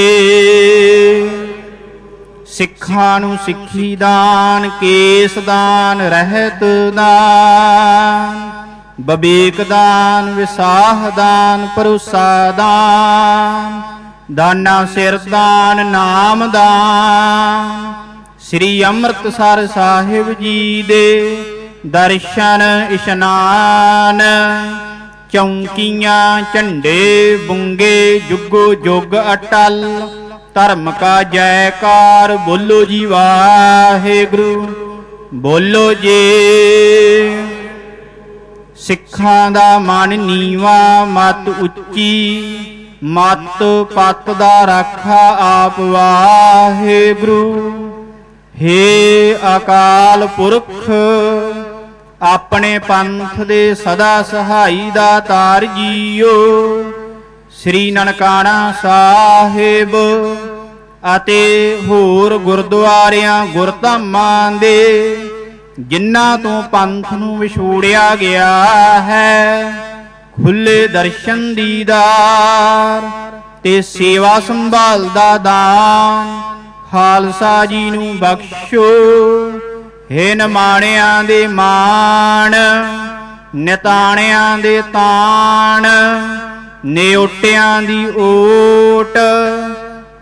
ਸਿੱਖਾਂ ਨੂੰ ਸਿੱਖੀ ਦਾਨ ਕੇਸ ਦਾਨ ਰਹਿਤ ਦਾਨ ਬਬੀਕ ਦਾਨ ਵਿਸਾਹ ਦਾਨ ਭਰੋਸਾ ਦਾਨ ਦਾਨਾ ਸਿਰ ਦਾਨ ਨਾਮ ਦਾਨ। ਸ੍ਰੀ ਅੰਮ੍ਰਿਤਸਰ ਸਾਹਿਬ ਜੀ ਦੇ ਦਰਸ਼ਨ ਇਸ਼ਨਾਨ। ਚੌਂਕੀਆਂ ਝੰਡੇ ਬੁੰਗੇ ਜੁਗੋ ਜੁਗ ਅਟਲ। ਧਰਮ ਕਾ ਜੈਕਾਰ ਬੋਲੋ ਜੀ ਵਾਹਿਗੁਰੂ। ਬੋਲੋ ਜੀ। ਸਿੱਖਾਂ ਦਾ ਮਨ ਨੀਵਾ ਮਤ ਉੱਚੀ। ਮਤ ਪਤ ਦਾ ਰਾਖਾ ਆਪ ਵਾਹਿਗੁਰੂ। ਹੇ ਅਕਾਲ ਪੁਰਖ ਆਪਣੇ ਪੰਥ ਦੇ ਸਦਾ ਸਹਾਈ ਦਾਤਾਰ ਜੀਓ। ਸ੍ਰੀ ਨਨਕਾਣਾ ਸਾਹਿਬ ਅਤੇ ਹੋਰ ਗੁਰਦੁਆਰਿਆਂ ਗੁਰਧਾਮਾਂ ਦੇ ਜਿਨ੍ਹਾਂ ਤੋਂ ਪੰਥ ਨੂੰ ਵਿਛੋੜਿਆ ਗਿਆ ਹੈ ਖੁੱਲੇ ਦਰਸ਼ਨ ਦੀਦਾਰ ਤੇ ਸੇਵਾ ਸੰਭਾਲ ਦਾ ਦਾਨ ਖਾਲਸਾ ਜੀ ਨੂੰ ਬਖਸ਼ੋ। ਹੇ ਨਿਮਾਣਿਆਂ ਦੇ ਮਾਣ ਨਿਤਾਣਿਆਂ ਦੇ ਤਾਣ ਨਿਓਟਿਆਂ ਦੀ ਓਟ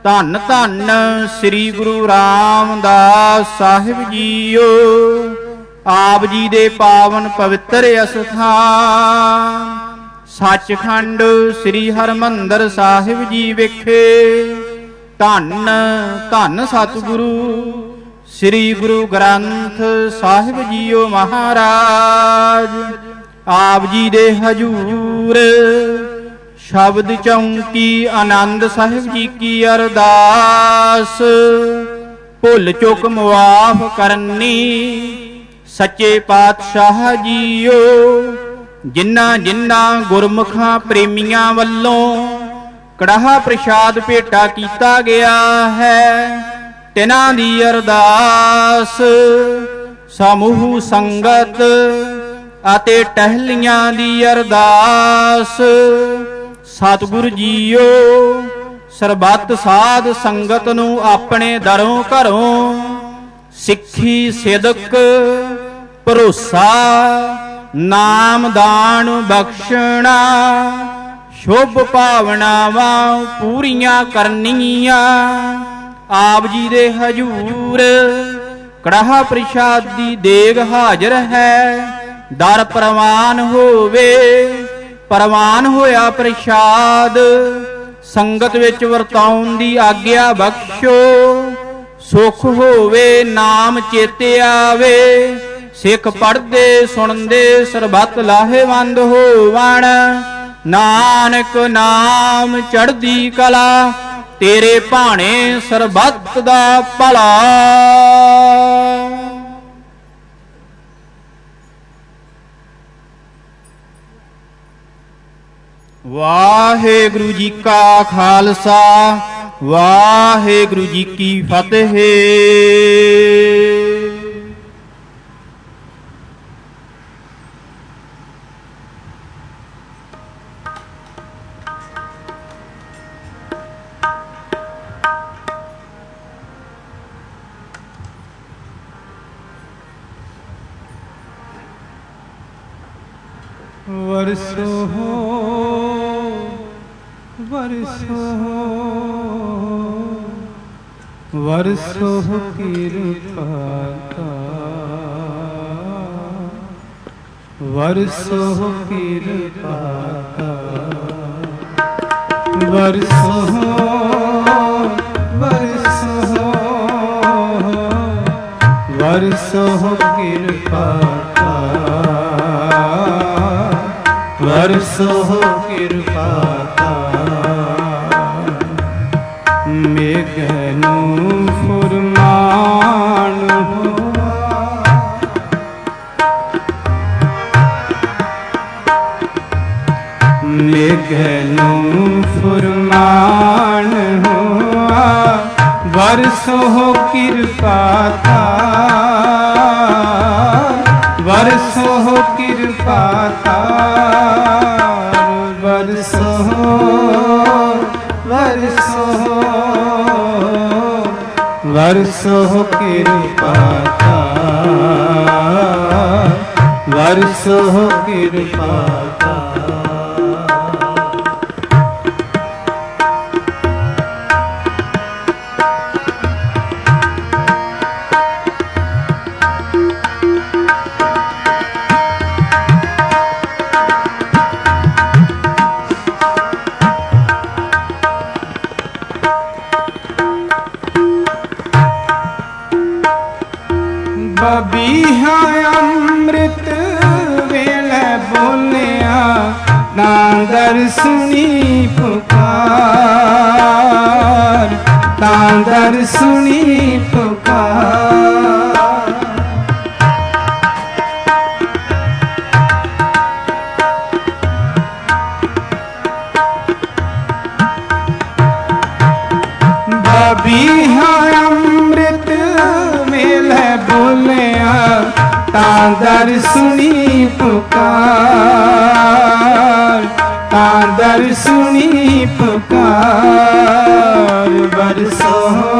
ਧੰਨ ਧੰਨ ਸ੍ਰੀ ਗੁਰੂ ਰਾਮਦਾਸ ਸਾਹਿਬ ਜੀਓ। ਆਪ ਜੀ ਦੇ ਪਾਵਨ ਪਵਿੱਤਰ ਅਸਥਾਨ ਸੱਚਖੰਡ ਸ੍ਰੀ ਹਰਿਮੰਦਰ ਸਾਹਿਬ ਜੀ ਵਿਖੇ ਧੰਨ ਧੰਨ ਸਤਿਗੁਰੂ ਸ੍ਰੀ ਗੁਰੂ ਗ੍ਰੰਥ ਸਾਹਿਬ ਜੀਓ ਮਹਾਰਾਜ। ਆਪ ਜੀ ਦੇ ਹਜੂਰ ਸ਼ਬਦ ਚੌਂਕੀ ਆਨੰਦ ਸਾਹਿਬ ਜੀ ਕੀ ਅਰਦਾਸ। ਭੁੱਲ ਚੁੱਕ ਮੁਆਫ ਕਰਨੀ ਸੱਚੇ ਪਾਤਸ਼ਾਹ ਜੀਓ। ਜਿਨ੍ਹਾਂ ਜਿਨ੍ਹਾਂ ਗੁਰਮੁਖਾਂ ਪ੍ਰੇਮੀਆਂ ਵੱਲੋਂ ਕੜਾਹ ਪ੍ਰਸ਼ਾਦ ਭੇਟਾ ਕੀਤਾ ਗਿਆ ਹੈ, ਤਿਨਾਂ ਦੀ ਅਰਦਾਸ ਸਮੂਹ ਸੰਗਤ ਅਤੇ ਟਹਿਲੀਆਂ ਦੀ ਅਰਦਾਸ। ਸਤਿਗੁਰ ਜੀਓ ਸਰਬੱਤ ਸਾਧ ਸੰਗਤ ਨੂੰ ਆਪਣੇ ਦਰੋਂ ਘਰੋਂ ਸਿੱਖੀ ਸਿਦਕ ਭਰੋਸਾ ਨਾਮ ਦਾਨ ਬਖਸ਼ਣਾ ਸ਼ੁਭ ਭਾਵਨਾਵਾਂ ਪੂਰੀਆਂ ਕਰਨੀਆਂ। ਆਪ ਜੀ ਦੇ ਹਜੂਰ ਕੜਾਹ ਪ੍ਰਸ਼ਾਦ ਦੀ ਦੇਗ ਹਾਜ਼ਰ ਹੈ। ਦਰ ਪ੍ਰਵਾਨ ਹੋਵੇ, ਪ੍ਰਵਾਨ ਹੋਇਆ ਪ੍ਰਸ਼ਾਦ ਸੰਗਤ ਵਿੱਚ ਵਰਤਾਉਣ ਦੀ ਆਗਿਆ ਬਖਸ਼ੋ। ਸੁਖ ਹੋਵੇ ਨਾਮ ਚੇਤੇ ਆਵੇ, ਸਿੱਖ ਪੜ੍ਹਦੇ ਸੁਣਦੇ ਸਰਬੱਤ ਲਾਹੇਵੰਦ ਹੋਵਣ। ਨਾਨਕ ਨਾਮ ਚੜ੍ਹਦੀ ਕਲਾ, ਤੇਰੇ ਭਾਣੇ ਸਰਬੱਤ ਦਾ ਭਲਾ। ਵਾਹਿਗੁਰੂ ਜੀ ਕਾ ਖਾਲਸਾ, ਵਾਹਿਗੁਰੂ ਜੀ ਕੀ ਫਤਿਹ। ਵਰਸੋ ਵਰਸੋ ਵਰਸੋ ਕਿਰਪਾ ਵਰਸੋ ਕਿਰਪਾ ਵਰਸੋ ਵਰਸੋ ਵਰਸੋ ਕਿਰਪਾ ਵਰਸੋ ਕਿਰਪਾ ਮੇਘ ਨੂੰ ਫੁਰਮਾਨ ਹੋਆ, ਮੇਘ ਨੂੰ ਫੁਰਮਾਨ ਹੋਆ। ਵਰਸੋ ਕਿਰਪਾ ਵਰਸੋ ਕਿਰਪਾ ਵਰਸੋ ਵਰਸੋ ਵਰਸੋ ਕਿਰਪਾ ਵਰਸੋ ਕਿਰਪਾ ਬਬੀਹਾ ਅੰਮ੍ਰਿਤ ਵੇਲੇ ਬੋਲਿਆ, ਤਾਂ ਦਰ ਸੁਣੀ ਪੁਕਾਰ, ਤਾਂ ਦਰ ਸੁਣੀ ਪੁਕਾਰ। ਬਬੀਹਾ ਅੰਮ੍ਰਿਤ ਵੇਲੇ ਬੋਲਿਆ, ਤਾਂ ਦਰ ਸੁਣੀ ਪੁਕਾਰ, ਤਾਂ ਦਰ ਸੁਣੀ ਪੁਕਾਰ। ਵਰਸੋ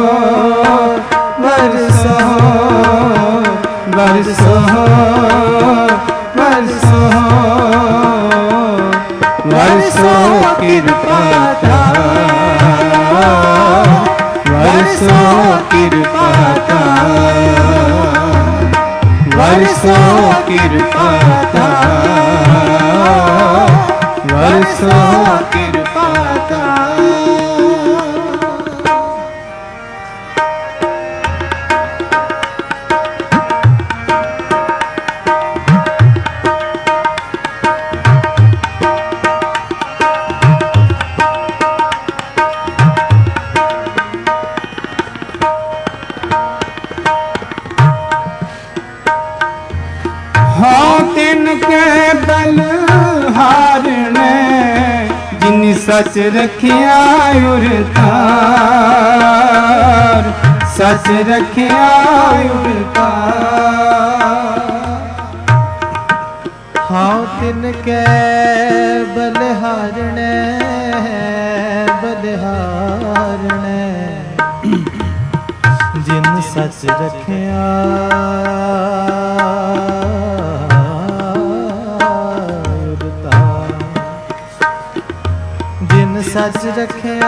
ਵਰਸੋ ਵਰਸੋ ਵਰਸੋ ਵਰਸੋ ਕਿਰਪਾ ਵਰਸੋ ਕਿਰਪਾ ਵਰਸੋ ਕਿਰਪਾ ਵਰਸੋ ਕਿਰਪਾ सच रखिया उरतार सच रखिया उरतार हाँ तिनके बलिहारणे बलिहारणे जिन सच रखिया सच रखिया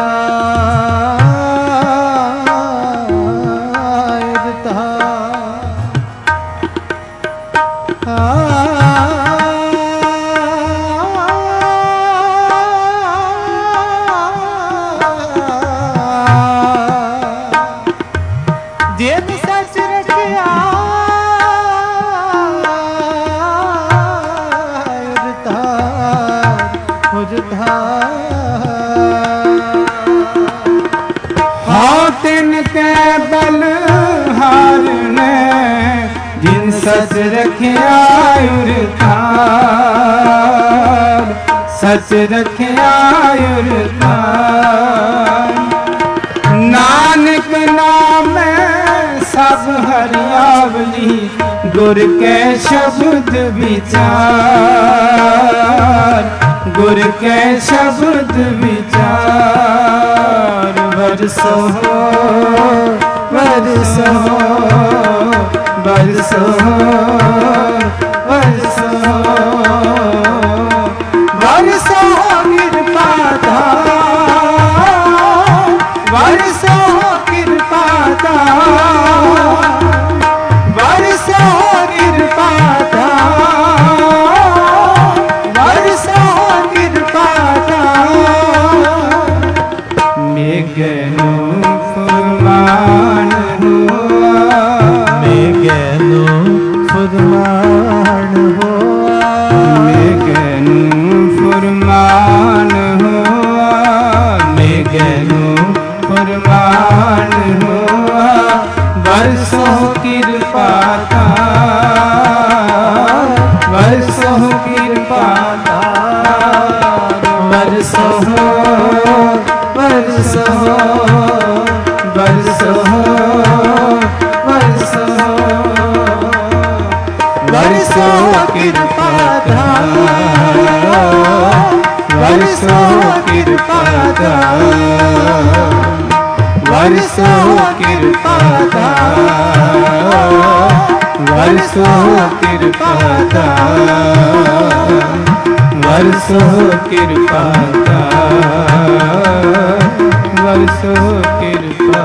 जिन सच रखिया बलहारने जिन सच रखिया उरतार सच रखिया उरतार नानक नाम सब हरियावली गुर के शब्द विचार गुर के शब्द विचार बरसो बरसो बरसो बरसो बरसो कृपा बरसो कृपा बरसो कृपा बरसो कृपा मेघनु फुरमान मेघनु फुरमान हुआ मेघनु फुरमान हुआ मेघनु फुरमान हुआ बरसो कृपा बरसो कृपा बरसो बरसो बरसो बरसो बरसो कृपा बरसो कृपा बरसो कृपा बरसो कृपा बरसो कृपा बरसो कृपा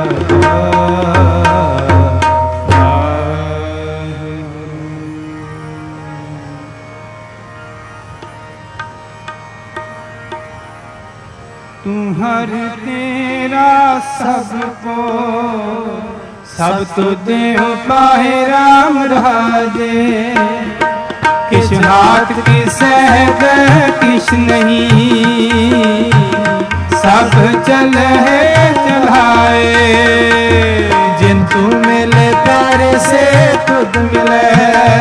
तुम्हर तेरा सबको सब तो देव पाहे राम राजे किस हाथ की सहग किस नहीं सब चल है चलाए जिन तू मिले प्यारे से खुद मिले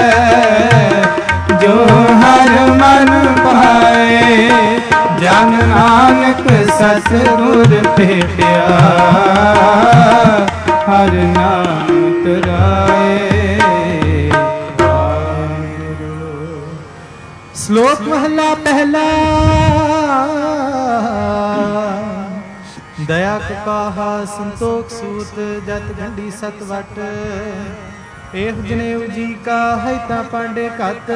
जो हर मन पाए जन नानक सतगुर भेटिया हर नाम तराए। श्लोक महला पहला दया कपाहा संतोख सूत जत गंडी सतवट एह जनेऊ जी का हैता पांडे कत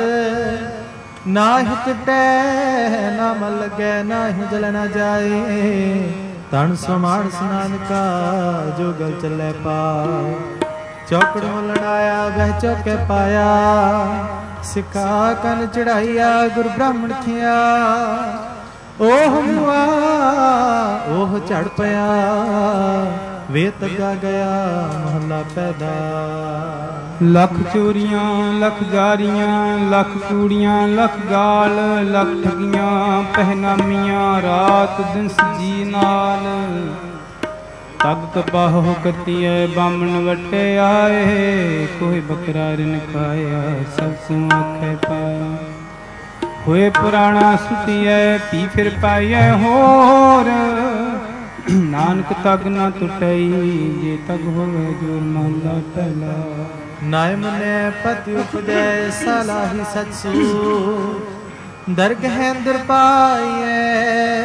ना हित टै ना मल लगे ना ही जल न जाए ਤਨ ਸਮਾਨ ਸਨਾਨ ਕਾ ਜੋ ਗਲ ਚੱਲੇ ਪਾ ਚੌਕੜ ਲੜਾਇਆ ਵਹਿ ਚੌਕੇ ਪਾਇਆ ਸਿੱਖਾ ਕੰਨ ਚੜਾਈਆ ਗੁਰ ਬ੍ਰਾਹਮਣ ਥਿਆ ਓਹ ਮੁਆ ਓਹ ਝੜ ਪਿਆ ਵੇ ਤੱਗਾ ਗਿਆ ਮਹੱਲਾ ਪਹਿਲਾ। ਲੱਖ ਚੋਰੀਆਂ ਲੱਖ ਜਾਰੀਆਂ ਲੱਖ ਕੂੜੀਆਂ ਲੱਖ ਗਾਲ ਲੱਖ ਠਗੀਆਂ ਪਹਿਨਾਮੀਆਂ ਰਾਤ ਦਿਨ ਸਜੀ ਨਾਲ ਤਗ ਕਪਾਹੋ ਕਤੀਐ ਬਾਮਣ ਵਟੇ ਆਏ ਕੋਈ ਬਕਰਾ ਰਿਨ ਖਾਇਆ ਸਭ ਸੂ ਆਖੇ ਪਾਇਆ ਹੋਏ ਪੁਰਾਣਾ ਸੁਤੀਐ ਪੀ ਫਿਰ ਪਾਈਐ ਹੋਰ ਨਾਨਕ ਤਗ ਨਾ ਟੁੱਟਈ ਜੇ ਤਗ ਹੋਵੇ ਜੋਰ ਮਹਲਾ ਪਹਿਲਾ। ਨਾਇ ਮਨੈ ਪਤਿ ਉਪਜੈ ਸਲਾਹੀ ਸਤਸੂ ਦਰਗਹਿ ਅੰਦਰ ਪਾਈਐ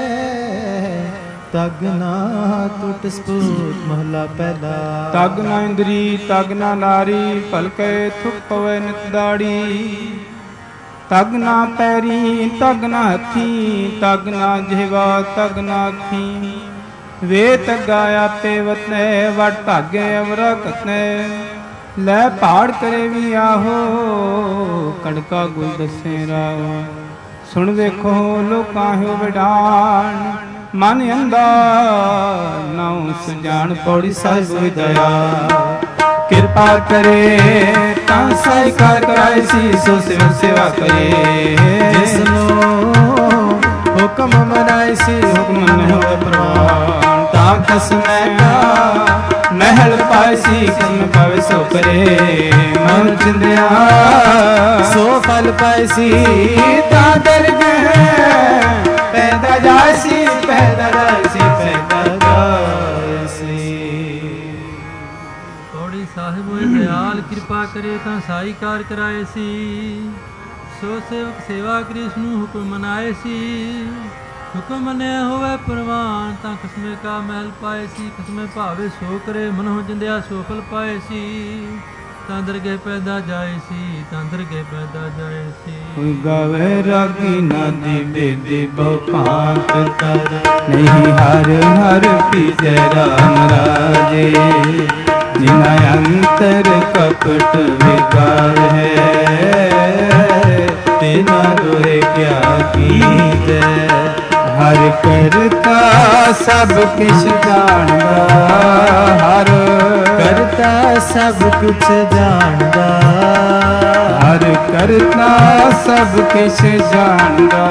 ਤਗ ਨਾ ਟੁੱਟ ਸਪੂਤ ਮਹਲਾ ਪਹਿਲਾ। ਤਗ ਨਾ ਇੰਦਰੀ ਤਗ ਨਾ ਨਾਰੀ ਭਲਕੇ ਥੁਕ ਪਵੇ ਨਿਤ ਦਾੜੀ ਤਗ ਨਾ ਪੈਰੀ ਤਗ ਨਾ ਹੱਥੀ ਤਗ ਨਾ ਜਿਹਵਾ ਤਗ ਨਾ ਅੱਖੀ ਵੇ ਤਗਾ ਆਪੇ ਵਤਨੇ ਵਟ ਧਾਗੇ ਅਵਰਾ ਕਤਨੇ ਲੈ ਪਹਾੜ ਕਰੇ ਵੀ ਆਹੋ ਕੜਕਾ ਗੁਲ ਦਸੇ ਰਾਹ ਸੁਣ ਵੇਖੋ ਲੋਕਾਂ ਹੋ ਵਿਡਾਨ ਮਨ ਅੰਦਾ ਨਾਉ ਸੁਜਾਨ ਪੌੜੀ ਸਾਹਿਬ ਦਇਆ ਕਿਰਪਾ ਕਰੇ ਤਾਂ ਸਾਈ ਕਾਰ ਕਰਾਏ ਸੀ ਸੋ ਸੇਵਕ ਸੇਵਾ ਕਰੇ ਜਿਸ ਨੂੰ ਹੁਕਮ ਮਨਾਏ ਸੀ ਹੁਕਮ ਨ ਹੋਵੇ ਪ੍ਰਵਾਨ ਤਾਂ ਖਸਮੈ ਕਾ ਮਹਿਲ ਪਾਏ ਸੀ ਖਸਮ ਪਾਵੇ ਸੋ ਕਰੇ ਮਨ ਚਿੰਦਿਆ ਸੋ ਫਲ ਪਾਏ ਸੀ ਤਾਂ ਦਰਗਹਿ ਪੈਦਾ ਜਾਏ ਸੀ ਪੈਦਾ ਜਾਏ ਸੀ ਪੈਦਾ ਜਾਏ ਸੀ। ਤੋੜੀ ਸਾਹਿਬ ਹੋਏ ਦਇਆਲ ਕਿਰਪਾ ਕਰੇ ਤਾਂ ਸਾਈ ਕਾਰ ਕਰਾਏ ਸੀ ਸੋ ਸੇਵਕ ਸੇਵਾ ਕਰੀ ਇਸ ਨੂੰ ਹੁਕਮ ਮਨਾਏ ਸੀ ਹੁਕਮ ਮੰਨਿਆ ਹੋਵੇ ਪ੍ਰਵਾਨ ਤਾਂ ਖਸਮੇ ਕਾ ਮਹਿਲ ਪਾਏ ਸੀ ਖਸਮੇ ਭਾਵੇ ਸੋ ਕਰੇ ਮਨੋ ਜਿੰਦਿਆ ਸੋ ਫਲ ਪਾਏ ਸੀ ਤਾਂ ਦਰਗਹਿ ਪੈਦਾ ਜਾਏ ਸੀ ਤਾਂ ਦਰਗਹਿ ਪੈਦਾ ਜਾਏ ਸੀ। ਕੋਈ ਗਾਵੇ ਰਾਗੀ ਨਾਦੀ ਬੇਦੀ ਬਹੁ ਭਾਂਤ ਕਰ ਨਹੀਂ ਹਰ ਹਰ ਪੀਜੈ ਰਾਮ ਰਾਜੇ ਜਿਨਾ ਅੰਤਰ ਕਪਟ ਵਿਕਾਰ ਹੈ ਤੇਨਾ ਦੋਏ ਕਿਆ ਕੀਜੈ ਹਰ ਕਰਤਾ ਸਭ ਕਿਛ ਜਾਣਦਾ ਹਰ ਕਰਤਾ ਸਭ ਕੁਛ ਜਾਣਦਾ ਹਰ ਕਰਤਾ ਸਭ ਕਿਛ ਜਾਣਦਾ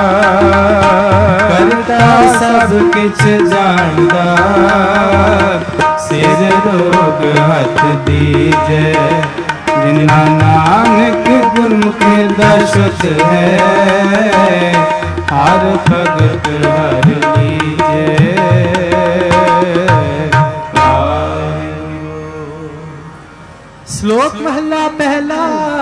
ਕਰਤਾ ਸਭ ਕਿਛ ਜਾਣਦਾ ਸਿਰ ਰੋਗ ਹੱਥ ਦੀਜੈ ਜਿਨਾ ਨਾਨਕ ਗੁਰਮੁਖਿ ਦਰਸ਼ਤ ਹੈ ਹਰ ਭਗਤ ਹਰ ਲੀਜੈ। ਸ਼ਲੋਕ ਮਹਲਾ ਪਹਿਲਾ।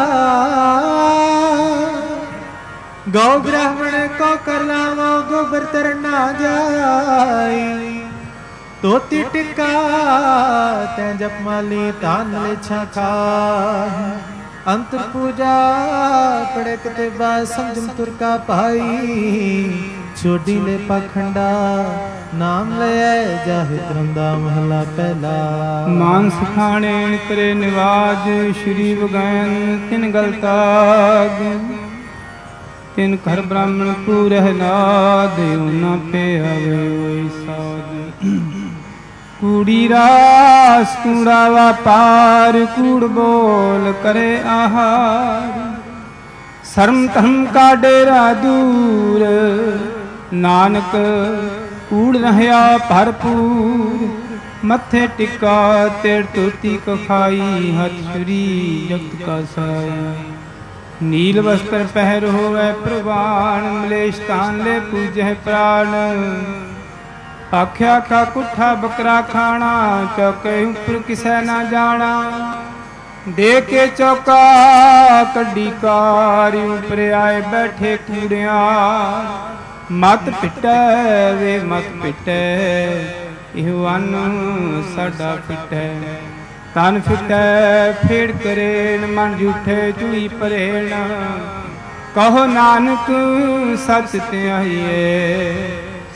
ਗौ ब्राह्मण को कर लावो गोबर तर ना जाई तोती टिका तै जप माली तान ले छा अंतर पूजा पड़े कते बा संजम तुर का पाई छोड़ी ले पाखंडा नाम ले जाहि धरंदा महला पहला। मानस खाने करे निवाज श्री वगैन तिन गलताग तिन घर ब्राह्मण पूरह नाद न पे आवे ओई साध कूड़ी रास कूड़ा व्यापार कूड़ बोल करे आहार शर्म धर्म का डेरा दूर नानक कूड़ रहया भरपूर मथे टिका तेड़ तोती को खाई हथ छुरी जगत का साया नील वस्त्र पहर होवे प्रवान मलेश तान ले पूजह प्राण आख्या का कुठा बकरा खाना चौके ऊपर किसे ना जाना दे के चौका कड्डी कारी ऊपर आए बैठे कूड़िया मत पिटे वे मत पिटे इहो अन्न साडा पिटे तन फिटै फेड़ करेण मन झूठे चुई परेण कहो नानक सच त्याइए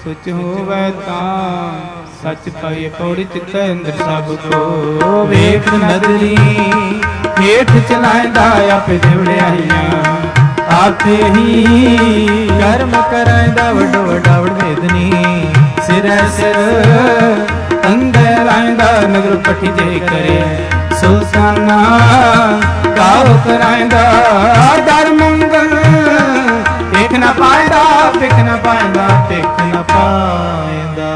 ਸੁਚ ਹੋਵੇ ਤਾਂ ਸੱਚ ਪਾਈਏ ਪੌੜੀ ਚਿੱਤ ਅੰਦਰ ਸਭ ਕੋ ਵੇਖ ਨਦਰੀ ਹੇਠ ਚਲਾਇਦਾ ਆਪੇ ਦਿਵੜਿਆਈਆਂ ਆਪੇ ਹੀ ਕਰਮ ਕਰਾਇਦਾ ਵੱਡੋ ਵੱਡਾ ਵਡਵੇਦਨੀ ਸਿਰੈ ਸਿਰ ਅੰਦਰ ਆਇਦਾ ਨਗਰ ਪੱਠੀ ਦੇ ਕਰੇ ਸੁਲਤਾਨਾ ਕਾਹੋ ਕਰਾਇਦਾ ਦਰ ਮੰਗਲ ਵੇਖ ਨਾ ਪਾਇਦਾ ਵੇਖ ਨਾ ਪਾਇਦਾ ਵੇਖ ਨਾ ਪਾਇਦਾ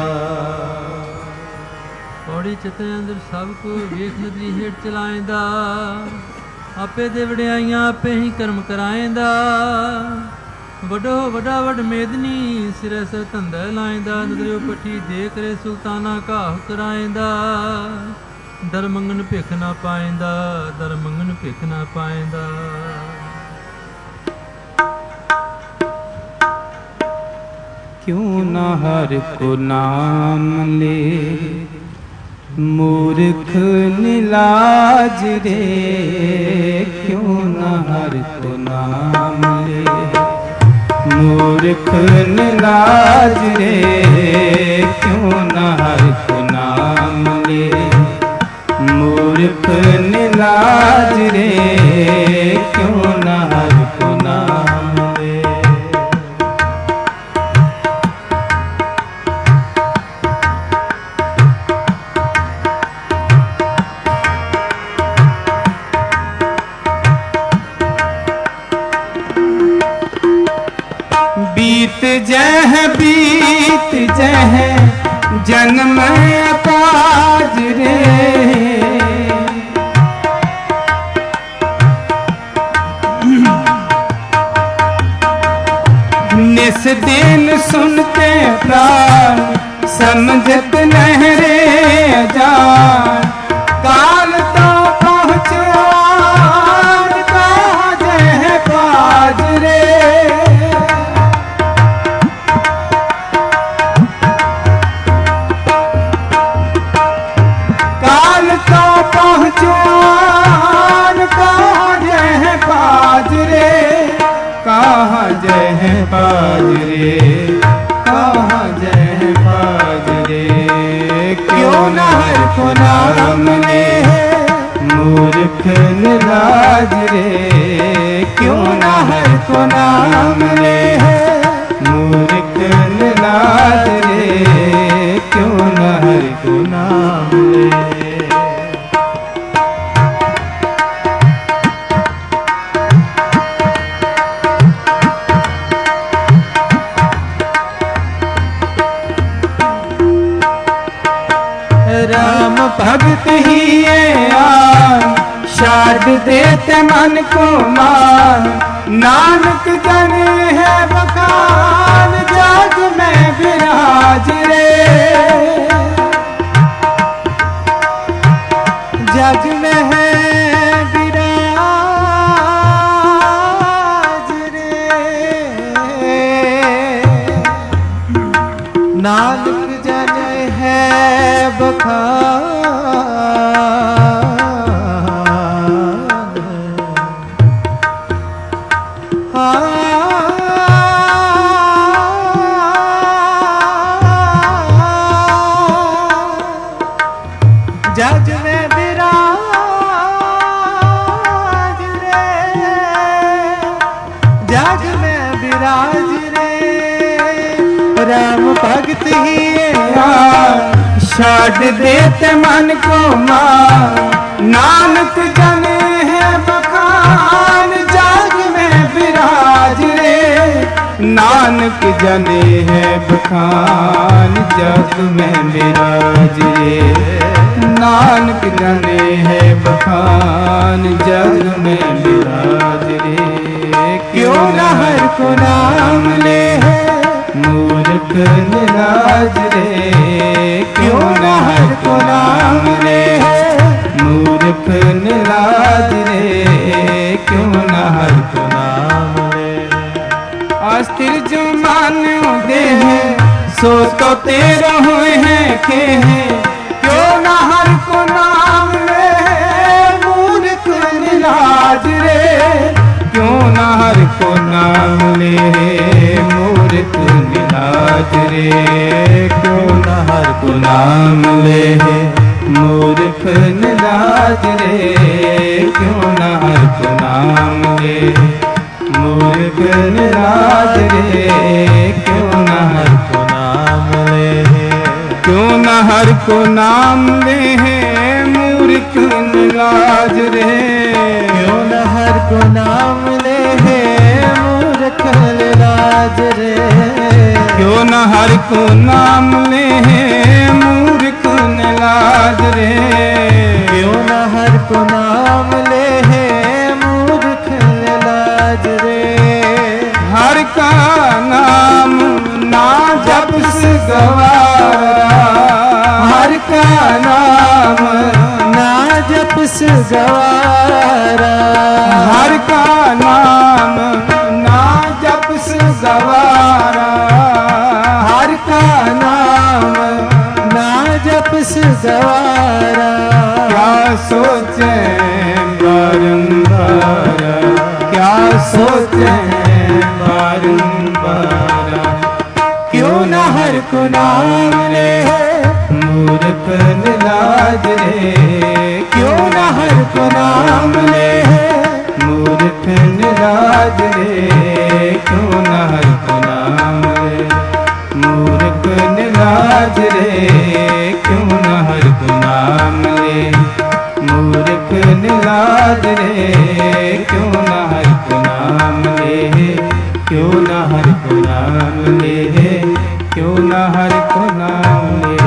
ਪੌੜੀ ਚਿੱਤ ਅੰਦਰ ਸਭ ਕੋ ਵੇਖ ਨਦਰੀ ਹੇਠ ਚਲਾਇਦਾ ਆਪੇ ਦੇ ਵਡਿਆਈਆਂ ਆਪੇ ਹੀ ਕਰਮ ਕਰਾਇਦਾ ਵੱਡੋ ਵੱਡਾ ਵਡ ਮੇਦਨੀ ਸਿਰੇ ਸਿਰ ਧੰਦਾ ਲਾਇਦਾ ਨਦਰਿਓ ਪੱਠੀ ਦੇ ਕਰੇ ਸੁਲਤਾਨਾ ਘਾਹ ਕਰਾਇਦਾ ਦਰ ਮੰਗਣ ਭਿਖ ਨਾ ਪਾਇਦਾ ਦਰ ਮੰਗਣ ਭਿਖ ਨਾ ਪਾਇਦਾ क्यों न हर को नाम ले मूर्ख निलाज रे क्यों न हर को नाम ले मूर्ख निलाज रे क्यों न हर को नाम ले मूर्ख निलाज रे क्यों न हर को नाम ले बीत जह जन्म अपाज रे निस दिन सुनते प्राण समझत नहरे जान काल तो पहुँचा कहाँ जह पाज रे पहुँचान कहाँ जय बाजरे कहाँ जय बाजरे कहाँ जय बाजरे क्यों न हर को नाम ले मूर्ख निराज रे क्यों न हर को नाम ले मूर्ख निराज रे क्यों न हर को नाम ले राम भगत ही आन शाद देते मन को मान नानक जन है बखान जग में विराज रे जग में है विराज रे नानक जन है बखान जग में विराज रे जग में विराज रे राम भगत ही छाड़ देते मन को मान नानक जन है बखान जग में विराज रे नानक जने है बखान जग में विराज रे नानक जने है बखान जग में विराज रे क्यों न हर को नाम ले मूर्ख निराज रे क्यों न हर को नाम ले मूर्ख निराज रे क्यों न हर को नाम ले अस्थिर जो मान्यो दे सो तो तेरा हुए हैं के क्यों न हर को नाम ले मूर्ख निराज रे क्यों न हर को नाम ले मूर्ख निराज निलाज रे, क्यों न हर को नाम ले मूर्ख निलाज रे, क्यों न हर को नाम ले मूर्ख निलाज रे, क्यों न हर को नाम ले, क्यों न हर को नाम ले मूर्ख निलाज रे, क्यों न हर को नाम ले मूर्ख निलाज रे, क्यों न हर को नाम ले मूर्ख निलाज रे, क्यों न हर को नाम ले मूर्ख निलाज रे। हर का नाम ना जपस गवारा, हर का नाम ना जपस गवारा, हर का नाम ना जपस गवारा, हर का नाम ना जपस गवारा। क्या सोचे बारंबार, क्या सोचे बारंबार, क्यों न हर को नाम ले मूर्ख निलाज रे, क्यों न हर को नाम ले मूर्ख निलाज रे, क्यों न हर को नाम ले मूर्ख निलाज रे, क्यों न हर को नाम ले मूर्ख निलाज रे, क्यों न हर को नाम ले, क्यों न हर को नाम ले, क्यों न हर को नाम ले।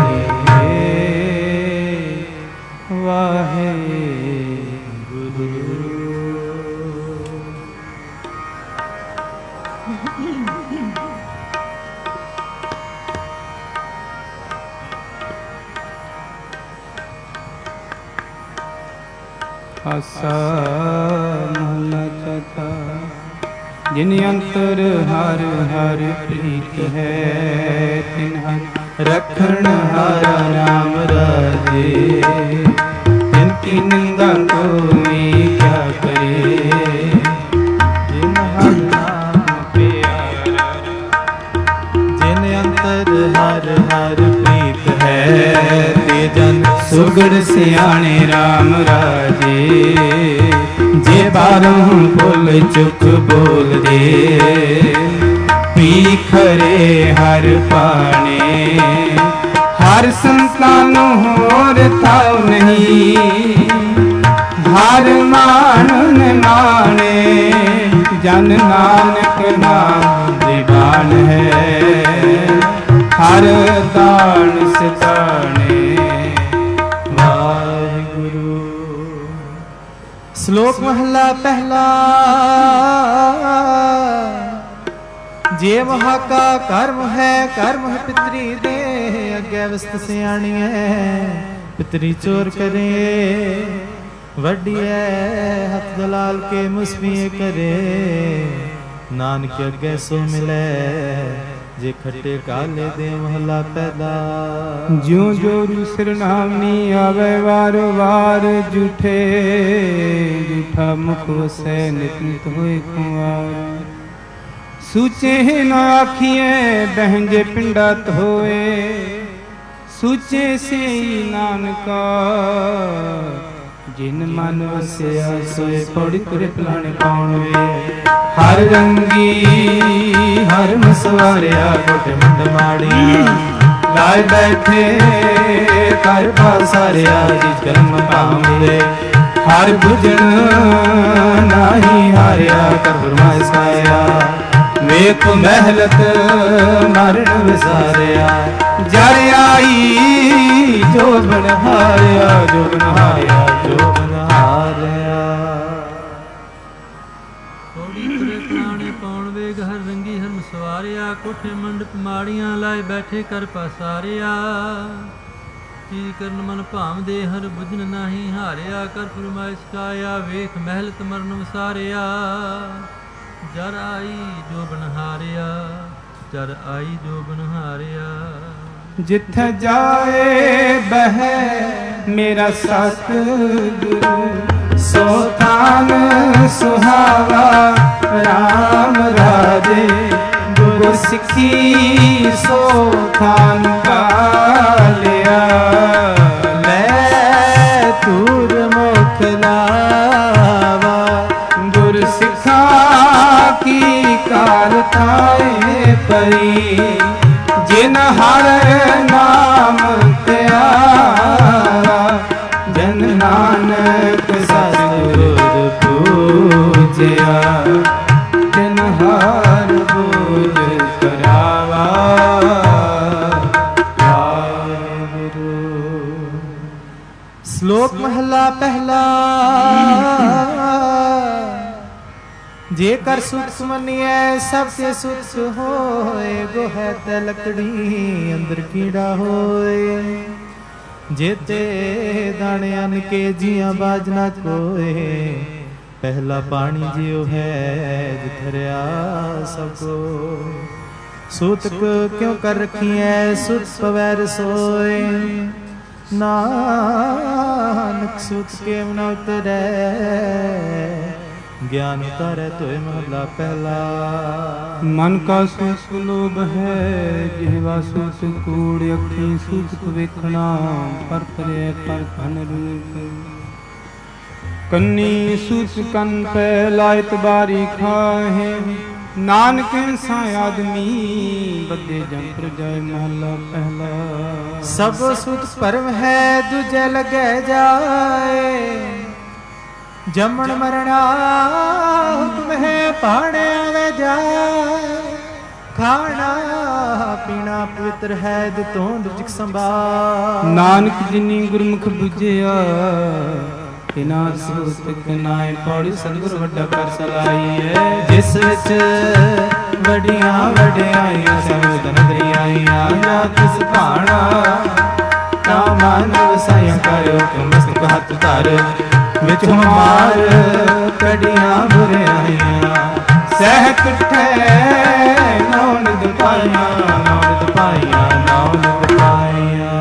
वाहे गुरु। आसा महला चौथा। जिन अंतर हर हर प्रीत है, तिन्ह रखण हारा नाम राजे, तिनकी निंदा कोई क्या करे, जिन हर नाम प्यारा, जिन अंतर हर हर प्रीत है, ते जन सुगड़ सियाणे राम राजे, जे बारों फुल चुक बोल दे, पी खरे हर पाने, हर संतान होर थाव नहीं, हर मान माने, जन नानक नाम दीवान है, हर दान सिताने। वाहिगुरु। श्लोक महला पहला। जे महा का कर्म है, कर्म है पितरी दे, अगे वस्त सियाणी है, पितरी चोर करे, वड्डी है हथ दलाल के मुस्फिए करे, नानक अगे सो मिले, जे खट्टे काले दे महला पैदा। ज्यों जो सिरनामी आवे वार वार, जूठे जूठा मुख वसै नित नित होए खुआर, सूचे न आखिए बहंजे पिंडात होए, सूचे से नानका, जिन मन वसया सोए पौड़ी तुरे पलाने पाउण वे, हर रंगी हर मसवारिया, गोटे मुंड माड़िया लाए बैठे कर पासारिया, जिस कर्म पावे हर भुजन नाही हारिया, कर फरमाए साया वेख महलत मरण विसारिया, जर आई जो बन हारिया, जो बन हारिया, जो बन हारिया। थोड़ी तुरे प्राणे पाउण वेग, हर रंगी हर मसवारिया, कोठे मंडप माड़ियां लाए बैठे कर पासारिया, चीज करन मन भाम दे, हर बुझन नाही हारिया, कर फरमाइश काया वेख महलत मरण विसारिया, जर आई जो बन हारिया, जर आई जो बन हारिया। जिथ जाए बह मेरा सतगुरु, सो थान सुहावा राम राजे, गुरु ਸਿੱਖੀ ਸੋ ਥਾਨ ਪਾਲਿਆ। ਲੈ ਤੂਰ ਮੁਖ ਲਾਵਾ ਗੁਰ ਸਿੱਖਾਂ ਕੀ ਕਾਰ ਥਾਏ ਪਈ। ਜਿਨ ਹਰ ਨਾਮ ਧਿਆਇਆ ਜਨ ਨਾਨਕ ਸਤਿਗੁਰ ਪੂਜਿਆ। ਜਿਨ ਹਰ ਬੂਝ ਕਰਾਵਾ। ਸ਼ਲੋਕ ਮਹਲਾ ਪਹਿਲਾ। ਜੇਕਰ ਸੁਖ ਮੰਨੀਐ ਸਭ ਤੇ ਸੁਖ ਹੋਏ। ਗੋਹੈ ਤੇ ਲੱਕੜੀ ਅੰਦਰ ਕੀੜਾ ਹੋਏ। ਜੇਤੇ ਦਾਣੇ ਅਨ ਕੇ ਜੀਆਂ ਬਾਜ ਨਾ ਕੋਏ। ਪਹਿਲਾ ਪਾਣੀ ਜਿਉ ਹੈ ਜਿਥਰਿਆ ਸਭ ਕੋ। ਸੂਤਕ ਕਿਉ ਕਰ ਰਖੀਐ ਸੁਤ ਪਵੈ ਰਸੋਏ। ਨਾਨਕ ਸੁਤ ਕੇ ਨ ਉਤਰੈ ਗਿਆਨ ਉਤਾਰੈ ਤੋਇ ਮਹਲਾ ਪਹਿਲਾ। ਮਨ ਕਾ ਸੂਤ ਲੋਭ ਹੈ ਜਿਹਵਾ ਸੂਤ ਕੂੜ। ਅੱਖੀ ਸੂਤ ਵੇਖਣਾ ਪਰ ਪਰਿਐ ਪਰ ਧਨ ਰੂਪ। ਕੰਨੀ ਸੂਤ ਕੰਨ ਪੈ ਲਾਇਤ ਬਾਰੀ ਖਾਹੇ। ਨਾਨਕ ਸਾ ਆਦਮੀ ਬੱਦੇ ਜੰਤਰ ਜਾਏ ਮਹਲਾ ਪਹਿਲਾ। ਸਭ ਸੁਤ ਪਰਮ ਹੈ ਦੂਜੇ ਲਗੈ ਜਾਏ। ਜੰਮਣ ਮਰਣਾ ਹੁਕਮ ਹੈ ਭਾਣੇ ਆਵੇ ਜਾਏ। ਖਾਣਾ ਪੀਣਾ ਪਵਿੱਤਰ ਹੈ ਦਿਤੋਂ ਰਿਜਕ ਸੰਭਾਲ। ਨਾਨਕ ਜਿਨੀ ਗੁਰਮੁਖ ਬੁਝਿਆ ਤਿਨਾ ਸੂਤ ਕਨਾਏ ਪੌੜੀ। ਸਤਿਗੁਰ ਵੱਡਾ ਕਰ ਸਲਾਈਐ। ਜਿਸ ਵਿੱਚ ਵੱਡੀਆਂ ਵਡਿਆਈਆਂ ਸਭ ਦਰਿਆਈਆਂ। ਨਾ ਤਿਸ ਭਾਣਾ ਤਾ ਮਨ ਵਸਾਇਆ ਕਰਿਓ ਕਿ ਮਸਤਕ ਹੱਥ ਧਰ। ਵਿੱਚ ਹਮਾਰ ਕੜੀਆਂ ਬੁਰਿਆਈਆਂ। ਸਹਿਤ ਠੈ ਨੌ ਨਿਦ ਪਾਈਆਂ। ਨੌ ਨਿਦ ਪਾਈਆਂ ਨੌ ਨਿਦ ਪਾਈਆਂ।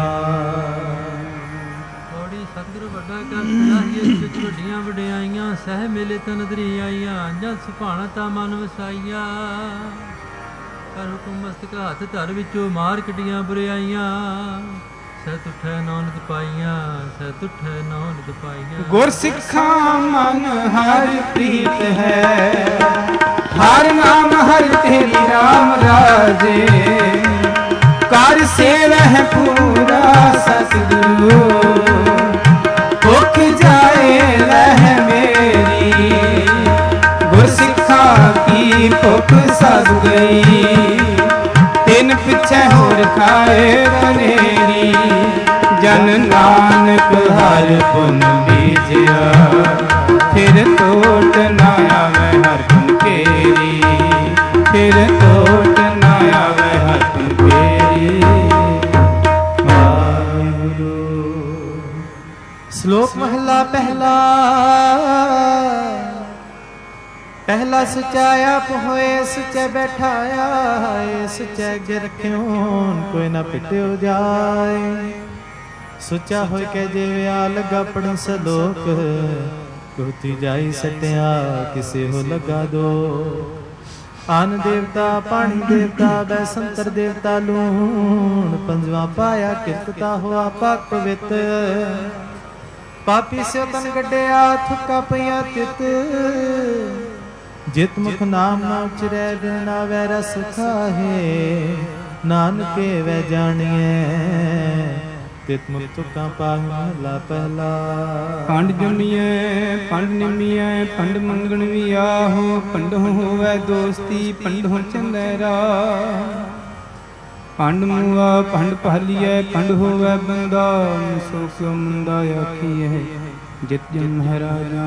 ਪੌੜੀ ਸਤਿਗੁਰ ਵੱਡਾ ਕਰ ਸਲਾਹੀਐ। ਵਿੱਚ ਵੱਡੀਆਂ ਵਡਿਆਈਆਂ ਸਹਿ ਮੇਲੇ ਤਨ ਦਰਿਆਈਆਂ। ਜਲ ਸੁਭਾਣਾ ਤਾ ਮਨ ਵਸਾਈਆ। ਕਰ ਹੁਕਮ ਮਸਤਕ ਹੱਥ ਧਰ। ਵਿੱਚੋਂ ਮਾਰ ਕੱਢੀਆਂ ਬੁਰਿਆਈਆਂ। ਸਹਿ ਤੁਠੈ ਨੌ ਨਿਦ ਪਾਈਆਂ। ਸਹਿ ਤੁਠੈ ਨੌ ਨਿਦ ਪਾਈਆਂ। ਗੁਰ ਸਿੱਖਾਂ ਮਨ ਹਰ ਪ੍ਰੀਤ ਹੈ। ਹਰ ਨਾਮ ਹਰ ਤੇਰੀ ਰਾਮ ਰਾਜੇ। ਕਰ ਸੇਵਹਿ ਪੂਰਾ ਸਤਿਗੁਰੂ। ਭੁਖ ਜਾਏ ਲਹਿ ਮੇਰੀ। ਗੁਰ ਸਿੱਖਾਂ ਕੀ ਭੁਖ ਸਦ ਗਈ। ਤਿਨ ਪਿਛੈ ਹੋਰ ਖਾਏ ਕਨੇਰੀ। ਜਨ ਨਾਨਕ ਹਰ ਪੁਨ ਬੀਜਿਆ। ਫਿਰ ਟੋਟ ਨਾ ਆਵੇ ਹਰ ਪੁਨ ਕੇਰੀ। ਫਿਰ ਟੋਟ ਨਾ ਆਵੇ ਹਰ ਪੁਨ ਕੇਰੀ। ਸ਼ਲੋਕ ਮਹਲਾ ਪਹਿਲਾ। ਪਹਿਲਾ ਸੱਚਾ ਆਪ ਹੋਏ ਸੱਚੇ ਬੈਠਾਇਆ। ਸੱਚੇ ਅੱਗੇ ਰਖਿਓ ਕੋਈ ਨਾ ਪਿਟਿਓ ਜਾਏ। ਸੁੱਚਾ ਹੋਇ ਕੇ ਜਿਵਿਆ ਲਗਾ ਪੜਨ ਸਲੋਕ। ਕੋਤੀ ਜਾਈ ਸਟਿਆ ਕਿਸੇ ਹੋ ਲਗਾ ਦੋ। ਅਨ ਦੇਵਤਾ ਪਾਣੀ ਦੇਵਤਾ ਬੈਸੰਤਰ ਦੇਵਤਾ ਲੂਣ। ਪੰਜਵਾ ਪਾਇਆ ਕਿਰਤਤਾ ਹੋਆ ਪਾਕ ਪਵਿੱਤ। ਪਾਪੀ ਸਿਓ ਤਨ ਗੱਡਿਆ ਥੁੱਕਾ ਪਈਆ ਤਿਤ। ਜਿਤ ਮੁਖ ਨਾਮ ਨਾ ਉਚਰੈ ਬਿਨ ਨਾਵੈ ਰਸ ਖਾਹੇ। ਨਾਨਕੇ ਵੈ ਜਾਣੀਐ ਤਿਤ ਮੁਖ ਤੁਕਾਂ ਪਾਹੇ ਮਹਲਾ ਪਹਿਲਾ। ਪੰਡ ਜੰਮੀਐ ਪੰਡ ਨਿਮੀਐ ਪੰਡ ਮੰਗਣ ਵੀ ਆਹੋ। ਪੰਡੋਂ ਹੋਵੈ ਦੋਸਤੀ ਪੰਡੋਂ ਚੰਦੈ ਰਾਹ। ਪੰਡ ਮੂਆ ਪੰਡ ਪਹਲੀਐ ਪੰਡ ਹੋਵੈ ਬੰਦਾ। ਸੋ ਕਿਉ ਮੁੰਦਾ ਆਖੀਐ ਜਿਤ ਜਨ ਹੈ ਰਾਜਾ।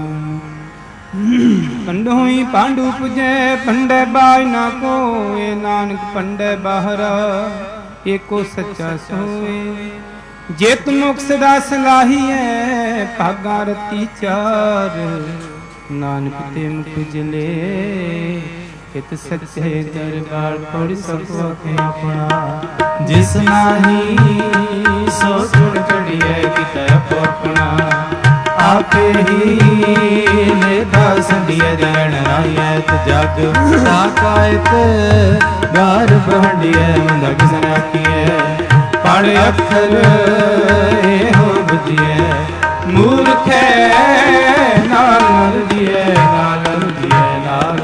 ਪੰਡੋਂ ਹੀ ਪਾਂਡੂ ਪੁਜੈ ਪੰਡੈ ਬਾਜ ਨਾ ਕੋਏ। ਨਾਨਕ ਪੰਡੈ ਬਾਹਰਾ ਏਕੋ ਸੱਚਾ ਸੋਏ। ਜਿਤ ਮੁਖ ਸਦਾ ਸਲਾਹੀਐ ਭਾਗਾ ਰਤੀ ਚਾਰ। ਨਾਨਕ ਤੇ ਮੁਖ ਜਲੇ ਹਿਤ ਸੱਚੇ ਦਰਬਾਰ। ਪੜ ਸਕੋ ਆਪਣਾ ਜਿਸ ਨਾਹੀ ਸੋ ਗੁਣ ਚੜੀਐ ਕਿਤੈ ਆਪਣਾ। आपे ही लेता संडिया जन रायत जग ताकायत गार बहंडिया मंदा किसन आखिए पढ़ अक्षर हो बुझिए मूर्ख नाल रजिए नाल रजिए नाल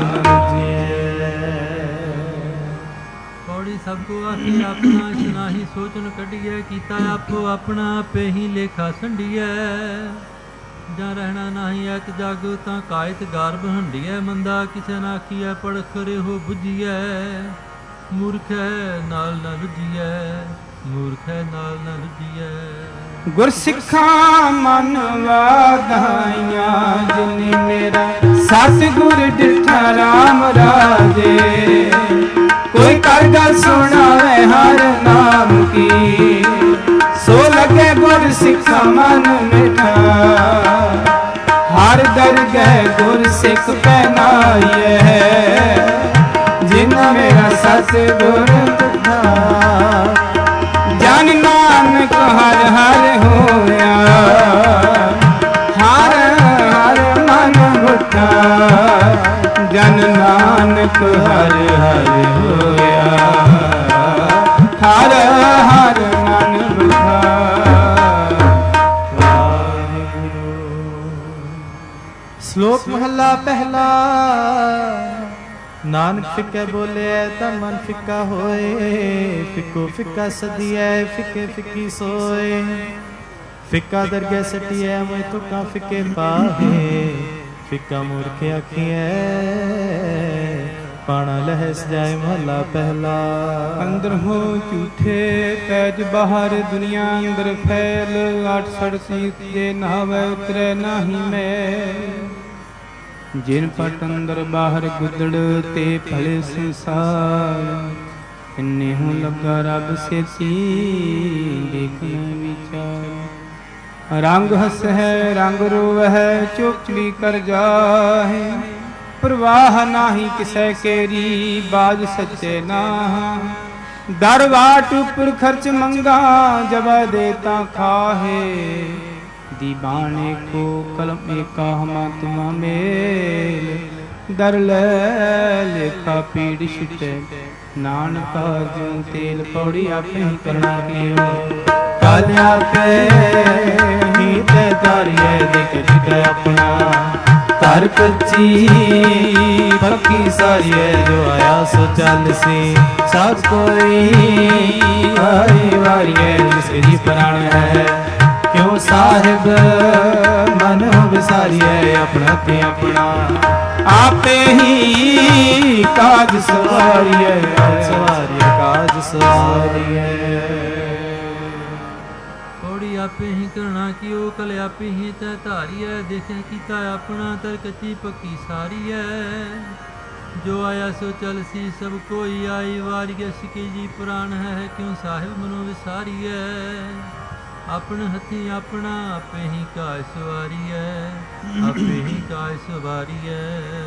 सबको आखि अपना सुनाही सोचन कढ़िए कीता आपो अपना आपे ही लेखा संडिए जा रहना नहीं एक जग तां कायत गार बहंडिए मंदा किसे ना आखिए पढ़ करे हो बुझिए मूर्ख नाल न रुझिए मूर्ख नाल न रुझिए गुर सिखा मन वाधाइया जिने मेरा सतगुर डिठा राम राजे कोई कर गल सुनावे हर नाम की सो लगे गुर सिखा मन मिठा हर दरगह गुर सिख पहनाइए जिन मेरा सतगुर डिठा जन नानक हर हर होया हर हर मन बुठा जन नानक हर हर होया हर हर मन बुठा। श्लोक महला पहला नानक फिके बोले तन मन फिका होए फिको फिका सदिए फिके फिकी सोए फिका दरगह सटिए मैं तो का फिके पाहे फिका मूर्ख आखिए पाना लहस जाए महला पहला। अंदर हो झूठे पैज बाहर दुनिया अंदर फैल 68 सीत जे नहावे उतरे नाही मैं जिन पट अंदर बाहर गुदड़ ते भले संसार इन्ने हूँ लगा रब से देखने विचार रंग हस है रंग रोव है चुप भी कर जाहे प्रवाह नाही किसे केरी बाज सच्चे ना दरवाट उपर खर्च मंगा जब देता खाहे दीवाने को कलम एका हमा तुमा मेल दर लेखा पीड़ छिटे नानका जो तेल पौड़ी आपे ही करना कियो काल आपे ही ते तारिए देख छिटे अपना तार कच्ची पक्की सारिए जो आया सो चल सी सब कोई आई वारिए जिसके जी प्राण है क्यों साहिब मन विसारिए अपना ते अपना आपे ही काज सवारिए सवारिए काज सवारिए पौड़ी आपे ही करना कियो कल आपे ही तय धारिए देखे कीता अपना तर कच्ची पक्की सारी है जो आया सो चल सी सब कोई आई वारिए सिके जी प्राण है क्यों साहिब मनो विसारी है अपने हथी अपना आपे ही काय सवारी है आपे ही काय सवारी है।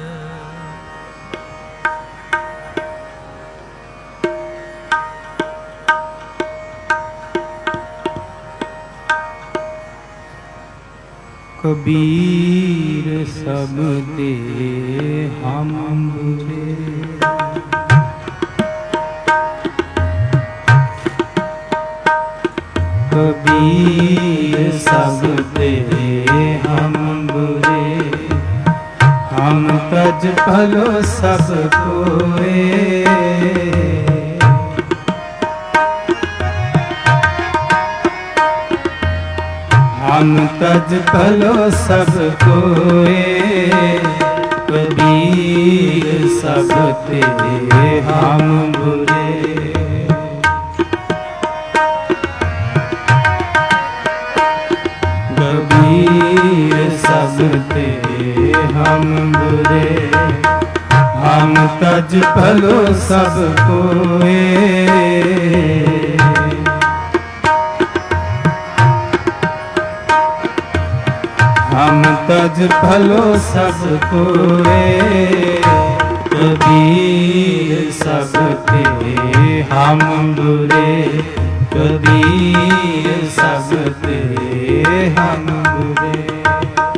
कबीर सब दे हम बुरे कबीर सब दे हम बुरे हम तज भलो सब कोए हम तज भलो सब कोए कबीर सब ते हम बुरे कबीर सब ते हम बुरे हम तज भलो सब कोए हम तज भलो सब कोए कबीर सब ते हम बुरे कबीर सब ते हम बुरे।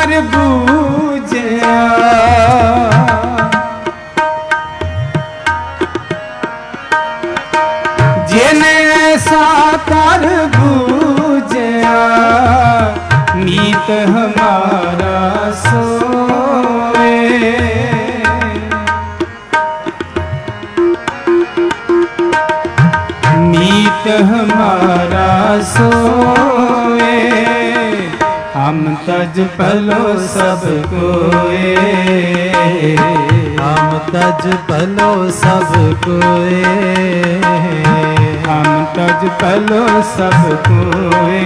साकार बूझिया जिने साकार बूझिया मीत हमारा सोए मीत हमारा सोए हम तज पलो सब कोए हम तज पलो सब कोए हम तज पलो सब कोए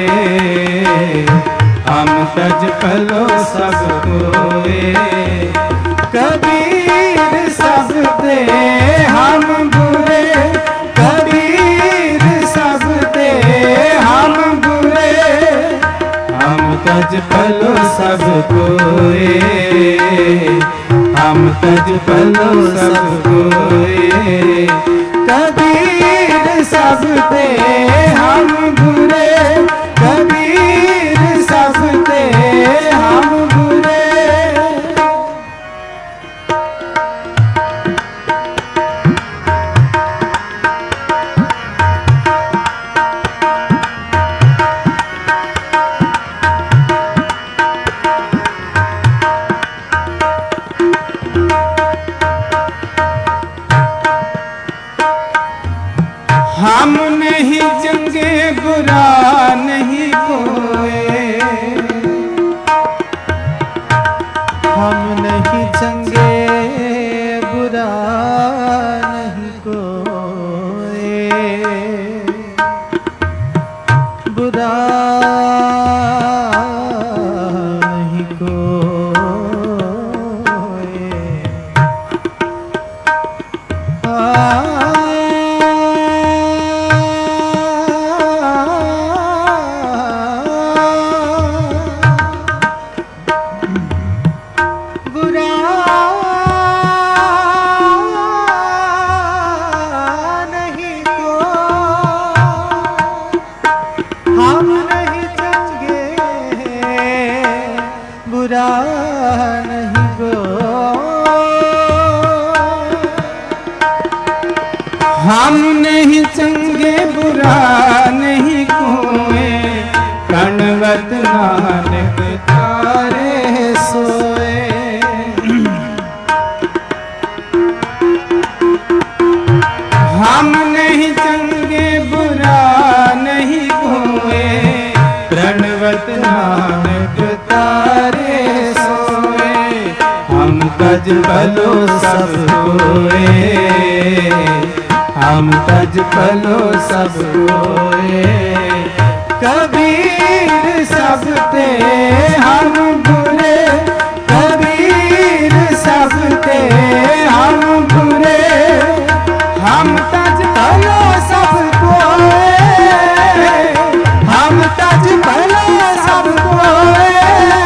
हम तज पलो सब कोए कबीर सब दे हम बुरे कबीर सब दे हम बुरे हम तज पलो सब कोए हम तज पलो सब कोए कबीर सब दे हम बुरे कबीर सब दे हम बुरे हम नहीं चंगे बुरा नहीं कोए हम नहीं चंगे बुरा नहीं कोए बुरा नहीं कोए हम नहीं चंगे बुरा नहीं कोए कणवत नानक तारे सोए हम नहीं चंगे बुरा नहीं कोए प्रणवत नानक तारे सोए हम तज पलो सब कोए हम तज पलो सब कोए कबीर सब ते हम बुरे कबीर सब ते हम बुरे हम तज पलो सब कोए हम तज पलो सब कोए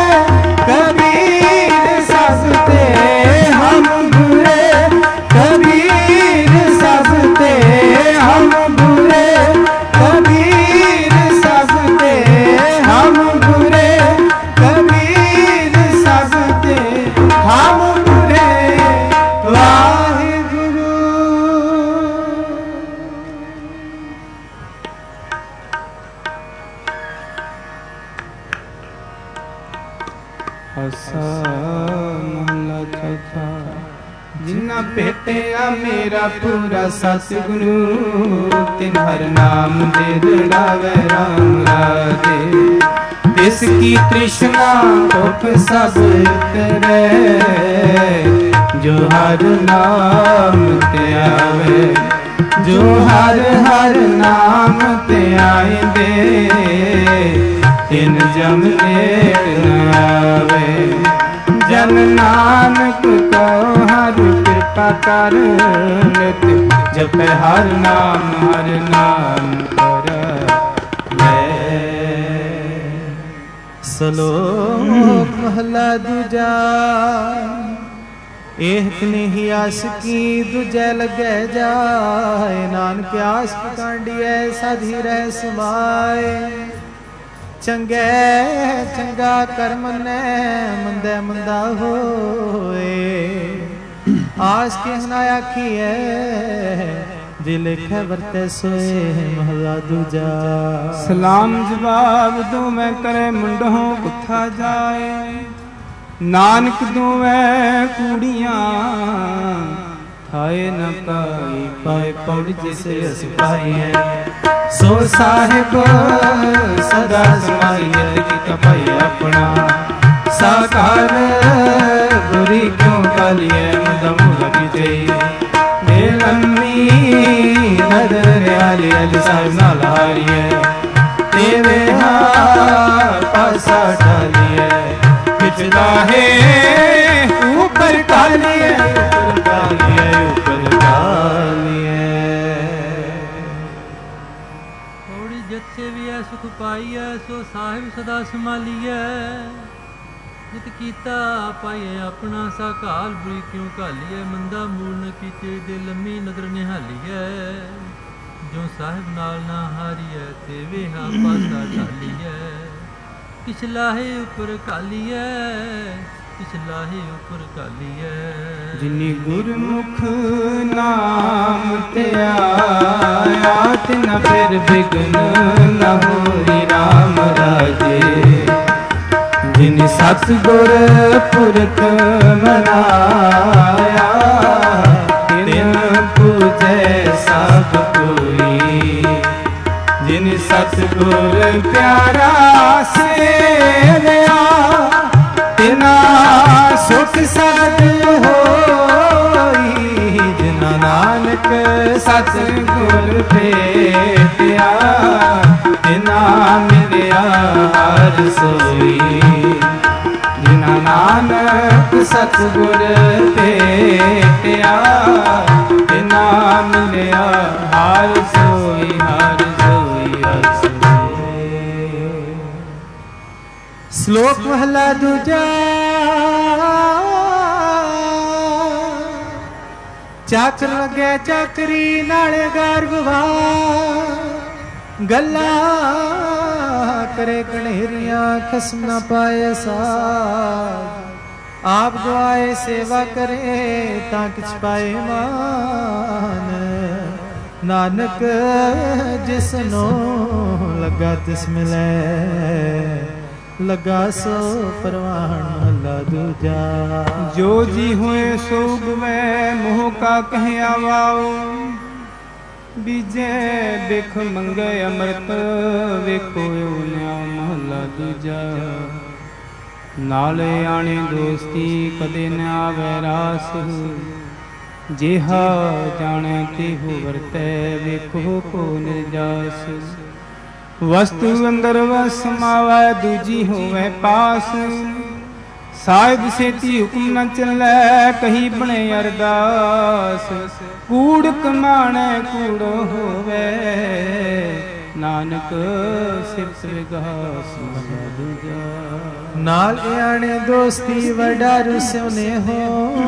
कबीर सब ते हम बुरे कबीर सब ते हम बुरे कबीर सब ते हम बुरे कबीर सब ते हम बुरे वाहिगुरु हसा महला चौथा जिन्ना भेटिया मेरा पूरा सतगुरु तिन हर नाम दे दड़ावे राम राधे तिसकी तृष्णा भुख सब उतरे जो हर नाम ते आवे जो हर हर नाम ते आइंदे तिन जम नेड़ न आवे जन नानक को हर कृपा कर नित जप हर नाम कर सलोक महला दूजा एक नहीं आस की दूजे लगे जाए नानक आस कांडिए साधी रह समाए ਚੰਗੇ ਚੰਗਾ ਕਰਮ ਨੇ ਮੰਦੇ ਮੰਦਾ ਹੋਏ। ਆਸ ਕੇ ਨਾ ਆਖੀਏ ਜੇ ਲਿਖੇ ਵਰਤੇ ਸੋਏ ਮਹਲਾ ਦੂਜਾ। ਸਲਾਮ ਜਵਾਬ ਦੂੰ ਮੈਂ ਕਰੇ ਮੁੰਡੋਂ ਕੁੱਥਾ ਜਾਏ। ਨਾਨਕ ਦੂਵੇਂ ਕੂੜੀਆਂ ਥਾਏ ਨ ਪਾਈ ਪਾਏ ਪੌੜ ਜਿਸ ਅਸ ਪਾਈਐ। ਸੋ ਸਾਹਿਬ ਸਦਾ ਸਮਾਈਐ ਕੀਤਾ ਭਾਈ ਆਪਣਾ। ਸਾਕਾਰ ਬੁਰੀ ਕਿਉਂ ਕਾਲੀਐ ਮੁਦਮ ਲਗੀ ਜਈ। ਦੇ ਲੰਮੀ ਨਦਰ ਆਲੀ ਅਲੀ ਸਾਹਿਬ ਨਾਲ ਹਾਰੀਐ। ਤੇਰੇ ਪਾਸਾ ਢਾਲੀਐ ਪਿਛਲਾ ਹੈ ऊपर कालिए ऊपर कालिए ऊपर कालिए। थोड़ी जत से भी है सुख पाइए सो साहिब सदा संभालिए। जित कीता पाइए अपना सा काल बुरी क्यों कालिए। मंदा मूल न कीते दे लम्मी नदर निहालिए। जो साहिब नाल ना हारिए ते वे हा पासा ढालिए। पिछला है ऊपर कालिए पिछला ही उपर कालिए। जिनी गुरमुख नाम ते आया तिन फिर विघ्न न होई राम राजे। जिन सतगुर पुरख मनाया तिन पूजै सब कोई। जिन सतगुर प्यारा सेवया तिना सुख सद होई। जिना नानक सतगुर भेटिया तिना मिलिया हर सोई। जिना नानक सतगुर भेटिया तिना मिलिया हर सोई हर सोई हर सोई। श्लोक महला दूजा। ਚਾਕਰ ਲੱਗੇ ਚਾਕਰੀ ਨਾਲੇ ਗਰਭਵਾ। ਗੱਲਾਂ ਕਰੇ ਕਣੇਰੀਆਂ ਖਸਮ ਨਾ ਪਾਏ ਸਾਜ। ਆਪ ਦੁਆਏ ਸੇਵਾ ਕਰੇ ਤਾਂ ਕਿਛ ਪਾਏ ਮਾਨ। ਨਾਨਕ ਜਿਸਨੋ ਲੱਗਾ ਤਿਸ ਮਿਲੇ लगा सो परवान महला दूजा। जो जी हुए सो गुवे मोह का कह आवाओ। बीजे बिख मंगे अमृत वेखो न्या महला दूजा। नाले आने दोस्ती कदे न आवे रास। जेहा जाने तेहो वरतै वेखो को निर्जास। वस्तु अंदर वसमावै दूजी होवे पास। साहिब सेती हुक्म न चलै कही बने अरदास। कूड़ कमाणे कूड़ो होवे नानक सिफत विगास दूजा। नाल आने दोस्ती वडारू सोने हो।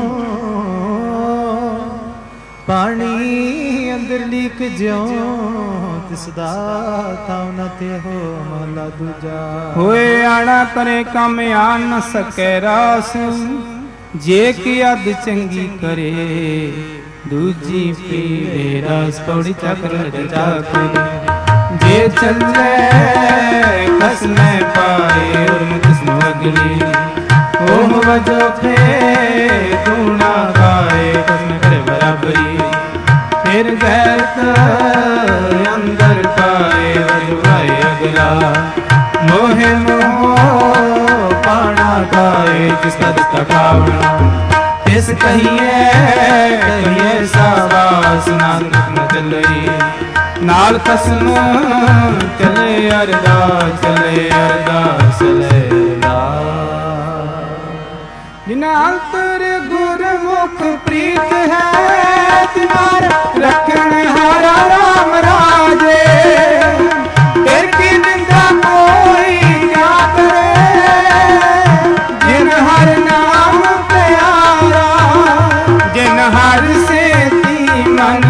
पानी अंदर लीक ज्यों तिसदा ताव न ते हो महला दूजा। होए आना करे काम आन न सके रास। जे की अद चंगी करे दूजी पीवे रास। पौड़ी चक्र चाकर जे चले कसने पाए और किस्म अगली। ओह वजो फे दूना खाए कसम करे बराबरी। फिर गैरत अंदर पाए वजुआए अगला। मोहे मोह पाना खाए जिसका दिसका खावना। तिस कहिए कहिए साबास नानक न चलई। नाल कसम चले अरदास चले अरदास चले अरदास। जिना अंतर गुरमुख प्रीत है तिनार रखन हारा राम राजे। फिर की निंदा कोई क्या करे। जिन हर नाम प्यारा जिन हर सेती मन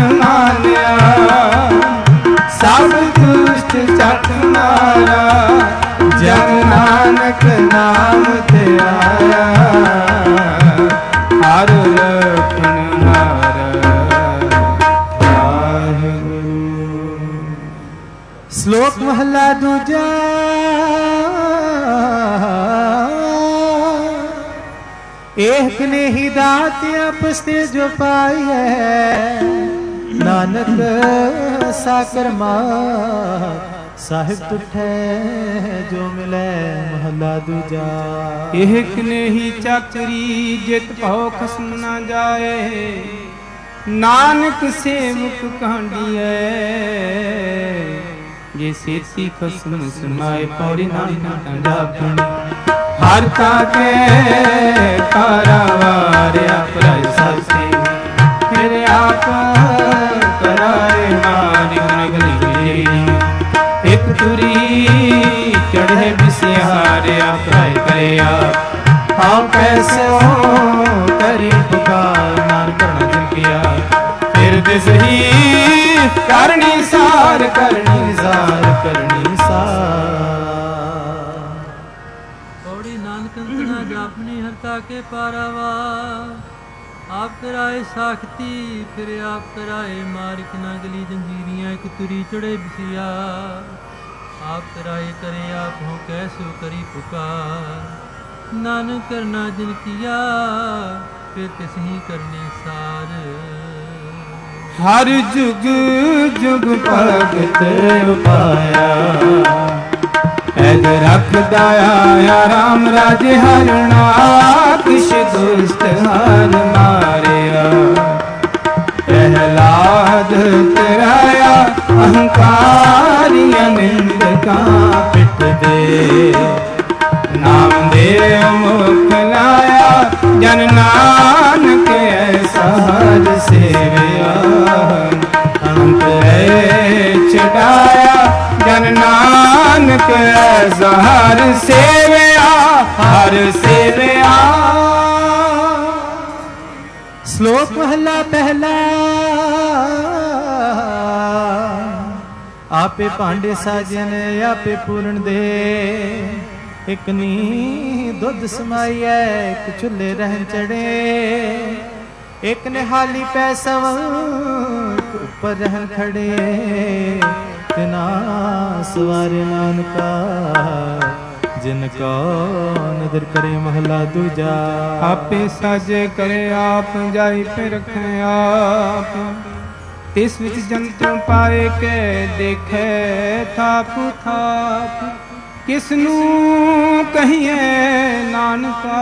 मानिया। सब दुष्ट चट मारा ਏਕ ਨੇ ਹੀ ਦਾਤ ਆਪਸ ਤੇ ਜੋ ਪਾਈਐ, ਨਾਨਕ ਸਾਕਰ ਮਾਤ ਸਾਹਿਬ ਤੁਠੈ ਜੋ ਮਿਲੈ ਮਹਲਾ ਦੂਜਾ। ਏਕ ਨੇ ਹੀ ਚਾਕਰੀ ਜਿਤ ਭਉ ਖਸਮ ਨਾ ਜਾਏ, ਨਾਨਕ ਸੇਵਕ ਕਾਂਡੀਐ ਜੇ ਸੇਤੀ ਖਸਮ ਸਮਾਏ। ਪੌੜੀ ਨਾਨਕ ਡਾਕਣੀ ਹਰ ਤਾਕੇ ਕਾਰਾਵਾਰ ਆਪਰੈ ਸਾਸੀ, ਫਿਰ ਆਪ ਕਰਾਏ ਮਾਰਿ ਗਲੀ ਗਲੀ। ਇੱਕ ਤੁਰੀ ਚੜ੍ਹੇ ਬਿਸਿਹਾਰਿਆ ਕਰਾਏ ਕਰਿਆ, ਹਾਂ ਕੈਸੋ ਕਰੀ ਪੁਕਾਰ ਨਾਨਕ ਕਰਨਾ ਜਿਨਕਿਆ। ਫਿਰ ਦਿਸਹੀ ਕਰਨੀ ਸਾਰ ਕਰਨੀ ਸਾਰ ਕਰਨੀ ਸਾਰ। ਪੌੜੀ ਨਾਨਕ ਅੰਤਨਾ ਜਾਪਨੀ ਹਰਤਾ ਕੇ ਪਾਰਾਵਾ, ਆਪ ਕਰਾਏ ਸਾਖਤੀ ਫਿਰ ਆਪ ਕਰਾਏ ਮਾਰਿਕ ਨਾ ਗਲੀ ਜੰਜੀਰੀਆਂ। ਇੱਕ ਤੁਰੀ ਚੜੇ ਬਿਸਿਆ ਆਪ ਕਰਾਏ ਕਰੇ ਆਪ ਹੋ ਕੈਸੋ ਕਰੀ ਪੁਕਾਰ। ਨਾਨਕ ਕਰਨਾ ਜਿਨ ਕੀਆ ਫਿਰ ਤਿਸਹੀ ਕਰਨੇ ਸਾਰ। ਹਰ ਜੁਗ ਜੁਗ ਭਗਤ ਉਪਾਇਆ, ਐਦ ਰੱਖਦਾ ਆਇਆ ਰਾਮ ਰਾਜੇ ਹਰਣਾ। ਕਿਛ ਦੁਸ਼ਟ ਹਰ ਮਾਰਿਆ, ਪ੍ਰਹਿਲਾਦ ਤਰਾਇਆ ਅਹੰਕਾਰੀਆਂ ਨਿੰਦਕਾਂ ਪਿੱਟ ਦੇ। ਨਾਮ ਦੇ ਮੁਖ ਲਾਇਆ ਜਨ ਨਾਨਕ ਐਸਾ ਹਰ ਸੇਵਿਆ। ਅੰਤ ਹੈ ਛਡਾਇਆ ਜਨ ਨਾਨਕ ਐਸਾ ਹਰ ਸੇਵਿਆ ਹਰ ਸੇਵਿਆ। ਸ਼ਲੋਕ ਮਹਲਾ ਪਹਿਲਾ। ਆਪੇ ਭਾਂਡੇ ਸਾਜਨ ਆਪੇ ਪੂਰਨ ਦੇ, ਇਕ ਨੀ ਦੁੱਧ ਸਮਾਈਐ ਇਕ ਚੁੱਲ੍ਹੇ ਰਹਿਣ ਚੜੇ। ਇਕ ਨਿਹਾਲੀ ਪੈ ਸਵ ਉੱਪਰ ਰਹਿਣ ਖੜੇ, ਤਿਨਾ ਸਵਾਰੇ ਨਾਨਕਾ ਜਿਨ ਕਾ ਨਦਰ ਕਰੇ ਮਹਲਾ ਦੂਜਾ। ਆਪੇ ਸਾਜੇ ਕਰੇ ਆਪ ਜਾਈ ਪੇ ਰਖੇ ਆਪ, ਤਿਸ ਵਿੱਚ ਜੰਤੂ ਪਾਏ ਕੇ ਦੇਖੇ ਥਾਪ ਥਾਪ। ਕਿਸ ਨੂੰ ਕਹੀਏ ਨਾਨਕਾ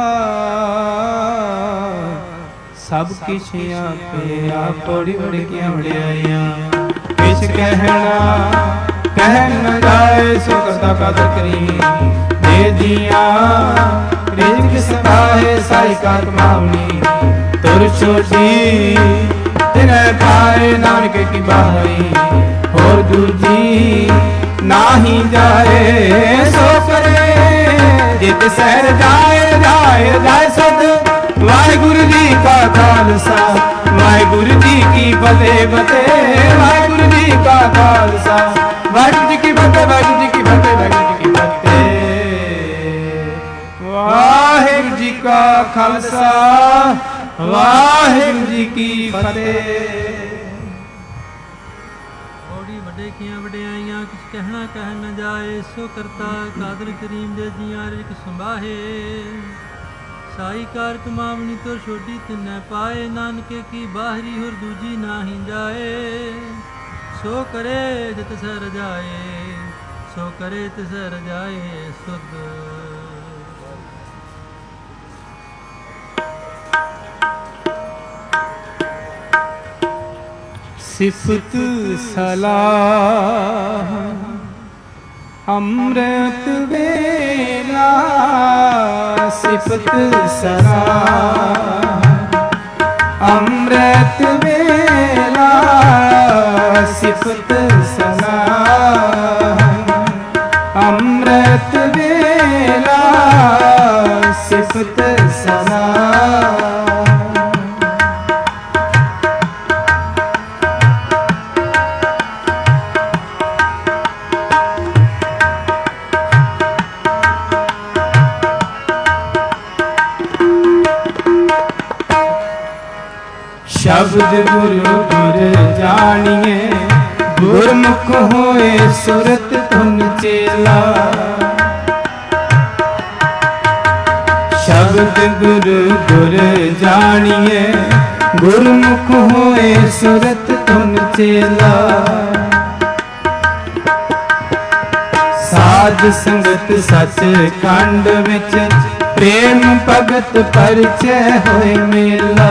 ਸਭ ਕਿਛ ਆਪੇ ਆਪ। ਪੌੜੀ ਵੜਕੀਆਂ ਵੜਿਆਈਆਂ ਕਿਛ ਕਹਿਣਾ ਕਹਿ ਨ ਜਾਏ, ਸੋ ਕਰਤਾ ਕਦਰ ਕਰੀ ਦੇ ਦੀਆਂ। ਰਿਜ਼ਕ ਸਕਾਏ ਸਾਈ ਕਾ ਕਮਾਵਣੀ, ਤੁਰ ਛੋਟੀ ਤਿਨੈ ਪਾਏ ਨਾਨਕ ਕੀ ਬਾਹਰੀ। ਹੋਰ ਦੂਜੀ ਨਾਹੀ ਜਾਏ ਸੋ ਕਰੇ, ਜਿਤ ਸਹਿਰ ਜਾਏ ਜਾਏ ਜਾਏ ਸਦ। ਵਾਹਿਗੁਰੂ ਜੀ ਕਾ ਖਾਲਸਾ ਵਾਹਿਗੁਰੂ ਜੀ ਕੀ ਫਤਿਹ ਫਤਿਹ। ਵਾਹਿਗੁਰੂ ਜੀ ਕਾ ਖਾਲਸਾ ਵਾਹਿਗੁਰੂ ਜੀ ਕੀ ਫਤਿਹ ਵਾਹਿਗੁਰੂ ਜੀ ਕੀ ਫਤਿਹ ਵਾਹਿਗੁਰੂ ਜੀ ਕੀ ਫਤਿਹ। ਵਾਹਿਗੁਰੂ ਜੀ ਕਾ ਖਾਲਸਾ ਵਾਹਿਗੁਰੂ ਜੀ ਕੀ ਫਤਿਹ। ਵੱਡੇ ਕੀਆਂ ਵਡਿਆਈਆਂ ਕਿਛ ਕਹਿਣਾ ਕਹਿ ਨ ਜਾਏ, ਸੋ ਕਰਤਾ ਕਾਦਰ ਕਰੀਮ ਦੇ ਜੀਆਂ ਰਿਕ ਸੰਭਾਹੇ। ਸਾਈ ਕਾਰ ਕਮਾਵਣੀ ਤੁਰ ਛੋਟੀ ਤਿਨੈ ਪਾਏ, ਨਾਨਕੇ ਕੀ ਬਾਹਰੀ ਹੋਰ ਦੂਜੀ ਨਾਹੀ ਜਾਏ। ਸੋ ਕਰੇ ਜਿਤ ਸਹਿ ਰਜਾਏ, ਸੋ ਕਰੇ ਤਿਸ ਰਜਾਏ ਸੁਧ। ਸਿਫਤ ਸਲਾਹ ਅੰਮ੍ਰਿਤ ਵੇਲਾ, ਸਿਫਤ ਸਲਾਹ ਅੰਮ੍ਰਿਤ ਵੇਲਾ। ਸਿਫਤ ਸਲਾਹ ਅੰਮ੍ਰਿਤ ਵੇਲਾ, ਸਿਫਤ ਸਲਾਹ। ਸ਼ਬਦ ਗੁਰੂ ਗੁਰ ਜਾਣੀਏ, ਗੁਰਮੁਖ ਹੋਏ ਸੁਰਤ ਧੁਨ ਚੇਲਾ। ਸ਼ਬਦ शब्द गुरु गुर जानिए, गुरमुख होए सुरत तुम चेला। साध संगत सच खंड विच, प्रेम भगत परिचय होए मेला।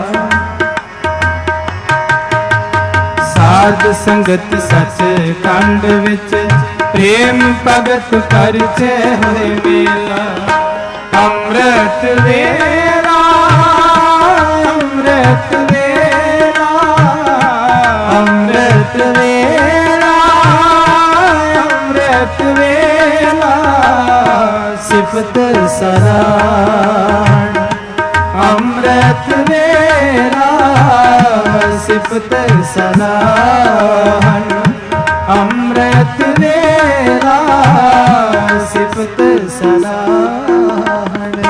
साध संगत सच खंड विच, प्रेम भगत परिचय होए मेला। अमृत वेला, अमृत वेला, अमृत वेला, अमृत वेला, सिफत सराहन। अमृत वेला, सिफत सराहन। अमृत वेला, सिफत सराहन।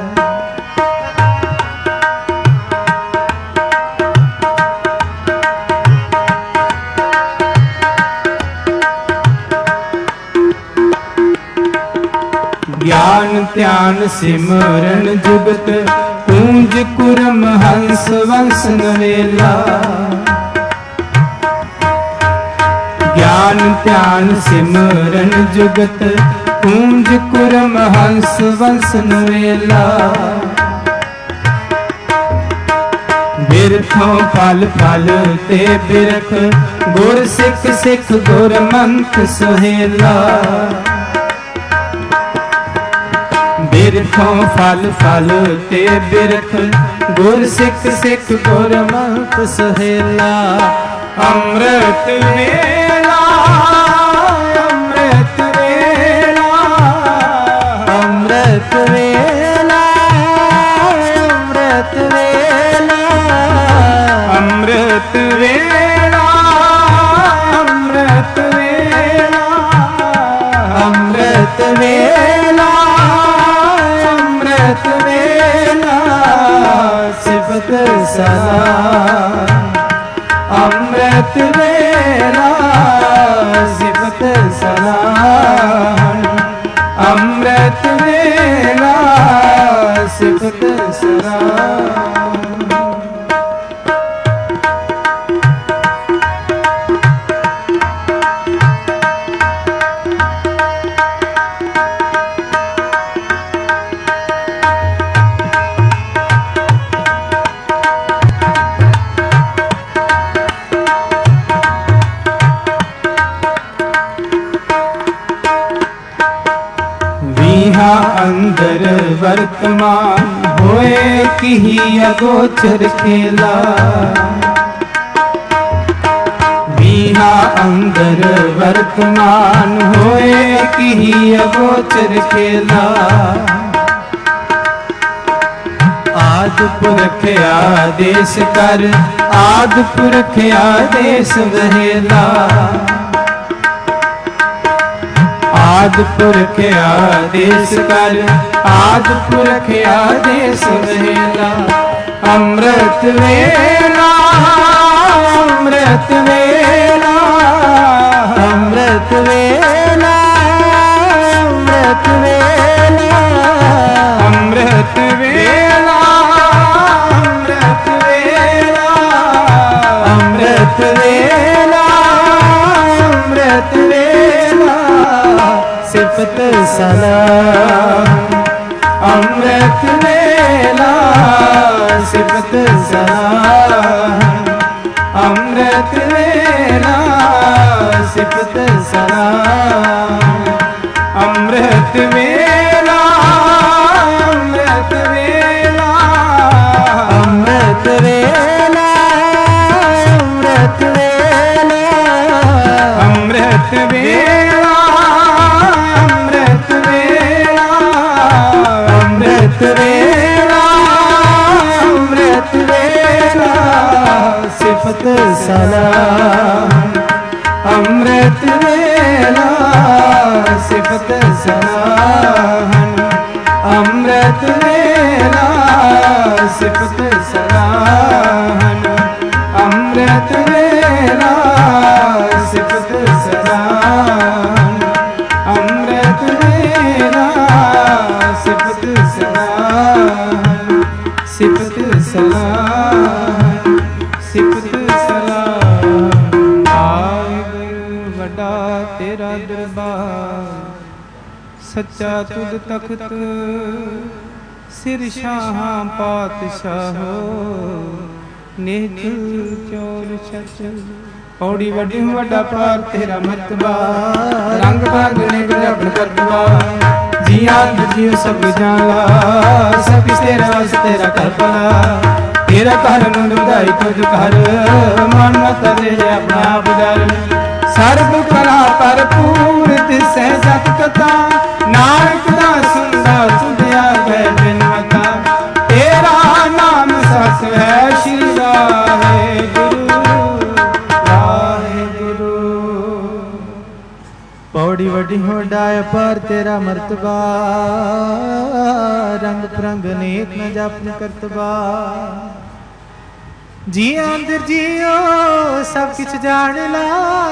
ज्ञान ध्यान सिमरन जुगत, पूंज कुरम हंस वंश नवेला। ज्ञान ध्यान सिमरन जुगत, पूंज कुरम हंस वंश नवेला। बिरथों फल फल ते बिरख, गुर सिख सिख गुर मंत्र सुहेला। बिरखों फल फल ते बिरख, गुर सिख सिख गुर मंत्र सुहेला। अमृत वेला, अमृत वेला, अमृत वेला, अमृत वेला, अमृत वेला, अमृत वेला, अमृत वेला, अमृत वेला, सिफत सलाम। अमृत वेला, सिफत सलाम। अमृत वेला, सिफत सलाम। अंदर वर्तमान होए कि अगोचर खेला। बीहा अंदर वर्तमान होए कि अगोचर खेला। आद पुरख आदेश कर, आद पुरख आदेश वहेला। आद पुरख आदेश कर, आद पुरख आदेश वहेला। अमृत वेला, अमृत वेला, अमृत वेला, अमृत वेला, अमृत वेला, अमृत वेला, अमृत वेला, अमृत वेला, सिफत सलाम। अमृत वेला, सिफत सलाम। अमृत वेला, सिफत सलाम। अमृत वेला, अमृत वेला, अमृत वेला, अमृत वेला, अमृत वेला, अमृत वेला, अमृत वेला, अमृत वेला, सिफत सलाम। अमृत वेला, सिफत सलाम। अमृत वेला, सिफत सलाम। अमृत वेला, सिफत सलाम। अमृत वेला, सिफत सलाम। ਸਲਾਹ ਸਿਫਤ ਸਲਾਹ ਵਾਹਿਗੁਰੂ ਵੱਡਾ ਤੇਰਾ ਦਰਬਾਰ ਸੱਚਾ ਤੁਧ ਤਖਤ ਸਿਰ ਸ਼ਾਹਾਂ ਪਾਤਸ਼ਾਹੋ ਨਿਹਚਲ ਚੋਰ ਸੱਚ ਪੌੜੀ ਵੱਡੀ ਵੱਡਾ ਪਾਰ ਤੇਰਾ ਮਰਤਬਾ ਰੰਗ ਰੰਗ ਨੇ ਗੁਲਾਬ ਕਰਤਵਾ ਜੀਆਂ ਜੀਉ ਸਭ ਜਾਣਾ ਸਭ ਕਿਸ ਤੇਰਾ ਵਸ ਤੇਰਾ ਕਰਪਲਾ ਤੇਰਾ ਘਰ ਨੂੰ ਵਧਾਈ ਤੁਝ ਘਰ ਮਨ ਮਤ ਦੇ ਆਪਣਾ ਆਪ ਡਰ ਸਰਬ ਕਲਾ ਭਰਪੂਰ ਤਿਸੈ ਜਤ ਕਥਾ ਨਾਨਕ ਦਾ ਸੁਣਦਾ ਸੁਧਿਆ ਗਏ ਬਿਨਵਤਾ ਤੇਰਾ ਨਾਮ ਸਸ ਹੈ ਸ਼੍ਰੀ ਵਾਹਿਗੁਰੂ ਵਾਹਿਗੁਰੂ ਪੌੜੀ ਵੱਡੀ ਹੋਡਾ ਪਰ ਤੇਰਾ ਮਰਤਬਾ ਰੰਗ ਪ੍ਰੰਗ ਨੇਕ ਨ ਜਪਨ ਕਰਤਬਾ ਜੀ ਅੰਦਰ ਜੀਓ ਸਭ ਕਿਛ ਜਾਣ ਲਾ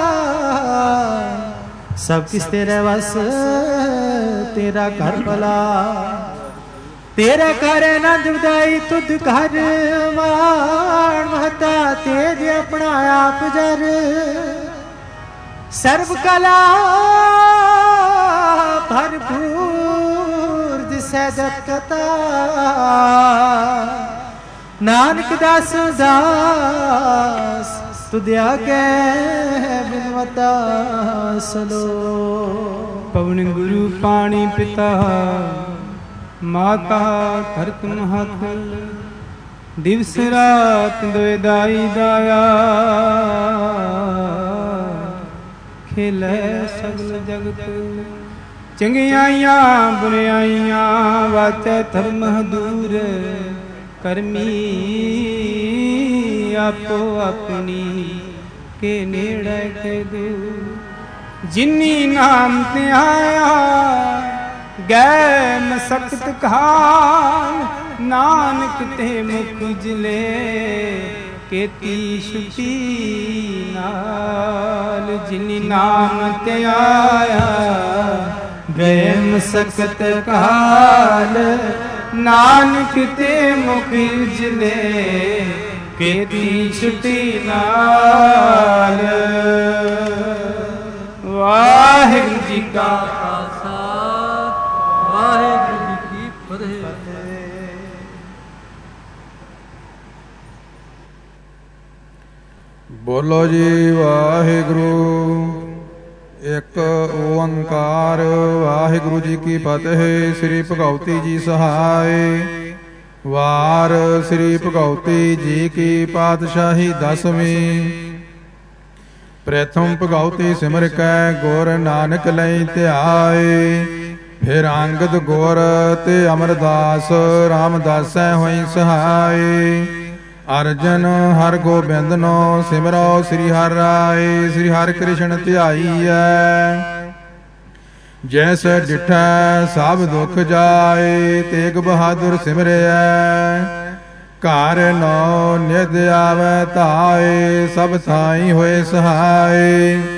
ਸਭ ਕਿਸ ਤੇਰੇ ਵਸ ਤੇਰਾ ਘਰ ਭਲਾ ਤੇਰਾ ਘਰ ਆਨੰਦ ਵਧਾਈ ਤੁਧ ਘਰ ਮਾਣ ਮਹਤਾ ਤੇਜ ਆਪਣਾ ਆਪ ਜਰ ਸਰਬ ਕਲਾ ਭਰਪੂਰ ਦਿਸੈ ਜਤ ਕਥਾ ਨਾਨਕ ਦਾਸ ਦਾਸ ਤੁਧ ਆਗੇ ਬਿਨਵਤਾ ਸਲੋ ਪਵਨ ਗੁਰੂ ਪਾਣੀ ਪਿਤਾ ਮਾਤਾ ਧਰਤ ਮਹਤ ਦਿਵਸ ਰਾਤ ਦੋਇ ਦਾਈ ਦਾਇਆ ਖੇਲੇ ਸਗਲ ਜਗਤ ਚੰਗਿਆਈਆਂ ਬੁਰਿਆਈਆਂ ਵਾਚੈ ਧਰਮ ਦੂਰ ਕਰਮੀ ਆਪੋ ਆਪਣੀ ਕੇ ਨੇੜੇ ਕੇ ਦੂਰ ਜਿਨੀ ਨਾਮ ਤੇ ਆਇਆ ਗੈ ਮਸਕਤ ਖਾਨ ਨਾਨਕ ਤੇ ਮੁਖ ਜਿਲੇ ਕੇਤੀ ਛੁਟੀ ਨਾਲ ਜਿਨੀ ਨਾਮ ਤੇ ਆਇਆ ਗਏ ਮਸਕਤ ਕਾਲ ਨਾਨਕ ਤੇ ਮੁਖ ਜਿਲੇ ਕੇਤੀ ਛੁਟੀ ਨਾਲ ਵਾਹਿਗੁਰੂ ਜੀ ਕਾ ਖਾਲਸਾ ਵਾਹਿਗੁਰੂ ਜੀ ਕੀ ਫਤਿਹ। ਬੋਲੋ ਜੀ ਵਾਹਿਗੁਰੂ ਇੱਕ ਓੰਕਾਰ ਵਾਹਿਗੁਰੂ ਜੀ ਕੀ ਫਤਿਹ। ਸ੍ਰੀ ਭਗਉਤੀ ਜੀ ਸਹਾਇ ਵਾਰ ਸ੍ਰੀ ਭਗਉਤੀ ਜੀ ਕੀ ਪਾਤਸ਼ਾਹੀ ਦਸਵੀਂ। ਪ੍ਰਥਮ ਭਗਉਤੀ ਸਿਮਰ ਕੈ ਗੁਰ ਨਾਨਕ ਲਈ ਧਿਆਏ ਫਿਰ ਅੰਗਦ ਗੁਰ ਤੇ ਅਮਰਦਾਸ ਰਾਮਦਾਸੈ ਹੋਈ ਸਹਾਇ। ਅਰਜਨ ਹਰ ਗੋਬਿੰਦ ਨੋ ਸਿਮਰੋ ਸ੍ਰੀ ਹਰਿ ਰਾਏ ਸ੍ਰੀ ਹਰਿ ਕ੍ਰਿਸ਼ਨ ਧਿਆਈਐ। ਜੈਸੇ ਡਿਠੈ ਸਭ ਦੁਖ ਜਾਏ ਤੇਗ ਬਹਾਦਰ ਸਿਮਰਿਐ। ਘਰ ਨੋ ਨਿਧ ਆਵੈ ਧਾਏ ਸਭ ਥਾਈ ਹੋਏ ਸਹਾਏ।